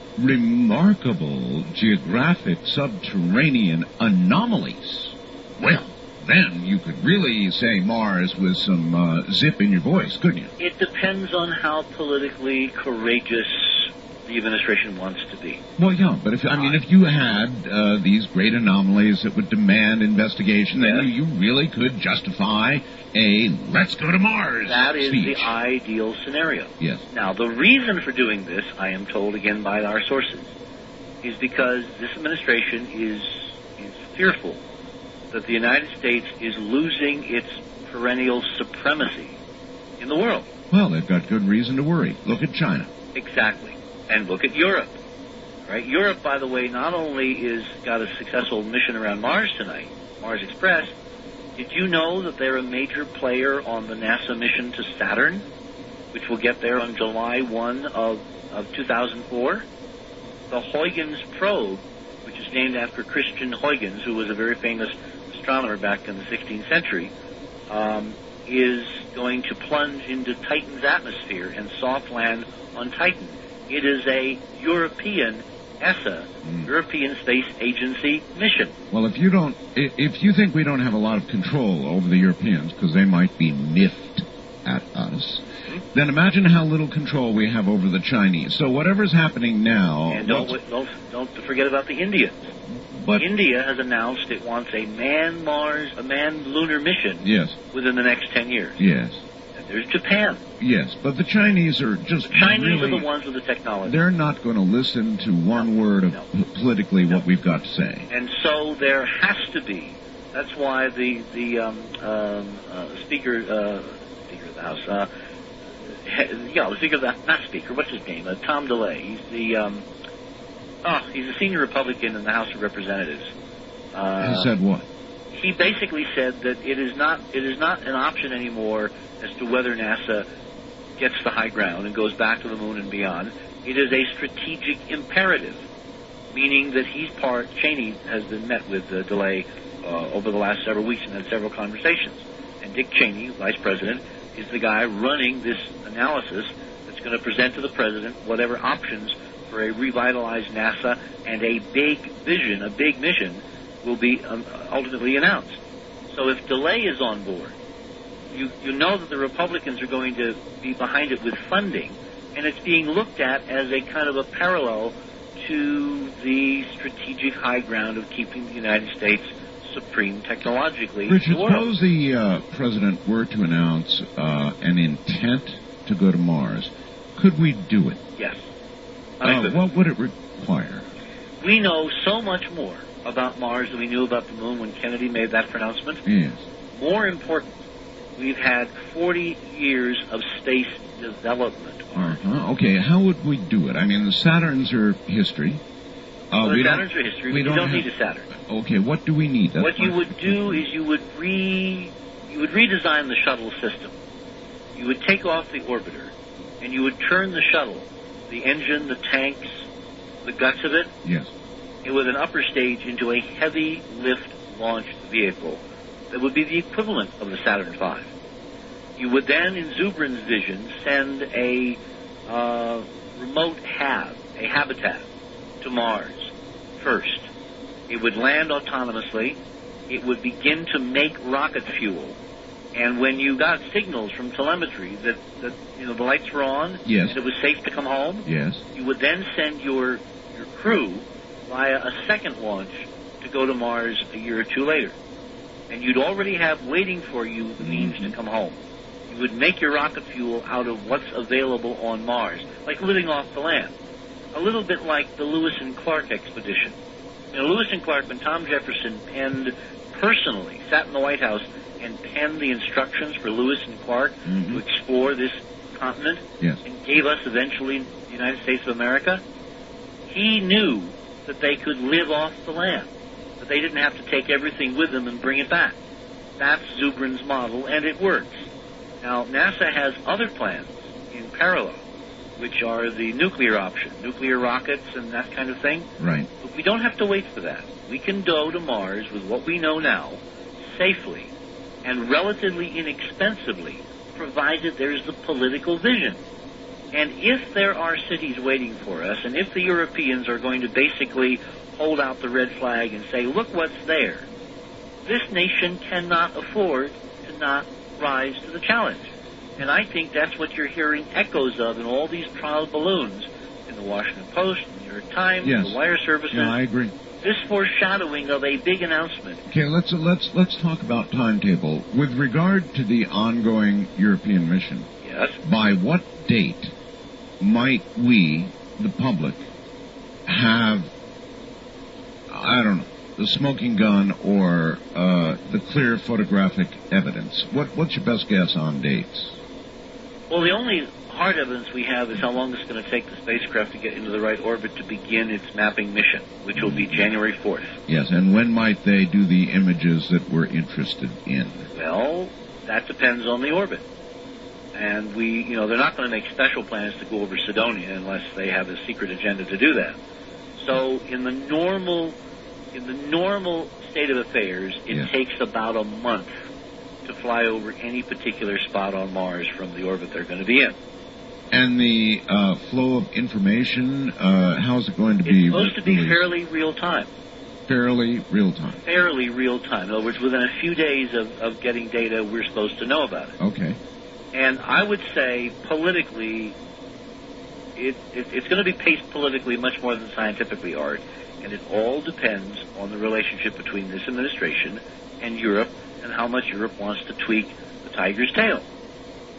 remarkable geographic subterranean anomalies, well, then you could really say Mars with some uh, zip in your voice, couldn't you? It depends on how politically courageous the administration wants to be. Well, yeah, but if I mean, if you had uh, these great anomalies that would demand investigation, then Yes. you, you really could justify a "let's go to Mars" That is speech. the ideal scenario. Yes. Now, the reason for doing this, I am told again by our sources, is because this administration is is fearful that the United States is losing its perennial supremacy in the world. Well, they've got good reason to worry. Look at China. Exactly. And look at Europe. Right? Europe, by the way, not only is got a successful mission around Mars tonight, Mars Express, did you know that they're a major player on the NASA mission to Saturn, which will get there on July first of, of two thousand four? The Huygens probe, which is named after Christian Huygens, who was a very famous astronomer back in the sixteenth century, um, is going to plunge into Titan's atmosphere and soft land on Titan. It is a European E S A, mm. European Space Agency mission. Well, if you don't, if you think we don't have a lot of control over the Europeans because they might be miffed at us, mm-hmm. then imagine how little control we have over the Chinese. So whatever's happening now, and don't don't don't forget about the Indians. But India has announced it wants a man Mars, a man lunar mission. Yes. Within the next ten years. Yes. And there's Japan. Yes, but the Chinese are just The Chinese really, are the ones with the technology. They're not going to listen to one word of no. politically what we've got to say. And so there has to be. That's why the the um, um, uh, speaker uh, speaker of the House, uh, he, yeah, the speaker of the not speaker. What's his name? Uh, Tom DeLay. He's the um, oh, he's a senior Republican in the House of Representatives. Uh, he said what? He basically said that it is not it is not an option anymore as to whether NASA gets the high ground and goes back to the moon and beyond. It is a strategic imperative, meaning that he's part. Cheney has been met with uh, DeLay uh, over the last several weeks and had several conversations. And Dick Cheney, Vice President, is the guy running this analysis that's going to present to the President whatever options for a revitalized NASA and a big vision, a big mission, will be um, ultimately announced. So if DeLay is on board, you, you know that the Republicans are going to be behind it with funding, and it's being looked at as a kind of a parallel to the strategic high ground of keeping the United States supreme technologically. Richard, in the world. suppose the uh, President were to announce uh, an intent to go to Mars. Could we do it? Yes. Uh, what would it require? We know so much more about Mars than we knew about the moon when Kennedy made that pronouncement. Yes. More important, we've had forty years of space development. Uh-huh. Okay, how would we do it? I mean, the Saturns are history. Uh, well, the we Saturns don't, are history. We You don't, don't have, need a Saturn. Okay, what do we need? That's what you my- would do is you would re you would redesign the shuttle system. You would take off the orbiter, and you would turn the shuttle, the engine, the tanks, the guts of it, Yes. with an upper stage into a heavy lift launched vehicle that would be the equivalent of the Saturn V. You would then, in Zubrin's vision, send a uh, remote hab, a habitat, to Mars first. It would land autonomously. It would begin to make rocket fuel. And when you got signals from telemetry that, that you know the lights were on Yes. and it was safe to come home, Yes. you would then send your your crew via a second launch to go to Mars a year or two later. And you'd already have waiting for you the means to come home. You would make your rocket fuel out of what's available on Mars, like living off the land. A little bit like the Lewis and Clark expedition. You know, Lewis and Clark, when Tom Jefferson penned personally, sat in the White House and penned the instructions for Lewis and Clark Mhm. to explore this continent Yes. and gave us eventually the United States of America, he knew that they could live off the land, that they didn't have to take everything with them and bring it back. That's Zubrin's model, and it works. Now, NASA has other plans in parallel, which are the nuclear option, nuclear rockets and that kind of thing. Right. But we don't have to wait for that. We can go to Mars with what we know now, safely and relatively inexpensively, provided there's the political vision. And if there are cities waiting for us, and if the Europeans are going to basically hold out the red flag and say, look what's there, this nation cannot afford to not rise to the challenge. And I think that's what you're hearing echoes of in all these trial balloons in the Washington Post, the New York Times, Yes. the wire services. Yeah, I agree. This foreshadowing of a big announcement. Okay, let's let's let's talk about timetable with regard to the ongoing European mission. Yes. By what date might we, the public, have I don't know the smoking gun or uh, the clear photographic evidence? What what's your best guess on dates? Well, the only hard evidence we have is how long it's going to take the spacecraft to get into the right orbit to begin its mapping mission, which will be January fourth. Yes, and when might they do the images that we're interested in? Well, that depends on the orbit. And we, you know, they're not going to make special plans to go over Cydonia unless they have a secret agenda to do that. So in the normal, in the normal state of affairs, it Yeah. takes about a month to fly over any particular spot on Mars from the orbit they're going to be in. And the uh, flow of information, uh, how's it going to be? It's supposed to be released? fairly real time. Fairly real time. Fairly real time. In other words, within a few days of, of getting data, we're supposed to know about it. Okay. And I would say politically, it, it, it's going to be paced politically much more than scientifically, Art. And it all depends on the relationship between this administration and Europe and how much Europe wants to tweak the tiger's tail.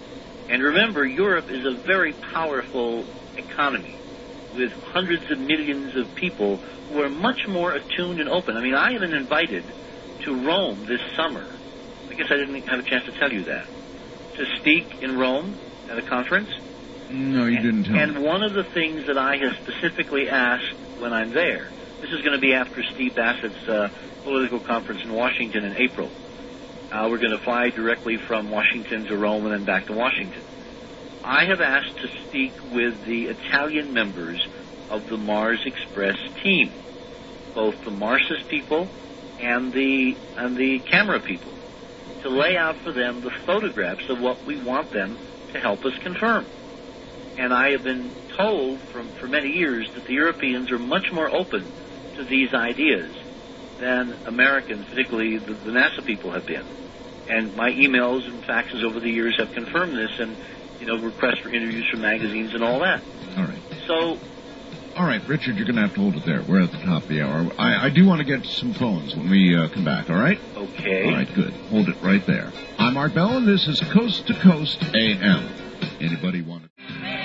And remember, Europe is a very powerful economy with hundreds of millions of people who are much more attuned and open. I mean, I have been invited to Rome this summer. I guess I didn't have a chance to tell you that. To speak in Rome at a conference. No, you didn't tell And me. one of the things that I have specifically asked when I'm there, this is going to be after Steve Bassett's uh, political conference in Washington in April. Uh, we're going to fly directly from Washington to Rome and then back to Washington. I have asked to speak with the Italian members of the Mars Express team, both the Marsis people and the and the camera people, to lay out for them the photographs of what we want them to help us confirm. And I have been told from for many years that the Europeans are much more open to these ideas than Americans, particularly the, the NASA people, have been. And my emails and faxes over the years have confirmed this, and you know, requests for interviews from magazines and all that. All right. So, all right, Richard, you're going to have to hold it there. We're at the top of the hour. I, I do want to get to some phones when we uh, come back. All right? Okay. All right, good. Hold it right there. I'm Art Bell, and this is Coast to Coast A M. Anybody want to?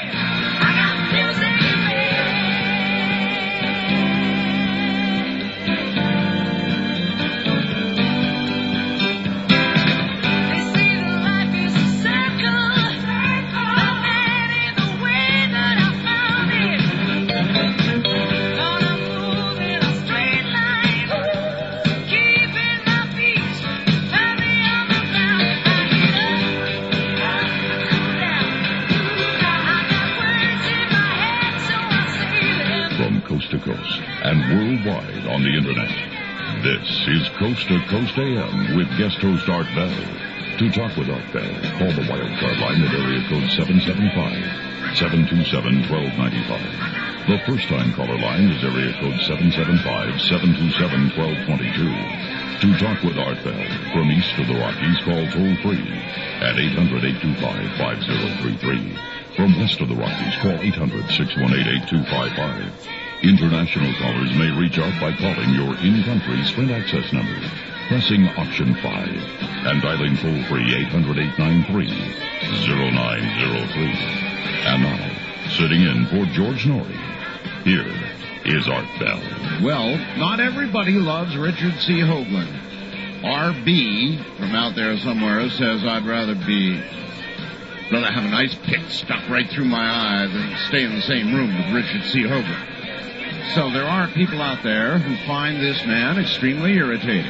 To coast and worldwide on the internet. This is Coast to Coast A M with guest host Art Bell. To talk with Art Bell, call the wildcard line at area code seven seven five, seven two seven, one two nine five. The first time caller line is area code seven seven five, seven two seven, one two two two. To talk with Art Bell from east of the Rockies, call toll free at eight hundred, eight two five, five zero three three. From west of the Rockies, call eight hundred, six one eight, eight two five five. International callers may reach out by calling your in-country Sprint access number, pressing option five, and dialing toll-free eight hundred, eight nine three, zero nine zero three. And now, sitting in for George Norrie, here is Art Bell. Well, not everybody loves Richard C. Hoagland. R B from out there somewhere says I'd rather be... rather have an ice pick stuck right through my eye than stay in the same room with Richard C. Hoagland. So there are people out there who find this man extremely irritating.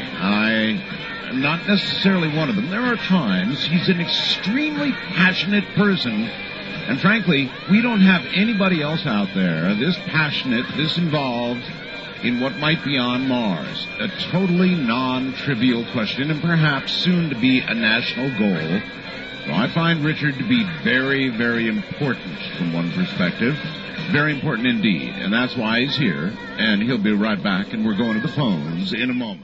I am not necessarily one of them. There are times he's an extremely passionate person, and frankly, we don't have anybody else out there this passionate, this involved in what might be on Mars. A totally non-trivial question, and perhaps soon to be a national goal. So I find Richard to be very, very important from one perspective. Very important indeed, and that's why he's here, and he'll be right back, and we're going to the phones in a moment.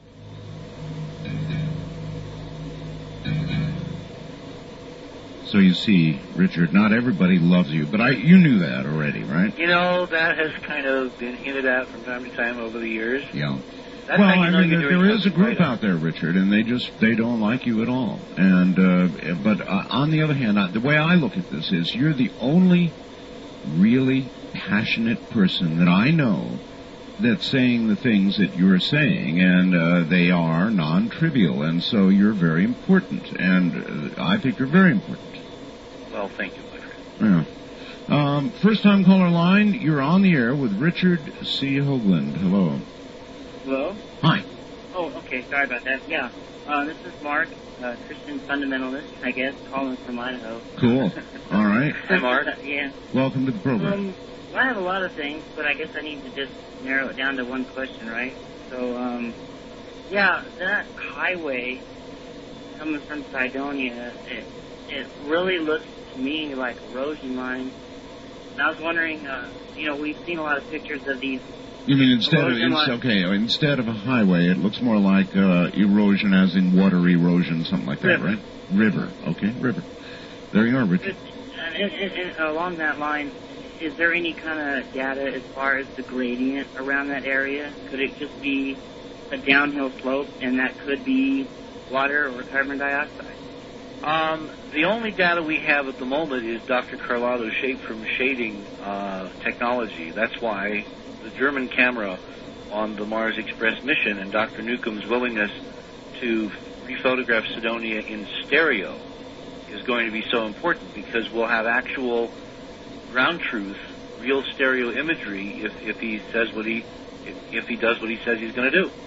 So you see, Richard, not everybody loves you, but I you knew that already, right? You know, that has kind of been hinted at from time to time over the years. Yeah. That's well, how you I know mean, you're there, doing there is a something group right. out there, Richard, and they just, they don't like you at all. And, uh, but uh, on the other hand, uh, the way I look at this is you're the only really passionate person that I know that's saying the things that you're saying, and uh, they are non-trivial, and so you're very important, and uh, I think you're very important. Well, thank you, my friend. Yeah. Um, first-time caller line, you're on the air with Richard C. Hoagland. Hello. Hello? Hi. Oh, okay, sorry about that. Yeah, uh, this is Mark, uh, Christian fundamentalist, I guess, calling from Idaho. Cool. All right. Hi, Mark. Yeah. Welcome to the program. Um, I have a lot of things, but I guess I need to just narrow it down to one question, right? So, um, yeah, that highway coming from Cydonia, it, it really looks to me like erosion lines. And I was wondering, uh, you know, we've seen a lot of pictures of these. You mean instead of, erosion ins- lines. okay, instead of a highway, it looks more like uh, erosion as in water erosion, something like that, River. right? River. Okay, river. There you are, Richard. And, and, and, and along that line, is there any kind of data as far as the gradient around that area? Could it just be a downhill slope, and that could be water or carbon dioxide? Um, the only data we have at the moment is Doctor Carlotta's shade from shading uh, technology. That's why the German camera on the Mars Express mission and Doctor Newcomb's willingness to rephotograph Cydonia in stereo is going to be so important, because we'll have actual ground truth, real stereo imagery if, if he says what he if, if he does what he says he's going to do.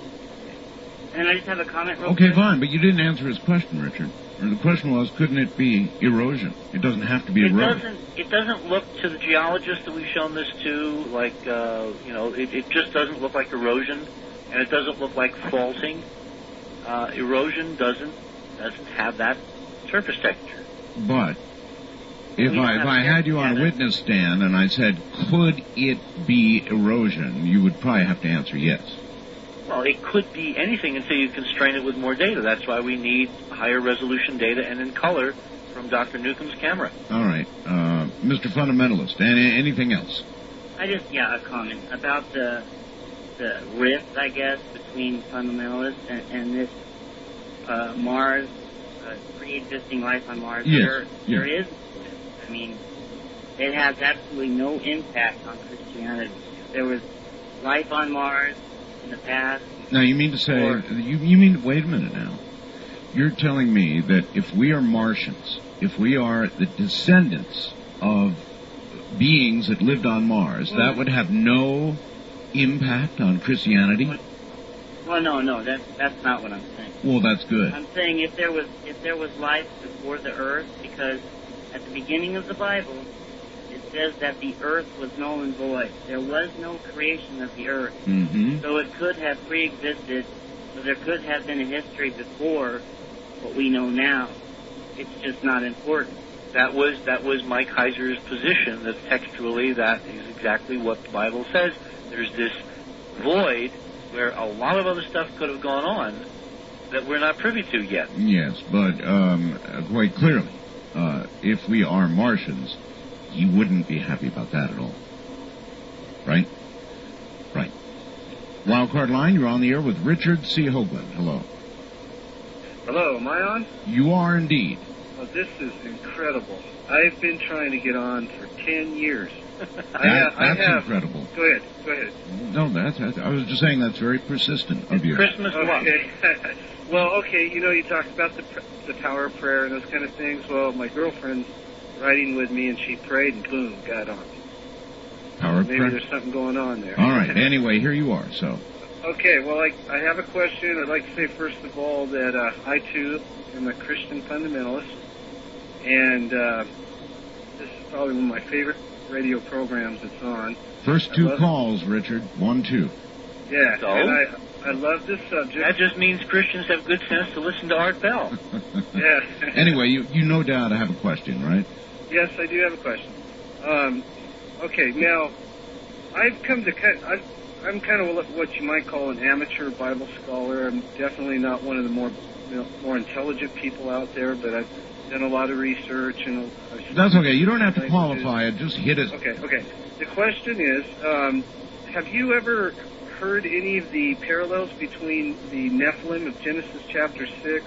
And I just have a comment real Okay, quick. fine, but you didn't answer his question, Richard. Or the question was, couldn't it be erosion? It doesn't have to be It erosion. doesn't. It doesn't look to the geologists that we've shown this to like uh, you know. It, it just doesn't look like erosion, and it doesn't look like faulting. Uh, erosion doesn't doesn't have that surface texture. But if We I have if I had you on a data. witness stand and I said, could it be erosion, you would probably have to answer yes. Well, it could be anything until you constrain it with more data. That's why we need higher resolution data and in color from Doctor Newcomb's camera. All right, uh, Mister Fundamentalist. Any, anything else? I just, yeah, a comment about the the rift, I guess, between fundamentalists and, and this uh, Mars, uh, pre-existing life on Mars. Yes, There, yes. there is, I mean, it has absolutely no impact on Christianity. There was life on Mars in the past. Now, you mean to say, Or- you, you mean, wait a minute now. You're telling me that if we are Martians, if we are the descendants of beings that lived on Mars, that would have no impact on Christianity? Well, no, no, that, that's not what I'm saying. Well, that's good. I'm saying if there was if there was life before the earth, because at the beginning of the Bible, it says that the earth was null and void. There was no creation of the earth. Mm-hmm. So it could have pre-existed, so there could have been a history before what we know now. It's just not important. That was that was Mike Heiser's position, that textually that is exactly what the Bible says. There's this void where a lot of other stuff could have gone on that we're not privy to yet. Yes, but um, uh, quite clearly, uh, if we are Martians, he wouldn't be happy about that at all. Right? Right. Wildcard line, you're on the air with Richard C. Hoagland. Hello. Hello, am I on? You are indeed. Well, this is incredible. I've been trying to get on for ten years. I, That, I that's have. incredible. Go ahead. Go ahead. No, that's, that's, I was just saying that's very persistent of you. Christmas love. Okay. Well, okay. You know, you talked about the pr- the power of prayer and those kind of things. Well, my girlfriend's riding with me, and she prayed, and boom, got on. Power of Maybe prayer. there's something going on there. All right. Anyway, here you are. So, Okay, well, I, I have a question. I'd like to say, first of all, that uh, I, too, am a Christian fundamentalist. And uh, this is probably one of my favorite radio programs that's on. first I two love- calls, Richard. One, two. Yeah, So? and I, I love this subject. That just means Christians have good sense to listen to Art Bell. Yeah. Anyway, you, you no doubt have a question, right? Yes, I do have a question. Um, okay, now, I've come to kind I've, I'm kind of what you might call an amateur Bible scholar. I'm definitely not one of the more you know, more intelligent people out there, but I've done a lot of research and I've That's okay. You don't have to languages. qualify it. Just hit it. Okay, okay. The question is, um, have you ever heard any of the parallels between the Nephilim of Genesis chapter six,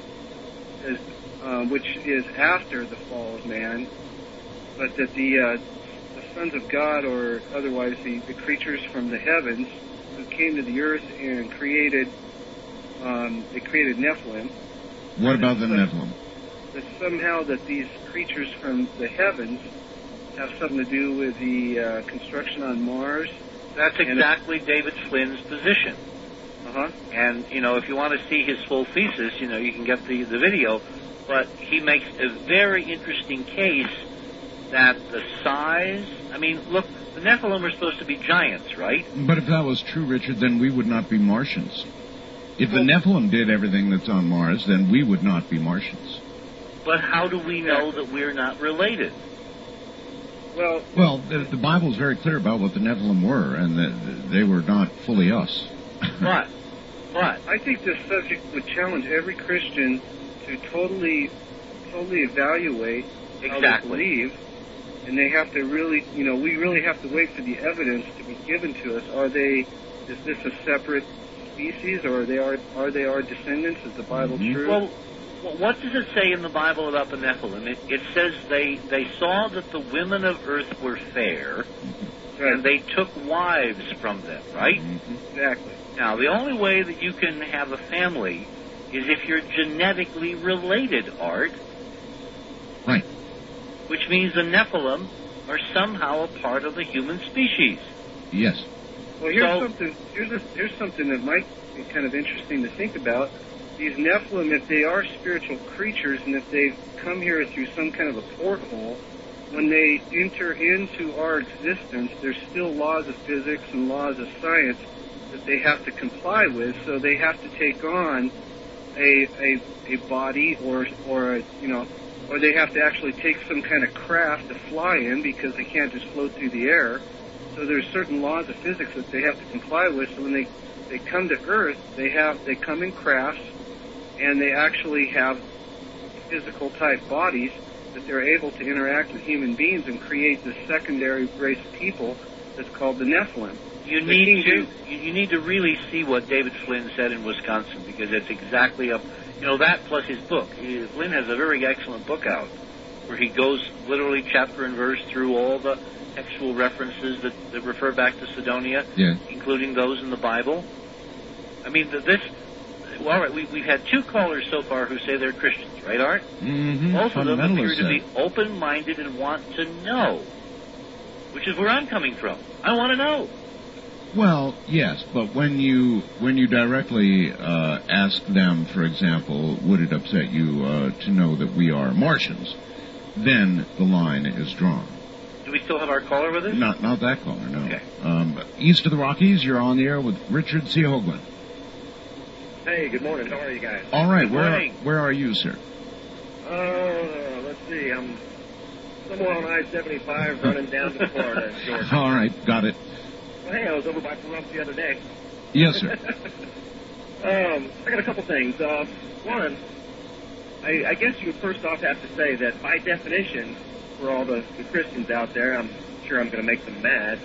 as, uh, which is after the fall of man, but that the uh, the sons of God, or otherwise the, the creatures from the heavens, who came to the earth and created, um, they created Nephilim. What about the Nephilim? That somehow that these creatures from the heavens have something to do with the uh, construction on Mars. That's And exactly David Flynn's position. Uh-huh. And, you know, if you want to see his full thesis, you know, you can get the, the video. But he makes a very interesting case that the size, I mean, look, the Nephilim are supposed to be giants, right? But if that was true, Richard, then we would not be Martians. If the Nephilim did everything that's on Mars, then we would not be Martians. But how do we know that we're not related? Well, Well, the, the Bible is very clear about what the Nephilim were, and that they were not fully us. But, but, I think this subject would challenge every Christian to totally, totally evaluate how Exactly. they believe, and they have to really, you know, we really have to wait for the evidence to be given to us. Are they, is this a separate species, or are they our, are they our descendants? Is the Bible Mhm. true? well, Wh- What does it say in the Bible about the Nephilim? It, it says they, they saw that the women of earth were fair, Right. and they took wives from them, right? Exactly. Now, the only way that you can have a family is if you're genetically related, Art. Right. Which means the Nephilim are somehow a part of the human species. Yes. Well, here's So- something. Here's a, here's something that might be kind of interesting to think about. These Nephilim, if they are spiritual creatures, and if they've come here through some kind of a porthole, when they enter into our existence, there's still laws of physics and laws of science that they have to comply with. So they have to take on a a, a body, or or a, you know, or they have to actually take some kind of craft to fly in, because they can't just float through the air. So there's certain laws of physics that they have to comply with. So when they they come to Earth, they have they come in crafts, and they actually have physical type bodies that they're able to interact with human beings and create this secondary race of people that's called the Nephilim. You The need King to you, you need to really see what David Flynn said in Wisconsin, because it's exactly up. You know, that plus his book. He, Flynn has a very excellent book out where he goes literally chapter and verse through all the textual references that, that refer back to Sidonia, Yeah. including those in the Bible. I mean, the, this. Well, all right, we, we've had two callers so far who say they're Christians, right, Art? Mm-hmm. Both of them appear Fundamentalists, to be uh, open-minded and want to know, which is where I'm coming from. I want to know. Well, yes, but when you when you directly uh, ask them, for example, would it upset you uh, to know that we are Martians, then the line is drawn. Do we still have our caller with us? Not not that caller, no. Okay. Um, east of the Rockies, you're on the air with Richard C. Hoagland. Hey, good morning. How are you guys? All right, Good where morning. where are you, sir? Uh, let's see. I'm somewhere on I seventy-five running down to Florida, Georgia. All right, got it. Well, hey, I was over by Pahrump the other day. Yes, sir. um, I got a couple things. Uh, one, I, I guess you would first off have to say that by definition, for all the, the Christians out there, I'm sure I'm going to make them mad,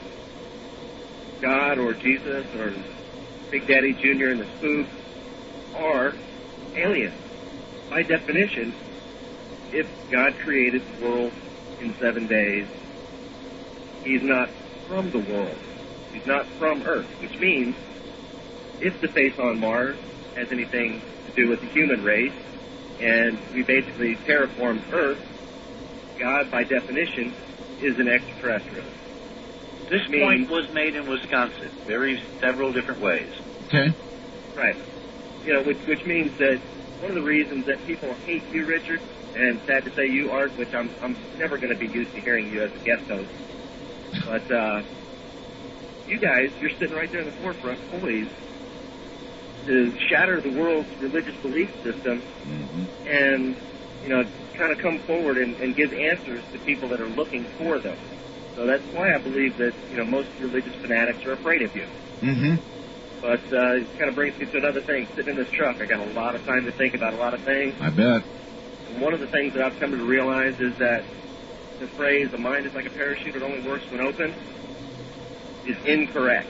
God or Jesus or Big Daddy Junior and the Spook are aliens. By definition, if God created the world in seven days, He's not from the world. He's not from Earth, which means if the face on Mars has anything to do with the human race, and we basically terraformed Earth, God, by definition, is an extraterrestrial. This means, point was made in Wisconsin, very several different ways. Okay. Right. You know, which, which means that one of the reasons that people hate you, Richard, and sad to say you, Art, which I'm I'm never going to be used to hearing you as a guest host, but uh, you guys, you're sitting right there in the forefront, poised to shatter the world's religious belief system, Mm-hmm. and you know, kind of come forward and, and give answers to people that are looking for them. So that's why I believe that you know most religious fanatics are afraid of you. Mm-hmm. But uh, it kind of brings me to another thing. Sitting in this truck, I got a lot of time to think about a lot of things. I bet. And one of the things that I've come to realize is that the phrase, the mind is like a parachute, it only works when open, is incorrect.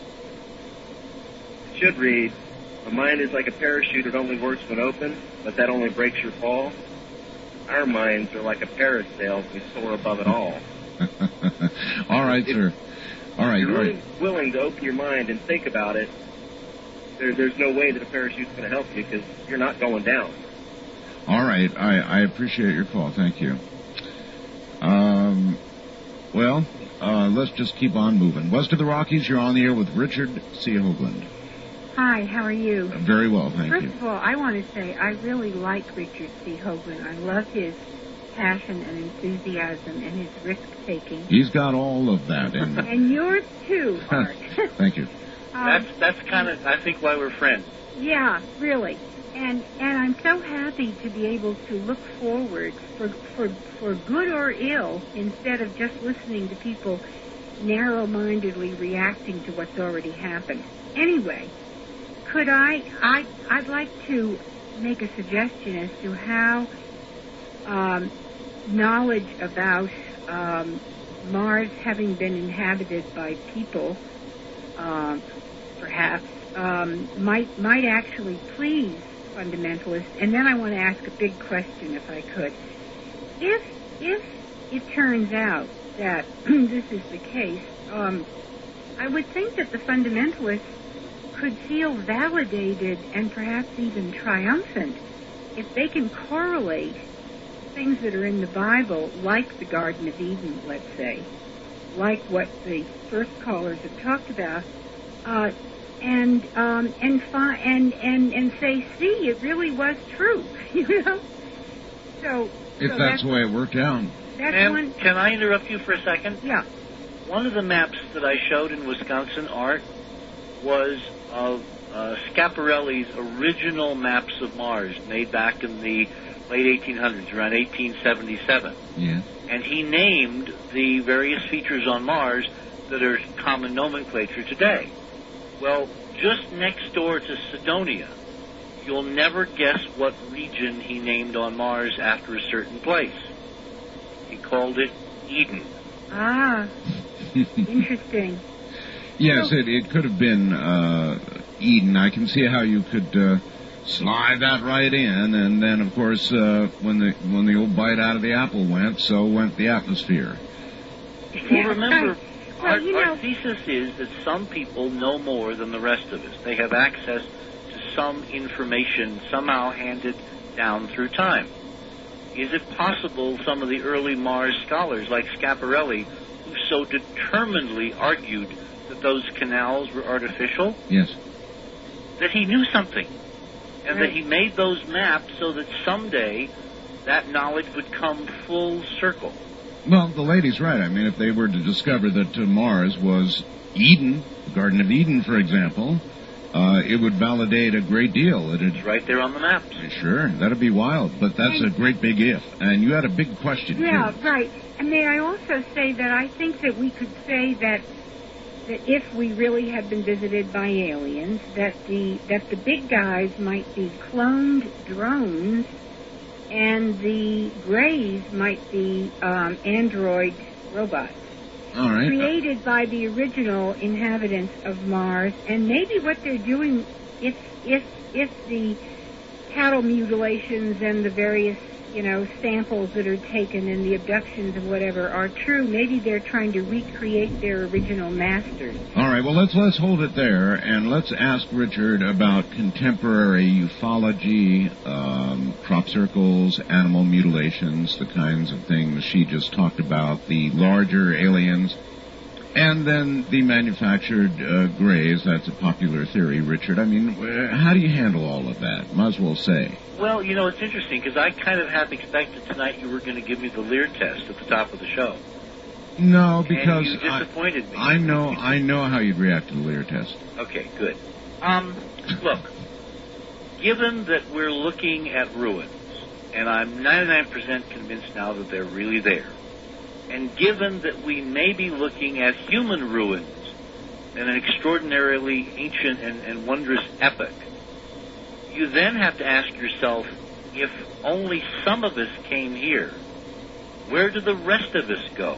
It should read, the mind is like a parachute, it only works when open, but that only breaks your fall. Our minds are like a parasail, we soar above it all. All right, If- sir. All right, If all you're right. really willing to open your mind and think about it, there, there's no way that a parachute's going to help you because you're not going down. All right, I, I appreciate your call. Thank you. Um, well, uh, let's just keep on moving. West of the Rockies, you're on the air with Richard C. Hoagland. Hi, how are you? Very well, thank First you. of all, I want to say I really like Richard C. Hoagland. I love his passion and enthusiasm and his risk-taking. He's got all of that in. And yours too, Art. Thank you. Um, That's that's kind of, I think, why we're friends. Yeah, really. And and I'm so happy to be able to look forward for for for good or ill instead of just listening to people narrow-mindedly reacting to what's already happened. Anyway, could I I I'd like to make a suggestion as to how um, knowledge about um, Mars having been inhabited by people, uh, perhaps, um, might might actually please fundamentalist, and then I want to ask a big question, if I could. If if it turns out that this is the case, um, I would think that the fundamentalists could feel validated and perhaps even triumphant if they can correlate things that are in the Bible, like the Garden of Eden, let's say, like what the first callers have talked about, uh, and um, and, fi- and and and say, see, it really was true, you know. So if so that's, that's the way it worked out. That's Ma'am, one. Can I interrupt you for a second? Yeah. One of the maps that I showed in Wisconsin Art was of uh, Schiaparelli's original maps of Mars, made back in the late eighteen hundreds, around eighteen seventy-seven. Yeah. And he named the various features on Mars that are common nomenclature today. Well, just next door to Cydonia, you'll never guess what region he named on Mars after a certain place. He called it Eden. Ah, interesting. Yes, So- it, it could have been uh, Eden. I can see how you could uh, slide that right in, and then, of course, uh, when the when the old bite out of the apple went, so went the atmosphere. Well, remember, Well, our, you know- our thesis is that some people know more than the rest of us. They have access to some information somehow handed down through time. Is it possible some of the early Mars scholars, like Schiaparelli, who so determinedly argued that those canals were artificial, Yes. that he knew something, and Right. that he made those maps so that someday that knowledge would come full circle? Well, the lady's right. I mean, if they were to discover that uh, Mars was Eden, the Garden of Eden, for example, uh, it would validate a great deal. It'd, It's right there on the maps. Sure, that'd be wild, but that's a great big if. And you had a big question, Yeah, too. right. And may I also say that I think that we could say that that if we really had been visited by aliens, that the that the big guys might be cloned drones, and the grays might be um, android robots. All right. Created by the original inhabitants of Mars, and maybe what they're doing, if if if the cattle mutilations and the various, you know, samples that are taken and the abductions and whatever are true, maybe they're trying to recreate their original masters. All right, well, let's let's hold it there, and let's ask Richard about contemporary ufology, um, crop circles, animal mutilations, the kinds of things she just talked about, the larger aliens, and then the manufactured uh, grays. That's a popular theory, Richard. I mean, uh, how do you handle all of that? Might as well say. Well, you know, it's interesting, because I kind of half expected tonight you were going to give me the Lear test at the top of the show. No, because and you disappointed I, me. I know I know how you'd react to the Lear test. Okay, good. Um, look, given that we're looking at ruins, and I'm ninety-nine percent convinced now that they're really there, and given that we may be looking at human ruins in an extraordinarily ancient and, and wondrous epoch, you then have to ask yourself, if only some of us came here, where do the rest of us go?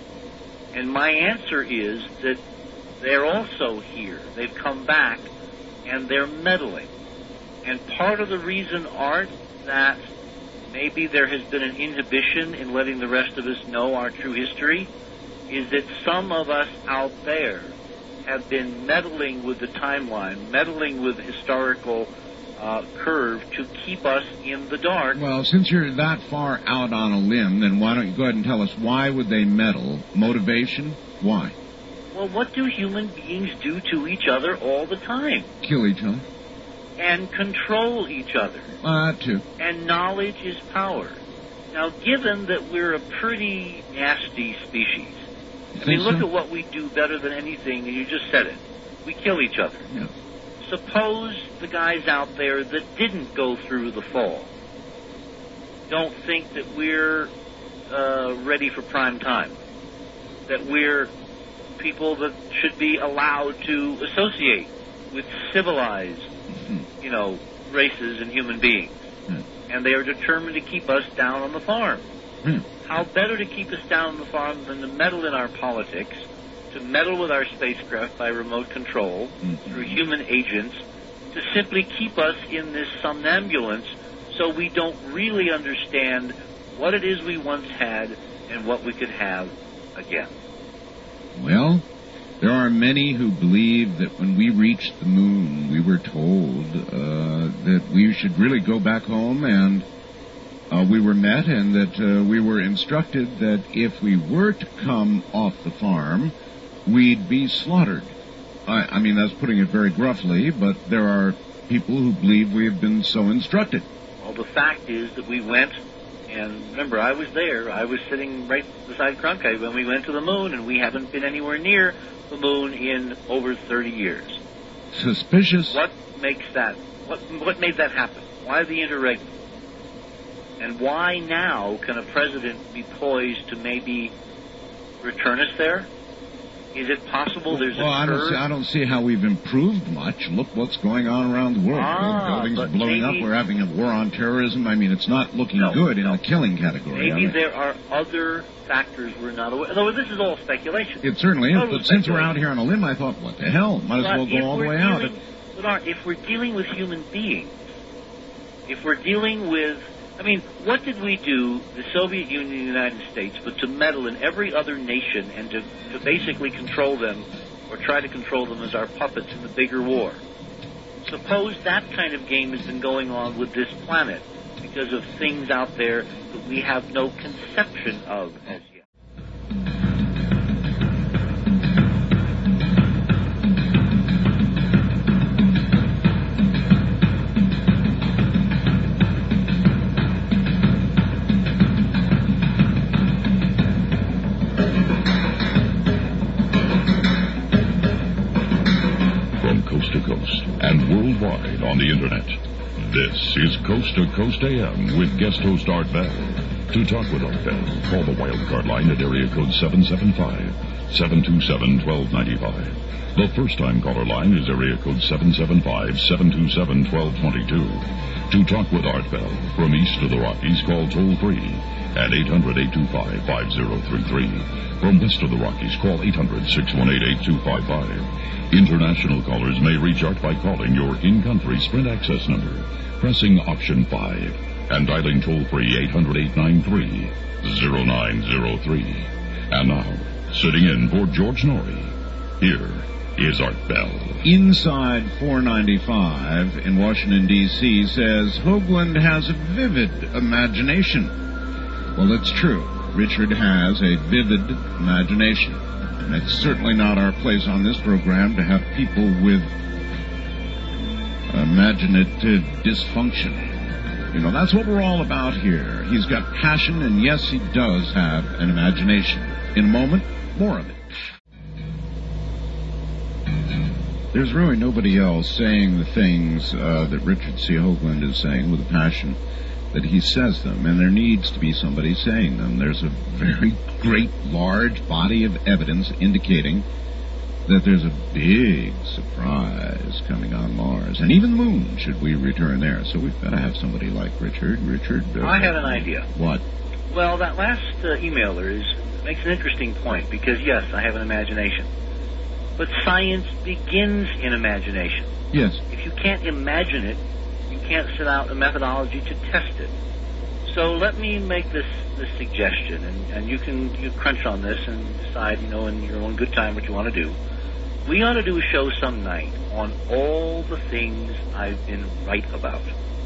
And my answer is that they're also here. They've come back, and they're meddling. And part of the reason, Art, that maybe there has been an inhibition in letting the rest of us know our true history, is that some of us out there have been meddling with the timeline, meddling with historical uh, curve to keep us in the dark. Well, since you're that far out on a limb, then why don't you go ahead and tell us why would they meddle? Motivation? Why? Well, what do human beings do to each other all the time? Kill each other? And control each other. Uh, too. And knowledge is power. Now, given that we're a pretty nasty species, I mean, look so? at what we do better than anything, and you just said it. We kill each other. Yeah. Suppose the guys out there that didn't go through the fall don't think that we're uh, ready for prime time, that we're people that should be allowed to associate with civilized, Mm-hmm. you know, races and human beings. Mm. And they are determined to keep us down on the farm. Mm. How better to keep us down on the farm than to meddle in our politics, to meddle with our spacecraft by remote control, mm-hmm. through human agents, to simply keep us in this somnambulance so we don't really understand what it is we once had and what we could have again. Well, there are many who believe that when we reached the moon, we were told uh, that we should really go back home, and uh, we were met, and that uh, we were instructed that if we were to come off the farm, we'd be slaughtered. I, I mean, that's putting it very gruffly, but there are people who believe we have been so instructed. Well, the fact is that we went, and remember, I was there. I was sitting right beside Cronkite when we went to the moon, and we haven't been anywhere near the moon in over thirty years. Suspicious. What makes that? What what made that happen? Why the interregnum? And why now can a president be poised to maybe return us there? Is it possible there's well, a I don't, see, I don't see how we've improved much. Look what's going on around the world. Ah, Buildings are blowing maybe, up. We're having a war on terrorism. I mean, it's not looking no, good in no. the killing category. Maybe there are other factors we're not aware. Though this is all speculation. It certainly is. Total But since we're out here on a limb, I thought, what the hell? Might as but well go all the way dealing, out. But Art, if we're dealing with human beings, if we're dealing with, I mean, what did we do, the Soviet Union and the United States, but to meddle in every other nation and to, to basically control them or try to control them as our puppets in the bigger war? Suppose that kind of game has been going on with this planet because of things out there that we have no conception of as yet. And worldwide on the Internet. This is Coast to Coast A M with guest host Art Bell. To talk with Art Bell, call the wildcard line at area code seven seven five, seven two seven, one two nine five. The first-time caller line is area code seven seven five, seven two seven, one two two two. To talk with Art Bell from east of the Rockies, call toll-free at eight hundred, eight two five, five zero three three. From west of the Rockies, call eight hundred, six one eight, eight two five five. International callers may reach Art by calling your in-country Sprint access number, pressing option five, and dialing toll-free eight hundred, eight nine three, zero nine zero three. And now, sitting in for George Norrie, here is Art Bell. Inside four ninety-five in Washington, D C says Hoagland has a vivid imagination. Well, it's true. Richard has a vivid imagination. And it's certainly not our place on this program to have people with imaginative dysfunction. You know, that's what we're all about here. He's got passion, and yes, he does have an imagination. In a moment, more of it. There's really nobody else saying the things uh, that Richard C. Hoagland is saying with a passion that he says them, and there needs to be somebody saying them. There's a very great, large body of evidence indicating that there's a big surprise coming on Mars, and even the moon, should we return there. So we've got to have somebody like Richard. Richard, uh, I had an idea. What? Well, that last uh, emailer is, makes an interesting point, because yes, I have an imagination. But science begins in imagination. Yes. If you can't imagine it, you can't set out a methodology to test it. So let me make this, this suggestion, and, and you can you crunch on this and decide, you know, in your own good time what you want to do. We ought to do a show some night on all the things I've been right about.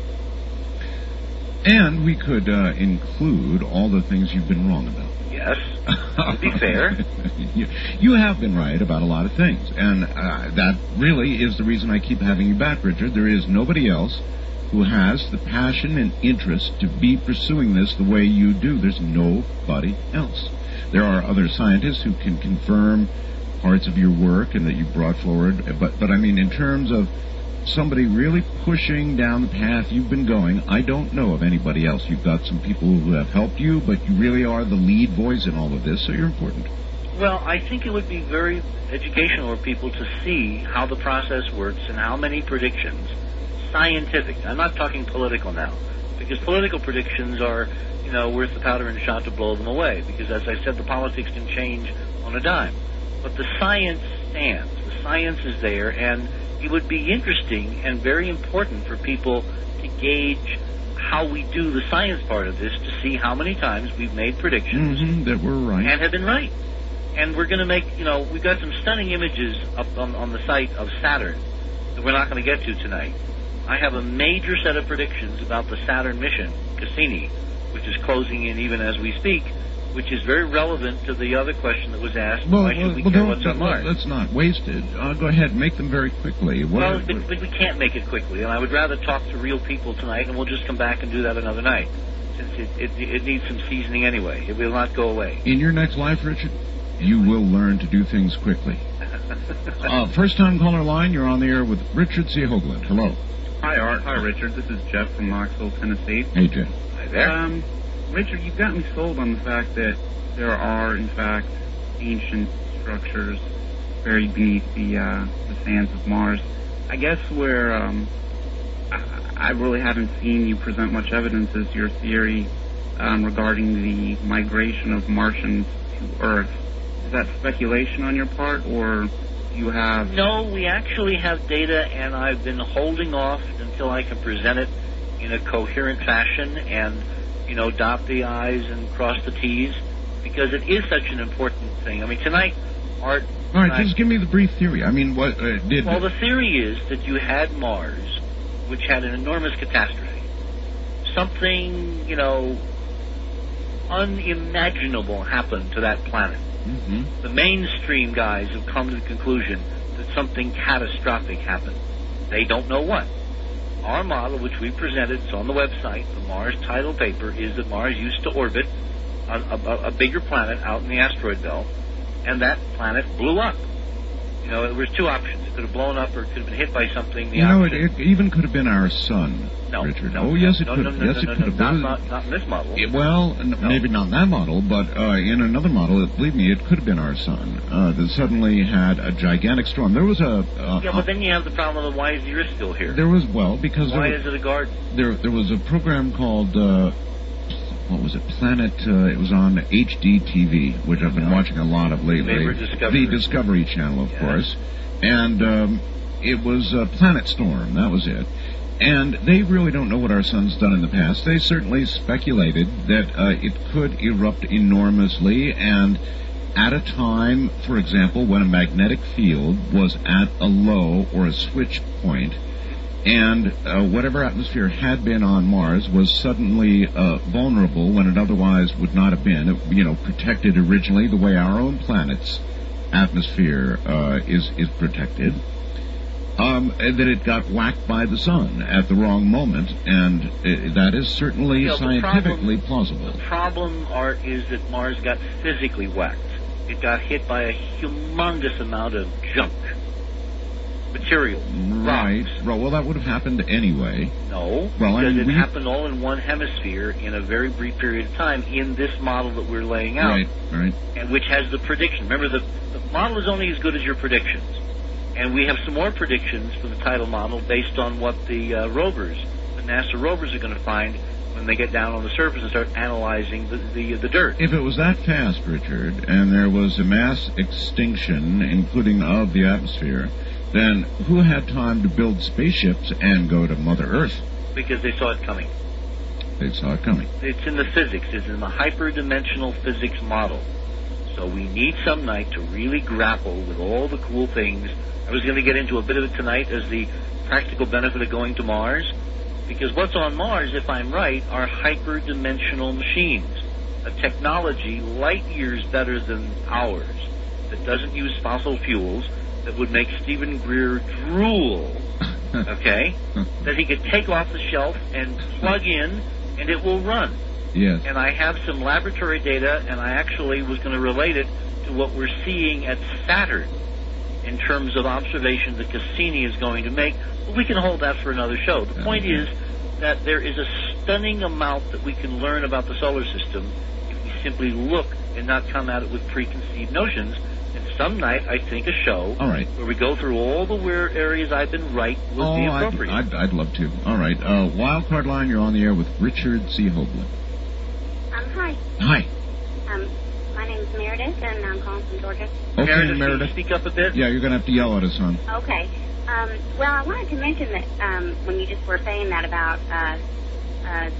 And we could uh, include all the things you've been wrong about. Yes, to be fair. you, you have been right about a lot of things, and uh, that really is the reason I keep having you back, Richard. There is nobody else who has the passion and interest to be pursuing this the way you do. There's nobody else. There are other scientists who can confirm parts of your work and that you brought forward, but, but I mean, in terms of somebody really pushing down the path you've been going, I don't know of anybody else. You've got some people who have helped you, but you really are the lead voice in all of this, so you're important. Well, I think it would be very educational for people to see how the process works and how many predictions, scientific, I'm not talking political now, because political predictions are, you know, worth the powder and shot to blow them away, because as I said, the politics can change on a dime. But the science stands. The science is there, and it would be interesting and very important for people to gauge how we do the science part of this to see how many times we've made predictions Mm-hmm, that we're right. and have been right. And we're going to make, you know, we've got some stunning images up on, on the site of Saturn that we're not going to get to tonight. I have a major set of predictions about the Saturn mission, Cassini, which is closing in even as we speak, which is very relevant to the other question that was asked, Well, why should well, we well care don't, what's on Mars? let's not waste it. Uh, go ahead, make them very quickly. What Well, are- but, but we can't make it quickly, and I would rather talk to real people tonight, and we'll just come back and do that another night, since it, it, it needs some seasoning anyway. It will not go away. in your next life, Richard, you will learn to do things quickly. uh, first-time caller line, you're on the air with Richard C. Hoagland. Hello. Hi, Art. Hi, Richard. This is Jeff from Knoxville, Tennessee. Hey, Jeff. Hi there. Um, Richard, you've got me sold on the fact that there are, in fact, ancient structures buried beneath the uh, the sands of Mars. I guess where um, I, I really haven't seen you present much evidence is your theory um, regarding the migration of Martians to Earth. Is that speculation on your part, or do you have... No, we actually have data, and I've been holding off until I can present it in a coherent fashion and, you know, dot the I's and cross the T's, because it is such an important thing. I mean, tonight, Art... All right, tonight, just give me the brief theory. I mean, what uh, did... Well, the theory is that you had Mars, which had an enormous catastrophe. Something, you know, unimaginable happened to that planet. Mm-hmm. The mainstream guys have come to the conclusion that something catastrophic happened. They don't know what. Our model, which we presented, it's on the website, the Mars title paper, is that Mars used to orbit a, a, a bigger planet out in the asteroid belt, and that planet blew up. You know, there was two options. It could have blown up or it could have been hit by something. The You know, it, option- it even could have been our sun, No, Richard. no, oh, yes, no, it could no, have. no, yes, no, it no, could no, have. not, There not, was- not in this model. Yeah, well, n- maybe not in that model, but uh, in another model, it, believe me, it could have been our sun uh, that suddenly had a gigantic storm. There was a... Uh, Yeah, but then you have the problem of why is the Earth still here? There was, well, because... Why there, is it a garden? There, there was a program called... Uh, what was it? Planet... Uh, it was on H D T V, which I've been watching a lot of lately. Favorite Discovery. The Discovery Channel, of Yes. course. And um, it was uh, Planet Storm. That was it. And they really don't know what our sun's done in the past. They certainly speculated that uh, it could erupt enormously, and at a time, for example, when a magnetic field was at a low or a switch point, and uh, whatever atmosphere had been on Mars was suddenly uh, vulnerable when it otherwise would not have been. It, you know, protected originally the way our own planet's atmosphere uh, is is protected. Um, and that it got whacked by the sun at the wrong moment, and uh, that is certainly You know, the scientifically problem- plausible. The problem, Art, is that Mars got physically whacked. It got hit by a humongous amount of junk. Material. Right. Well, well, that would have happened anyway. No, Well, I because mean, it we- happened all in one hemisphere in a very brief period of time in this model that we're laying out, Right, right. and which has the prediction. Remember, the, the model is only as good as your predictions. And we have some more predictions for the tidal model based on what the uh, rovers, the NASA rovers, are going to find when they get down on the surface and start analyzing the, the, the dirt. If it was that fast, Richard, and there was a mass extinction, including of the atmosphere, then who had time to build spaceships and go to Mother Earth? Because they saw it coming. They saw it coming. It's in the physics. It's in the hyperdimensional physics model. So we need some night to really grapple with all the cool things. I was going to get into a bit of it tonight as the practical benefit of going to Mars. Because what's on Mars, if I'm right, are hyperdimensional machines. A technology light years better than ours that doesn't use fossil fuels, that would make Stephen Greer drool, okay? That he could take off the shelf and plug in, and it will run. Yes. And I have some laboratory data, and I actually was going to relate it to what we're seeing at Saturn in terms of observations that Cassini is going to make. But we can hold that for another show. The point is that there is a stunning amount that we can learn about the solar system if we simply look and not come at it with preconceived notions. And some night, I think a show All right. where we go through all the weird areas I've been right would oh, be I'd, appropriate. I'd, I'd love to. All right. Uh, Wildcard line, you're on the air with Richard C. Hoagland. Um, hi. Hi. Um, my name's Meredith, and I'm calling from Georgia. Okay, Meredith, can you Meredith. speak up a bit? Yeah, you're going to have to yell at us, hon. Okay. Um, well, I wanted to mention that um, when you just were saying that about uh, uh,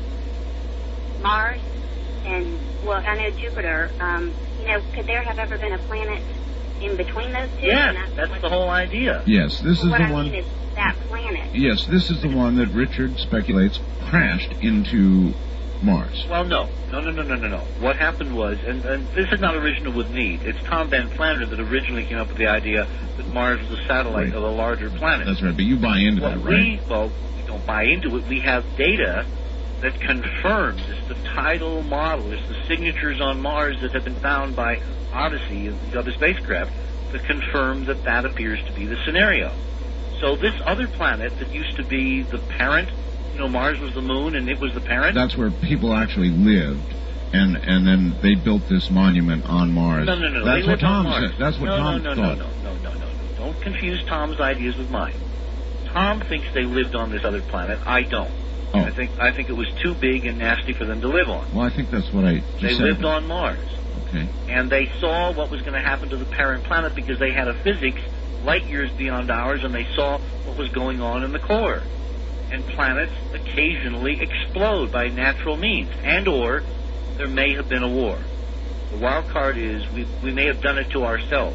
Mars and, well, I know Jupiter, um, you know, could there have ever been a planet in between those two? Yes, And that's that's what- the whole idea. Yes, this is what the I one. mean is that planet. Yes, this is the one that Richard speculates crashed into Mars. Well, no. No, no, no, no, no, no. What happened was, and, and this is not original with me, it's Tom Van Flanders that originally came up with the idea that Mars was a satellite Right. of a larger planet. That's right, but you buy into well, that, right? we, well, we don't buy into it. We have data that confirms, it's the tidal model, it's the signatures on Mars that have been found by Odyssey and these other spacecraft that confirm that that appears to be the scenario. So this other planet that used to be the parent, you know, Mars was the moon and it was the parent. That's where people actually lived, and and then they built this monument on Mars. No, no, no. That's they what lived on Tom Mars. said. That's what no, Tom no, no, thought. No, no, no, no, no, no. Don't confuse Tom's ideas with mine. Tom thinks they lived on this other planet. I don't. Oh. I think I think it was too big and nasty for them to live on. Well, I think that's what I just They said. lived on Mars. Okay. And they saw what was going to happen to the parent planet because they had a physics light years beyond ours, and they saw what was going on in the core. And planets occasionally explode by natural means, and or there may have been a war. The wild card is we we may have done it to ourselves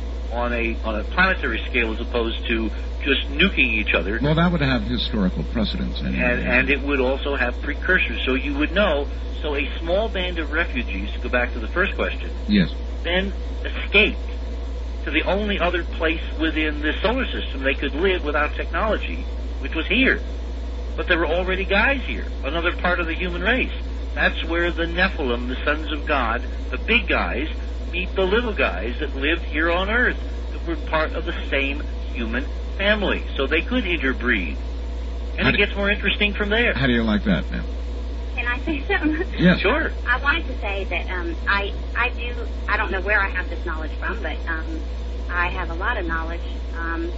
on a on a planetary scale as opposed to just nuking each other. Well, that would have historical precedence. Anyway. And, and it would also have precursors, so you would know. So a small band of refugees, to go back to the first question, Yes. then escaped to the only other place within the solar system they could live without technology, which was here. But there were already guys here, another part of the human race. That's where the Nephilim, the sons of God, the big guys, meet the little guys that lived here on Earth, that were part of the same human family. So they could interbreed. And How it do- gets more interesting from there. How do you like that, ma'am? Can I say something? Yes. Sure. I wanted to say that um, I I do I don't know where I have this knowledge from, but um, I have a lot of knowledge, um,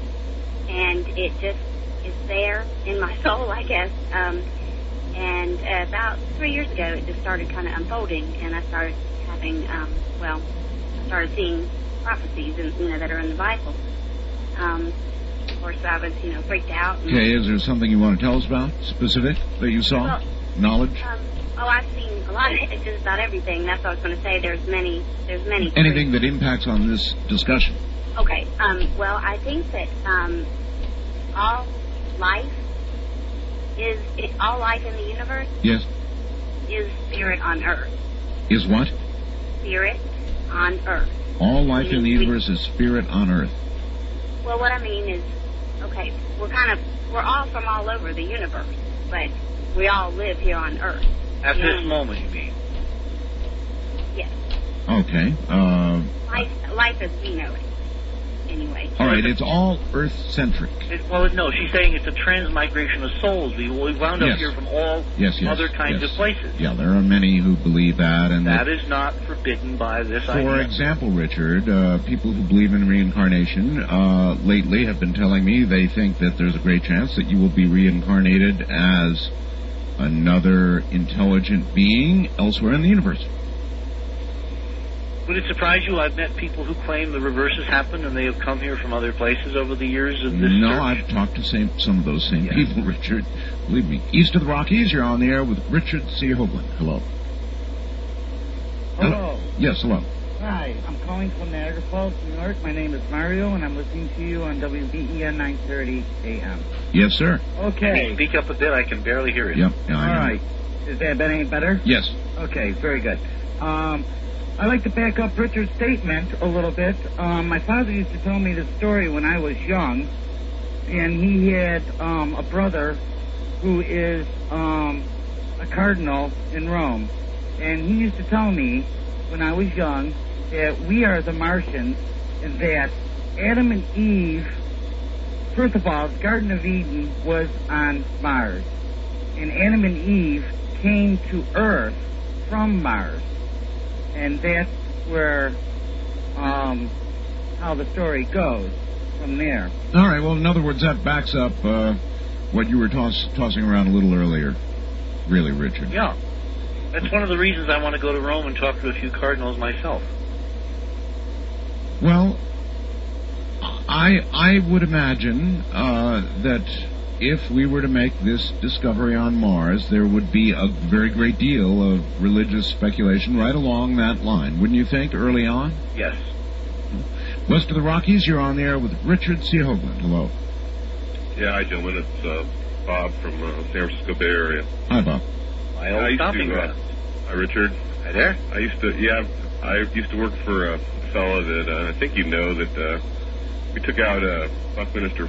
and it just is there in my soul, I guess. Um, and uh, about three years ago, it just started kind of unfolding, and I started having um, well, I started seeing prophecies, and you know that are in the Bible. Um, of course, I was you know freaked out. And, Okay, is there something you want to tell us about, specific, that you saw? Well, Knowledge? Um, oh, I've seen a lot of it, just about everything. That's what I was going to say. There's many. There's many. Anything that impacts on this discussion? Okay. Um, well, I think that um, all life is it, all life in the universe Yes. is spirit on Earth. Is what? Spirit on Earth. All life in the We- universe is spirit on Earth. Well, what I mean is, okay, we're kind of we're all from all over the universe, but we all live here on Earth. At You this know? moment, you mean? Yes. Okay. Uh, Life, life as we know it. Anyway. all right, it's all Earth-centric. It, well, no, she's saying it's a transmigration of souls. We, we wound up Yes. here from all Yes, yes. other kinds yes. of places. Yeah, there are many who believe that. and That is not forbidden by this For idea. example, Richard, uh, people who believe in reincarnation uh, lately have been telling me they think that there's a great chance that you will be reincarnated as another intelligent being elsewhere in the universe. Would it surprise you? I've met people who claim the reverse has happened and they have come here from other places over the years of this No, search. I've talked to same, some of those same Yeah. people, Richard. Believe me. East of the Rockies, you're on the air with Richard C. Hoagland. Hello. Hello. Yes, hello. Hi, I'm calling from Niagara Falls, New York. My name is Mario, and I'm listening to you on W B E N nine thirty A M. Yes, sir. Okay. Speak up a bit. I can barely hear you. Yep. Yeah, I All know. right. Is that any better? Yes. Okay, very good. Um, I'd like to back up Richard's statement a little bit. Um, my father used to tell me this story when I was young, and he had um, a brother who is um, a cardinal in Rome. And he used to tell me when I was young that we are the Martians and that Adam and Eve, first of all, the Garden of Eden was on Mars. And Adam and Eve came to Earth from Mars. And that's where, um, how the story goes from there. All right, well, in other words, that backs up uh, what you were toss- tossing around a little earlier. Really, Richard. Yeah. That's one of the reasons I want to go to Rome and talk to a few cardinals myself. Well, I I would imagine uh, that if we were to make this discovery on Mars, there would be a very great deal of religious speculation right along that line. Wouldn't you think, early on? Yes. West of the Rockies, you're on the air with Richard C. Hoagland. Hello. Yeah, hi, gentlemen. It's uh, Bob from uh, San Francisco Bay Area. Hi, Bob. My I old used stomping to, uh, ground. Hi, Richard. Hi there. I used to, yeah, I used to work for a fellow that uh, I think you know that uh, we took out uh, Buckminster.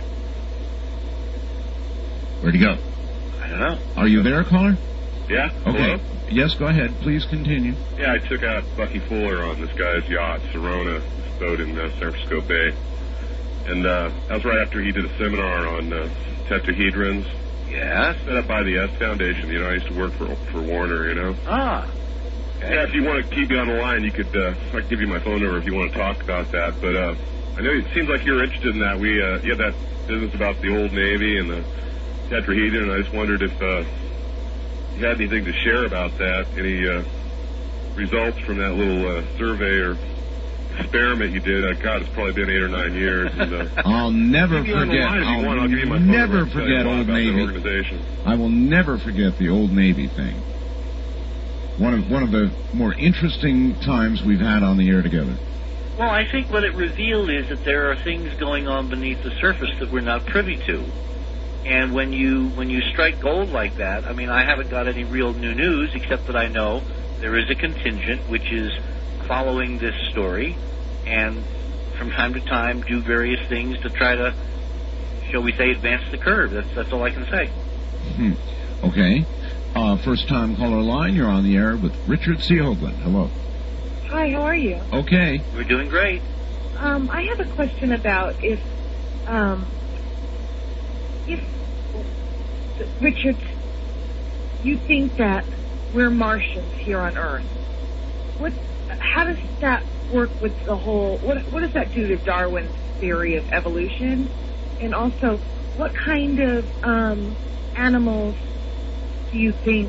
Where'd he go? I don't know. Are you there, caller? Yeah? Okay. Hello? Yes, go ahead. Please continue. Yeah, I took out Bucky Fuller on this guy's yacht, Serona, this boat in uh, San Francisco Bay. And uh, that was right after he did a seminar on uh, tetrahedrons. Yeah? Set up by the S Foundation. You know, I used to work for for Warner, you know. Ah. Okay. Yeah, if you want to keep me on the line, you could, uh, I could give you my phone number if you want to talk about that. But uh, I know it seems like you're interested in that. We, uh, you had that business about the Old Navy and the tetrahedron, and I just wondered if uh, you had anything to share about that, any uh, results from that little uh, survey or experiment you did. Uh, God, it's probably been eight or nine years. And, uh, I'll never keep me on the forget. line if you I'll want. I'll give you my phone never number and tell you forget more Old about that Navy. organization. I will never forget the Old Navy thing. One of one of the more interesting times we've had on the air together. Well, I think what it revealed is that there are things going on beneath the surface that we're not privy to. And when you when you strike gold like that, I mean, I haven't got any real new news except that I know there is a contingent which is following this story and from time to time do various things to try to, shall we say, advance the curve. That's that's all I can say. Hmm. Okay. Uh, first time caller line, you're on the air with Richard C. Hoagland. Hello. Hi, how are you? Okay. We're doing great. Um, I have a question about if, um, if, Richard, you think that we're Martians here on Earth. What, how does that work with the whole, what, what does that do to Darwin's theory of evolution? And also, what kind of, um, animals do you think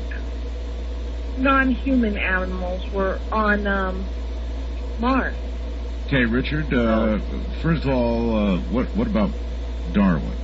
non-human animals were on um, Mars? Okay, Richard. Uh, first of all, uh, what what about Darwin?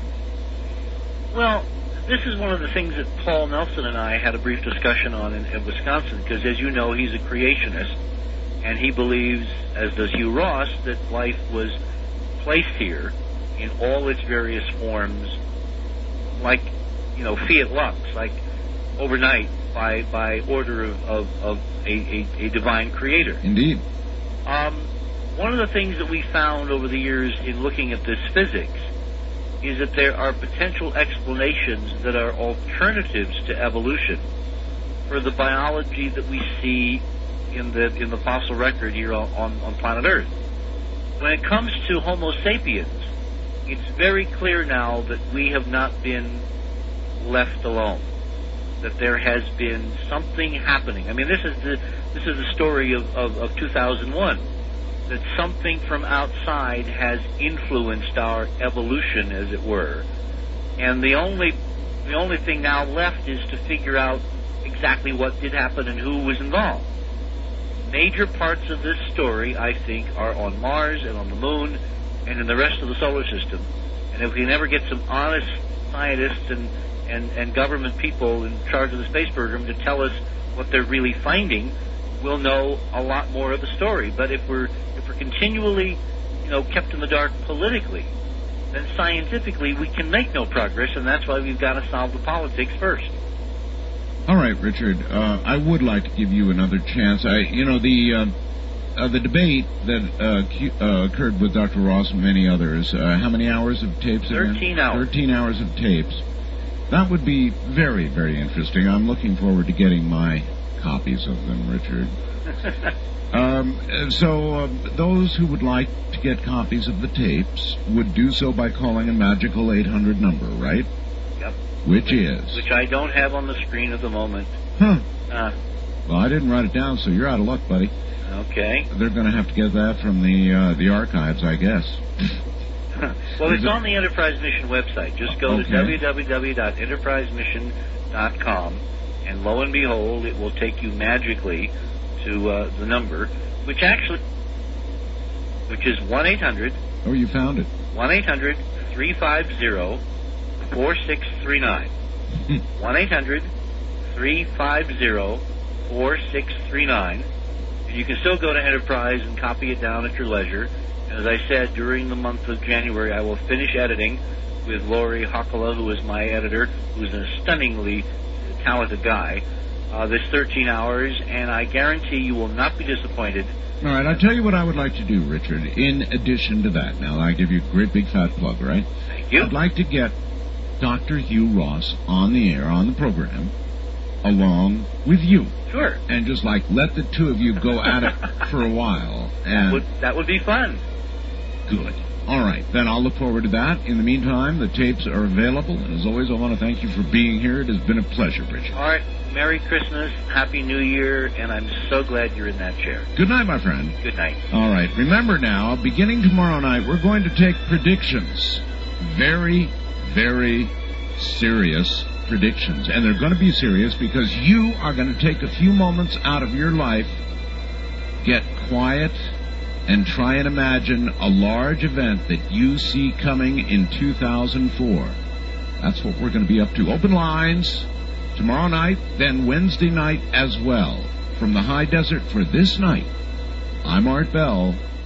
Well, this is one of the things that Paul Nelson and I had a brief discussion on in, in Wisconsin, because as you know, he's a creationist, and he believes, as does Hugh Ross, that life was placed here in all its various forms, like, you know, fiat lux, like overnight by by order of, of, of a, a, a divine creator. Indeed. Um, one of the things that we found over the years in looking at this physics is that there are potential explanations that are alternatives to evolution for the biology that we see in the in the fossil record here on, on, on planet Earth. When it comes to Homo sapiens, it's very clear now that we have not been left alone, that there has been something happening. I mean, this is the this is the story of, of, of two thousand one, that something from outside has influenced our evolution, as it were. And the only the only thing now left is to figure out exactly what did happen and who was involved. Major parts of this story, I think, are on Mars and on the Moon and in the rest of the solar system. And if we can ever get some honest scientists and And, and government people in charge of the space program to tell us what they're really finding, we'll know a lot more of the story. But if we're if we're continually, you know, kept in the dark politically, then scientifically we can make no progress, and that's why we've got to solve the politics first. All right, Richard. Uh, I would like to give you another chance. I, you know, the uh, uh, the debate that uh, cu- uh, occurred with Doctor Ross and many others. Uh, how many hours of tapes? Thirteen again? hours. Thirteen hours of tapes. That would be very, very interesting. I'm looking forward to getting my copies of them, Richard. um, so uh, those who would like to get copies of the tapes would do so by calling a magical eight hundred number, right? Yep. Which is? Which I don't have on the screen at the moment. Huh. Uh, well, I didn't write it down, so you're out of luck, buddy. Okay. They're going to have to get that from the uh, the archives, I guess. Well, it's on the Enterprise Mission website. Just go okay. to w w w dot enterprise mission dot com, and lo and behold, it will take you magically to uh, the number, which actually, which is one eight hundred Oh, you found it. one eight hundred three five zero four six three nine. one eight hundred three five zero four six three nine. And you can still go to Enterprise and copy it down at your leisure. And as I said, during the month of January, I will finish editing with Lori Hockala, who is my editor, who's a stunningly talented guy, uh, this thirteen hours, and I guarantee you will not be disappointed. All right, I'll tell you what I would like to do, Richard, in addition to that. Now, I give you a great big fat plug, right? Thank you. I'd like to get Doctor Hugh Ross on the air, on the program, along with you. Sure. And just, like, let the two of you go at it for a while. And That would, that would be fun. Good. All right, then I'll look forward to that. In the meantime, the tapes are available, and as always, I want to thank you for being here. It has been a pleasure, Richard. All right. Merry Christmas, Happy New Year, and I'm so glad you're in that chair. Good night, my friend. Good night. All right, remember now, beginning tomorrow night, we're going to take predictions. Very, very serious predictions. And they're going to be serious because you are going to take a few moments out of your life, get quiet, and try and imagine a large event that you see coming in two thousand four. That's what we're going to be up to. Open lines tomorrow night, then Wednesday night as well. From the high desert for this night, I'm Art Bell.